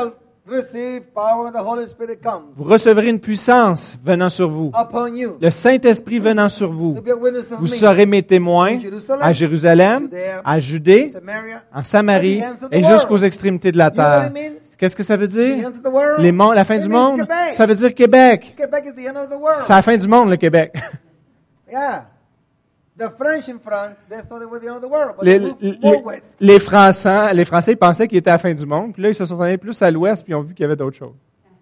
Speaker 4: receive power when the Holy Spirit comes
Speaker 2: Vous recevrez une puissance venant sur vous.
Speaker 4: upon you
Speaker 2: Le Saint-Esprit venant sur vous.
Speaker 4: to be a witness of
Speaker 2: Vous
Speaker 4: me
Speaker 2: serez mes témoins à Jérusalem, à Judée,
Speaker 4: Samaria,
Speaker 2: en Samarie et jusqu'aux extrémités de la
Speaker 4: You know what
Speaker 2: terre.
Speaker 4: it means?
Speaker 2: Qu'est-ce que ça veut
Speaker 4: The
Speaker 2: dire?
Speaker 4: end of the world.
Speaker 2: Les mon- la fin
Speaker 4: It
Speaker 2: du
Speaker 4: means
Speaker 2: monde?
Speaker 4: Quebec.
Speaker 2: Ça veut dire Québec.
Speaker 4: Quebec is the end of the world.
Speaker 2: C'est la fin du monde, le Québec.
Speaker 4: Yeah. The French in France, they thought it was the end of the world, but
Speaker 2: Les,
Speaker 4: they moved
Speaker 2: les,
Speaker 4: more west.
Speaker 2: les Français, les Français ils pensaient qu'il était à la fin du monde, puis là, ils se sont allés plus à l'ouest, puis ils ont vu qu'il y avait d'autres choses.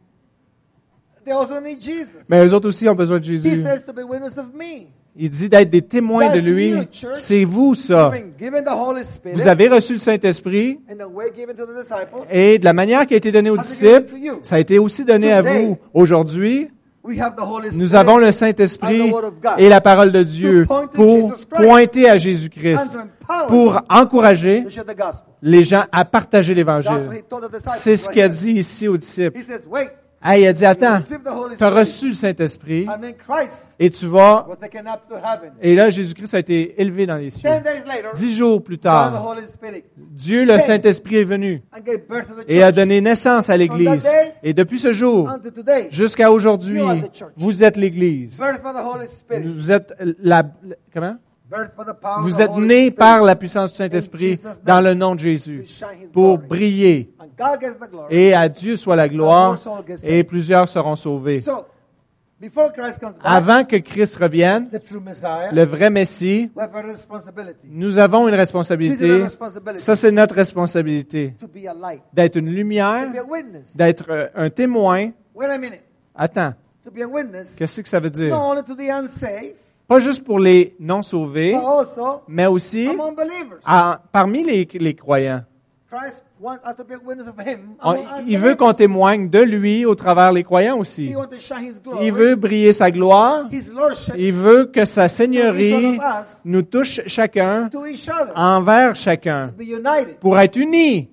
Speaker 4: They also need Jesus.
Speaker 2: Mais eux autres aussi ont besoin de
Speaker 4: He
Speaker 2: Jésus.
Speaker 4: says to be witness of me.
Speaker 2: Il dit d'être des témoins de
Speaker 4: That's
Speaker 2: lui.
Speaker 4: you, church.
Speaker 2: C'est vous, ça.
Speaker 4: Given, given the Holy Spirit
Speaker 2: Vous avez reçu le Saint-Esprit,
Speaker 4: and the way given to the disciples,
Speaker 2: et de la manière qui a été donnée aux disciples, ça a été aussi donné à vous. Aujourd'hui,
Speaker 4: we have the Holy Spirit
Speaker 2: nous avons le Saint-Esprit
Speaker 4: and the Word of God
Speaker 2: et la parole de Dieu
Speaker 4: to point to
Speaker 2: pour
Speaker 4: Jesus Christ
Speaker 2: pointer à
Speaker 4: and
Speaker 2: Jésus-Christ,
Speaker 4: to empower
Speaker 2: pour
Speaker 4: them
Speaker 2: encourager
Speaker 4: to share the gospel.
Speaker 2: les gens à partager
Speaker 4: That's what
Speaker 2: l'Évangile.
Speaker 4: he told the disciples.
Speaker 2: C'est ce
Speaker 4: right
Speaker 2: qu'il a
Speaker 4: here.
Speaker 2: dit ici aux disciples.
Speaker 4: He says, wait,
Speaker 2: Hey, il a dit,
Speaker 4: you
Speaker 2: attends,
Speaker 4: receive the Holy
Speaker 2: tu as
Speaker 4: Spirit,
Speaker 2: reçu le Saint-Esprit
Speaker 4: and then Christ
Speaker 2: et tu vas...
Speaker 4: was taken up to heaven.
Speaker 2: Et là, Jésus-Christ a été élevé dans les cieux.
Speaker 4: Ten days later,
Speaker 2: Dix jours plus
Speaker 4: God, the
Speaker 2: tard,
Speaker 4: Holy Spirit,
Speaker 2: Dieu, le Saint-Esprit, est venu
Speaker 4: and gave birth to the
Speaker 2: et a
Speaker 4: church.
Speaker 2: donné naissance à l'Église. Et depuis ce jour,
Speaker 4: Unto today,
Speaker 2: jusqu'à aujourd'hui, vous êtes l'Église.
Speaker 4: birth by the Holy Spirit.
Speaker 2: Vous êtes la... Comment?
Speaker 4: Birth by the power of
Speaker 2: Vous
Speaker 4: the
Speaker 2: êtes
Speaker 4: Holy
Speaker 2: nés
Speaker 4: Spirit.
Speaker 2: par la puissance du Saint-Esprit dans le nom de Jésus
Speaker 4: To shine His
Speaker 2: pour
Speaker 4: glory.
Speaker 2: briller.
Speaker 4: And God gets the glory.
Speaker 2: Et à Dieu soit la gloire et plusieurs seront sauvés.
Speaker 4: So, before Christ comes back,
Speaker 2: Avant que Christ revienne,
Speaker 4: the true Messiah,
Speaker 2: le vrai Messie,
Speaker 4: we have a responsibility.
Speaker 2: nous avons une
Speaker 4: This is
Speaker 2: responsabilité.
Speaker 4: our responsibility.
Speaker 2: Ça, c'est notre responsabilité.
Speaker 4: To be a light.
Speaker 2: D'être une
Speaker 4: To
Speaker 2: lumière,
Speaker 4: be a witness.
Speaker 2: d'être euh, un témoin.
Speaker 4: Wait a minute.
Speaker 2: Attends,
Speaker 4: To be a witness,
Speaker 2: qu'est-ce que ça veut
Speaker 4: not
Speaker 2: dire?
Speaker 4: only to the unsaved,
Speaker 2: Pas juste pour les non-sauvés,
Speaker 4: but also
Speaker 2: mais aussi
Speaker 4: among believers.
Speaker 2: à- parmi les, les croyants.
Speaker 4: Christ wants us to be a witness of Him.
Speaker 2: On-
Speaker 4: among us
Speaker 2: il veut qu'on
Speaker 4: believers.
Speaker 2: témoigne de lui au travers les croyants
Speaker 4: He
Speaker 2: aussi.
Speaker 4: wants to shine His glory.
Speaker 2: Il veut briller sa gloire.
Speaker 4: His lordship
Speaker 2: Il veut que sa
Speaker 4: to each one
Speaker 2: seigneurie
Speaker 4: of us,
Speaker 2: nous touche chacun
Speaker 4: to each other,
Speaker 2: envers chacun
Speaker 4: to be united.
Speaker 2: pour être unis.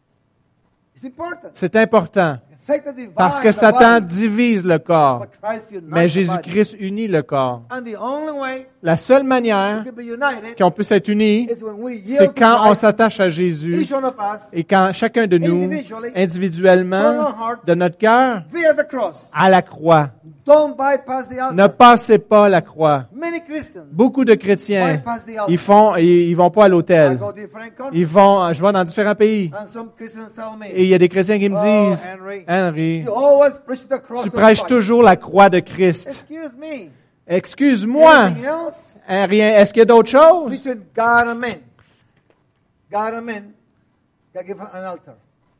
Speaker 4: It's important.
Speaker 2: C'est important
Speaker 4: Satan divides
Speaker 2: parce que
Speaker 4: the
Speaker 2: Satan
Speaker 4: body,
Speaker 2: divise le corps,
Speaker 4: but Christ unites
Speaker 2: mais
Speaker 4: the body.
Speaker 2: Jésus-Christ unit le corps.
Speaker 4: And the only way
Speaker 2: La seule
Speaker 4: we
Speaker 2: manière
Speaker 4: can be united
Speaker 2: qu'on peut être unis,
Speaker 4: is when we
Speaker 2: c'est
Speaker 4: yield to
Speaker 2: quand on
Speaker 4: Christ,
Speaker 2: s'attache à Jésus
Speaker 4: each one of us,
Speaker 2: et quand chacun de nous,
Speaker 4: individually,
Speaker 2: individuellement, de notre cœur,
Speaker 4: via the cross.
Speaker 2: à la croix.
Speaker 4: Don't bypass the altar.
Speaker 2: Ne passez pas la croix.
Speaker 4: Many Christians
Speaker 2: Beaucoup de chrétiens,
Speaker 4: bypass the altar.
Speaker 2: ils font, ils, ils vont pas à
Speaker 4: I
Speaker 2: l'hôtel.
Speaker 4: go to different countries,
Speaker 2: Ils vont, je vais dans différents pays.
Speaker 4: and some Christians tell me,
Speaker 2: Et il y a des chrétiens qui me
Speaker 4: Oh,
Speaker 2: disent,
Speaker 4: Henry,
Speaker 2: Henry,
Speaker 4: you always preach the cross
Speaker 2: tu
Speaker 4: of
Speaker 2: prêches
Speaker 4: Christ.
Speaker 2: toujours la croix de Christ.
Speaker 4: Excuse me.
Speaker 2: Excuse-moi.
Speaker 4: Anything else?
Speaker 2: Hein, rien. Est-ce qu'il y a d'autres choses?
Speaker 4: Between God and men. God and men, they give an altar.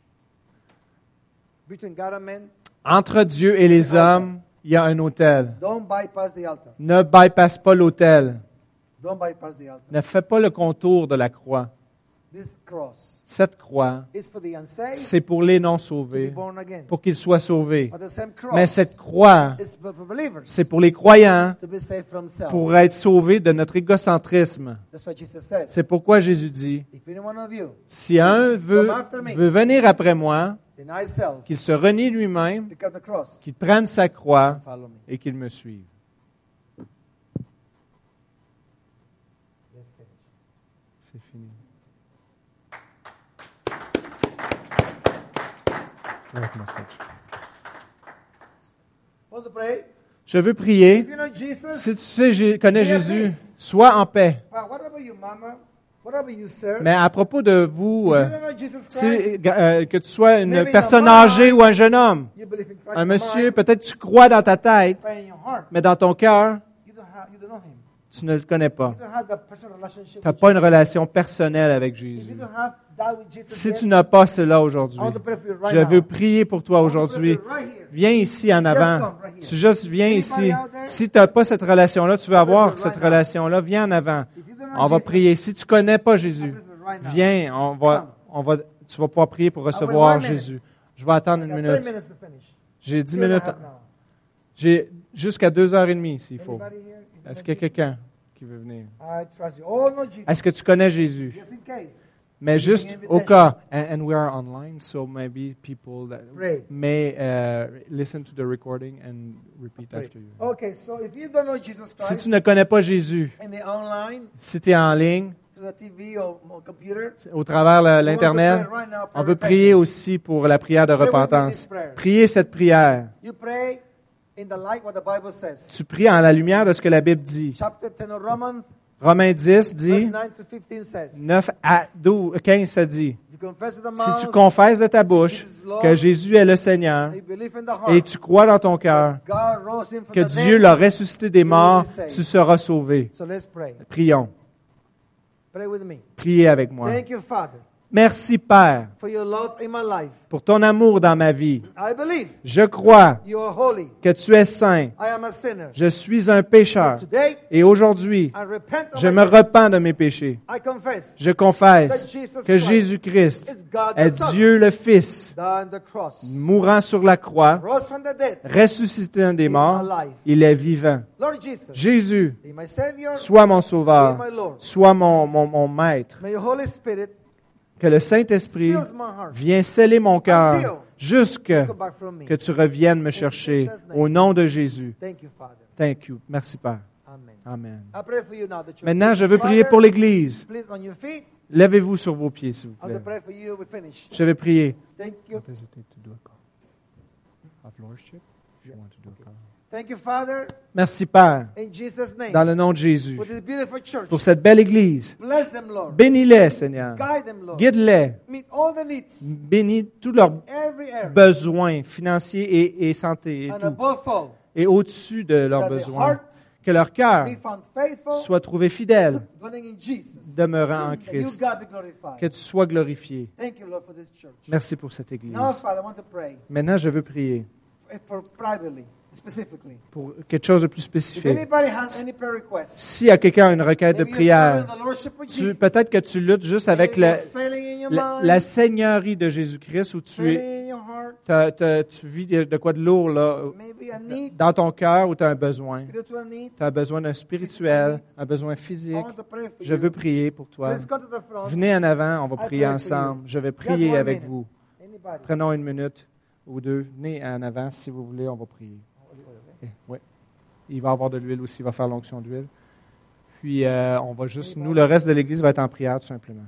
Speaker 4: Between God and men,
Speaker 2: Entre Dieu et les hommes, il y a un autel.
Speaker 4: don't bypass the altar.
Speaker 2: Ne bypasse pas l'autel.
Speaker 4: Don't bypass the altar.
Speaker 2: Ne fais pas le contour de la croix.
Speaker 4: This cross
Speaker 2: Cette croix,
Speaker 4: is for the unsaved
Speaker 2: c'est pour les
Speaker 4: to be
Speaker 2: non-sauvés,
Speaker 4: born again.
Speaker 2: pour qu'ils soient sauvés.
Speaker 4: But the same cross
Speaker 2: Mais cette croix,
Speaker 4: is for believers
Speaker 2: c'est pour les croyants,
Speaker 4: to be saved from self.
Speaker 2: pour être sauvés de notre égocentrisme.
Speaker 4: That's what Jesus says.
Speaker 2: C'est pourquoi Jésus dit,
Speaker 4: If any one of you
Speaker 2: si un veut, veut venir après moi,
Speaker 4: deny self,
Speaker 2: qu'il se renie lui-même,
Speaker 4: pick up the cross,
Speaker 2: qu'il prenne sa croix
Speaker 4: follow me.
Speaker 2: et qu'il me suive.
Speaker 4: Let's finish.
Speaker 2: C'est fini. Great message.
Speaker 4: Want to pray?
Speaker 2: Je veux prier.
Speaker 4: If you know Jesus,
Speaker 2: Si tu sais, je connais
Speaker 4: Be at
Speaker 2: Jésus,
Speaker 4: peace.
Speaker 2: sois en paix.
Speaker 4: uh, what about you, Mama? What about you, sir?
Speaker 2: Mais à propos de vous,
Speaker 4: If
Speaker 2: euh,
Speaker 4: you don't know Jesus
Speaker 2: si,
Speaker 4: Christ,
Speaker 2: euh, que tu sois une
Speaker 4: Maybe
Speaker 2: personne
Speaker 4: in your
Speaker 2: âgée
Speaker 4: mind,
Speaker 2: ou un jeune homme,
Speaker 4: you believe in Christ
Speaker 2: un
Speaker 4: in
Speaker 2: monsieur,
Speaker 4: mind,
Speaker 2: peut-être tu crois dans ta tête,
Speaker 4: but in your heart,
Speaker 2: mais dans ton cœur,
Speaker 4: you don't have, you don't know Him.
Speaker 2: tu ne le connais pas.
Speaker 4: You don't have that personal relationship.
Speaker 2: Tu n'as
Speaker 4: with
Speaker 2: pas une
Speaker 4: Jesus.
Speaker 2: relation personnelle avec
Speaker 4: If you
Speaker 2: Jésus.
Speaker 4: don't have that with Jesus,
Speaker 2: Si
Speaker 4: yet,
Speaker 2: tu n'as pas cela
Speaker 4: I
Speaker 2: aujourd'hui,
Speaker 4: want to pray for you right
Speaker 2: je veux
Speaker 4: now.
Speaker 2: prier pour toi
Speaker 4: I want to pray
Speaker 2: aujourd'hui.
Speaker 4: for you right here.
Speaker 2: Viens ici en avant.
Speaker 4: come right here.
Speaker 2: Tu juste viens
Speaker 4: Anybody
Speaker 2: ici.
Speaker 4: out there?
Speaker 2: Si tu n'as pas cette relation-là, tu veux avoir
Speaker 4: right
Speaker 2: cette
Speaker 4: now.
Speaker 2: relation-là, viens en avant.
Speaker 4: If you don't know
Speaker 2: On va
Speaker 4: Jesus,
Speaker 2: prier. Si tu connais pas
Speaker 4: I
Speaker 2: Jésus,
Speaker 4: pray for you right now.
Speaker 2: viens, on va, on va, tu vas pouvoir prier pour recevoir
Speaker 4: one minute.
Speaker 2: Jésus. Je vais attendre
Speaker 4: I
Speaker 2: une
Speaker 4: got
Speaker 2: minute.
Speaker 4: three minutes to finish.
Speaker 2: J'ai dix
Speaker 4: Two and a
Speaker 2: minutes.
Speaker 4: half now.
Speaker 2: J'ai jusqu'à deux heures et demie s'il faut.
Speaker 4: Anybody here? If you
Speaker 2: Est-ce
Speaker 4: know
Speaker 2: qu'il y a
Speaker 4: Jesus,
Speaker 2: quelqu'un qui veut venir?
Speaker 4: I trust you. All know Jesus.
Speaker 2: Est-ce que tu connais Jésus?
Speaker 4: Just in case.
Speaker 2: Mais
Speaker 4: Giving
Speaker 2: juste
Speaker 4: invitation.
Speaker 2: au cas, and, and we are online, so maybe people that
Speaker 4: Pray.
Speaker 2: may uh, listen to the recording and repeat
Speaker 4: Pray.
Speaker 2: after you.
Speaker 4: Okay, so if you don't know Jesus
Speaker 2: Si
Speaker 4: Christ
Speaker 2: tu ne connais pas Jésus,
Speaker 4: in the online,
Speaker 2: si tu es en ligne,
Speaker 4: to the T V or, or computer.
Speaker 2: au travers le-
Speaker 4: We want to
Speaker 2: l'Internet,
Speaker 4: pray right now for
Speaker 2: on veut prier
Speaker 4: repentance.
Speaker 2: aussi pour la prière de
Speaker 4: Pray with me this
Speaker 2: repentance.
Speaker 4: prayer.
Speaker 2: Priez cette prière.
Speaker 4: You pray in the light what the Bible says.
Speaker 2: Tu pries en la lumière de ce que la Bible dit.
Speaker 4: Chapter ten of Romans,
Speaker 2: Romains dix
Speaker 4: verse
Speaker 2: dit,
Speaker 4: nine to fifteen says,
Speaker 2: neuf à douze, quinze, ça dit,
Speaker 4: you confess with the
Speaker 2: si
Speaker 4: mouth,
Speaker 2: tu confesses de ta bouche que Jésus est le Seigneur
Speaker 4: you believe in the heart,
Speaker 2: et tu crois dans ton cœur
Speaker 4: God rose him from
Speaker 2: que
Speaker 4: the
Speaker 2: Dieu
Speaker 4: dead,
Speaker 2: l'a ressuscité des morts, tu seras sauvé.
Speaker 4: So let's pray.
Speaker 2: Prions.
Speaker 4: Pray with me.
Speaker 2: Priez avec moi.
Speaker 4: Thank you, Father,
Speaker 2: Merci, Père,
Speaker 4: for your love in my life.
Speaker 2: pour ton amour dans ma vie.
Speaker 4: I believe
Speaker 2: Je crois
Speaker 4: you are holy.
Speaker 2: que tu es saint.
Speaker 4: I am a sinner.
Speaker 2: Je suis un pécheur.
Speaker 4: Today,
Speaker 2: Et aujourd'hui,
Speaker 4: I repent of
Speaker 2: je
Speaker 4: my
Speaker 2: me
Speaker 4: sins.
Speaker 2: repens de mes péchés.
Speaker 4: I confess
Speaker 2: Je confesse
Speaker 4: that Jesus
Speaker 2: que
Speaker 4: Christ
Speaker 2: Jésus-Christ
Speaker 4: is God the
Speaker 2: est
Speaker 4: Son,
Speaker 2: Dieu le Fils,
Speaker 4: died on the cross,
Speaker 2: mourant sur la croix,
Speaker 4: rose from the dead,
Speaker 2: ressuscité des
Speaker 4: is
Speaker 2: morts.
Speaker 4: alive.
Speaker 2: Il est vivant.
Speaker 4: Lord Jesus,
Speaker 2: Jésus,
Speaker 4: be my Savior,
Speaker 2: sois mon
Speaker 4: be
Speaker 2: sauveur,
Speaker 4: my Lord.
Speaker 2: sois mon, mon, mon maître.
Speaker 4: May your Holy Spirit
Speaker 2: Que le Saint-Esprit
Speaker 4: seals my heart.
Speaker 2: vienne sceller mon cœur jusque
Speaker 4: Go back from me.
Speaker 2: que tu reviennes me chercher au nom de Jésus.
Speaker 4: Thank you, Father.
Speaker 2: Thank you. Merci, Père.
Speaker 4: Amen.
Speaker 2: Amen.
Speaker 4: I pray for you now, the church.
Speaker 2: Maintenant, je veux prier
Speaker 4: Father,
Speaker 2: pour l'Église.
Speaker 4: Please, on your feet.
Speaker 2: Levez-vous sur vos pieds, s'il vous
Speaker 4: I'm
Speaker 2: plaît.
Speaker 4: going to pray for you. We finish.
Speaker 2: Je vais prier.
Speaker 4: Thank you. Thank you, Father,
Speaker 2: Merci, Père,
Speaker 4: in Jesus' name.
Speaker 2: dans le nom de Jésus,
Speaker 4: For this beautiful church.
Speaker 2: pour cette belle Église.
Speaker 4: Bless them, Lord.
Speaker 2: Bénis-les, Seigneur.
Speaker 4: Guide them, Lord.
Speaker 2: Guide-les.
Speaker 4: Meet all the needs.
Speaker 2: Bénis tous leurs
Speaker 4: Every area.
Speaker 2: besoins financiers et, et santé et
Speaker 4: And
Speaker 2: tout.
Speaker 4: above all,
Speaker 2: Et au-dessus de leurs
Speaker 4: that their
Speaker 2: besoins.
Speaker 4: hearts
Speaker 2: Que leur cœur
Speaker 4: be found faithful,
Speaker 2: soit trouvé fidèle,
Speaker 4: dwelling in Jesus.
Speaker 2: demeurant en
Speaker 4: And you,
Speaker 2: Christ.
Speaker 4: God, be glorified.
Speaker 2: Que tu sois glorifié.
Speaker 4: Thank you, Lord, for this church.
Speaker 2: Merci pour cette Église.
Speaker 4: Now, Father, I want to pray
Speaker 2: Maintenant, je veux prier
Speaker 4: for privately, specifically.
Speaker 2: pour quelque chose de plus
Speaker 4: If
Speaker 2: spécifique.
Speaker 4: anybody has any prayer requests,
Speaker 2: S'il y a quelqu'un a une requête de
Speaker 4: maybe you're
Speaker 2: prière,
Speaker 4: struggling with the Lordship with
Speaker 2: tu-
Speaker 4: Jesus.
Speaker 2: peut-être que tu luttes juste avec
Speaker 4: Maybe
Speaker 2: le-
Speaker 4: you're failing in your
Speaker 2: la,
Speaker 4: mind,
Speaker 2: la seigneurie de Jésus-Christ où tu es,
Speaker 4: failing in your heart,
Speaker 2: t'as- t'as- tu vis de, de quoi de lourd là,
Speaker 4: maybe a need,
Speaker 2: dans ton cœur où tu as un besoin.
Speaker 4: spiritual need.
Speaker 2: Tu as besoin d'un spirituel, un besoin
Speaker 4: I
Speaker 2: physique.
Speaker 4: want to pray for
Speaker 2: Je
Speaker 4: you.
Speaker 2: veux prier pour toi.
Speaker 4: Please come to the front.
Speaker 2: Venez en avant, on va
Speaker 4: I
Speaker 2: prier
Speaker 4: pray for
Speaker 2: ensemble.
Speaker 4: you.
Speaker 2: Je vais
Speaker 4: Just
Speaker 2: prier
Speaker 4: one
Speaker 2: avec
Speaker 4: minute.
Speaker 2: vous.
Speaker 4: Anybody?
Speaker 2: Prenons une minute ou deux. Venez en avant si vous voulez, on va prier. Eh, ouais. Il va y avoir de l'huile aussi, il va faire l'onction d'huile. Puis euh, on va juste, nous, le reste de l'Église va être en prière tout simplement.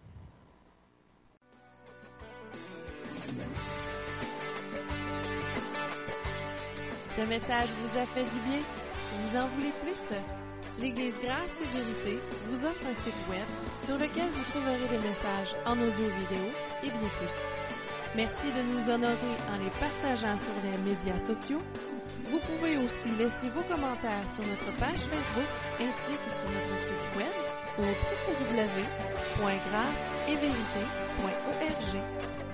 Speaker 1: Ce message vous a fait du bien? Vous en voulez plus? L'Église Grâce et Vérité vous offre un site web sur lequel vous trouverez des messages en audio vidéo et bien plus. Merci de nous honorer en les partageant sur les médias sociaux. Vous pouvez aussi laisser vos commentaires sur notre page Facebook ainsi que sur notre site web au w w w point grâce et vérité point org.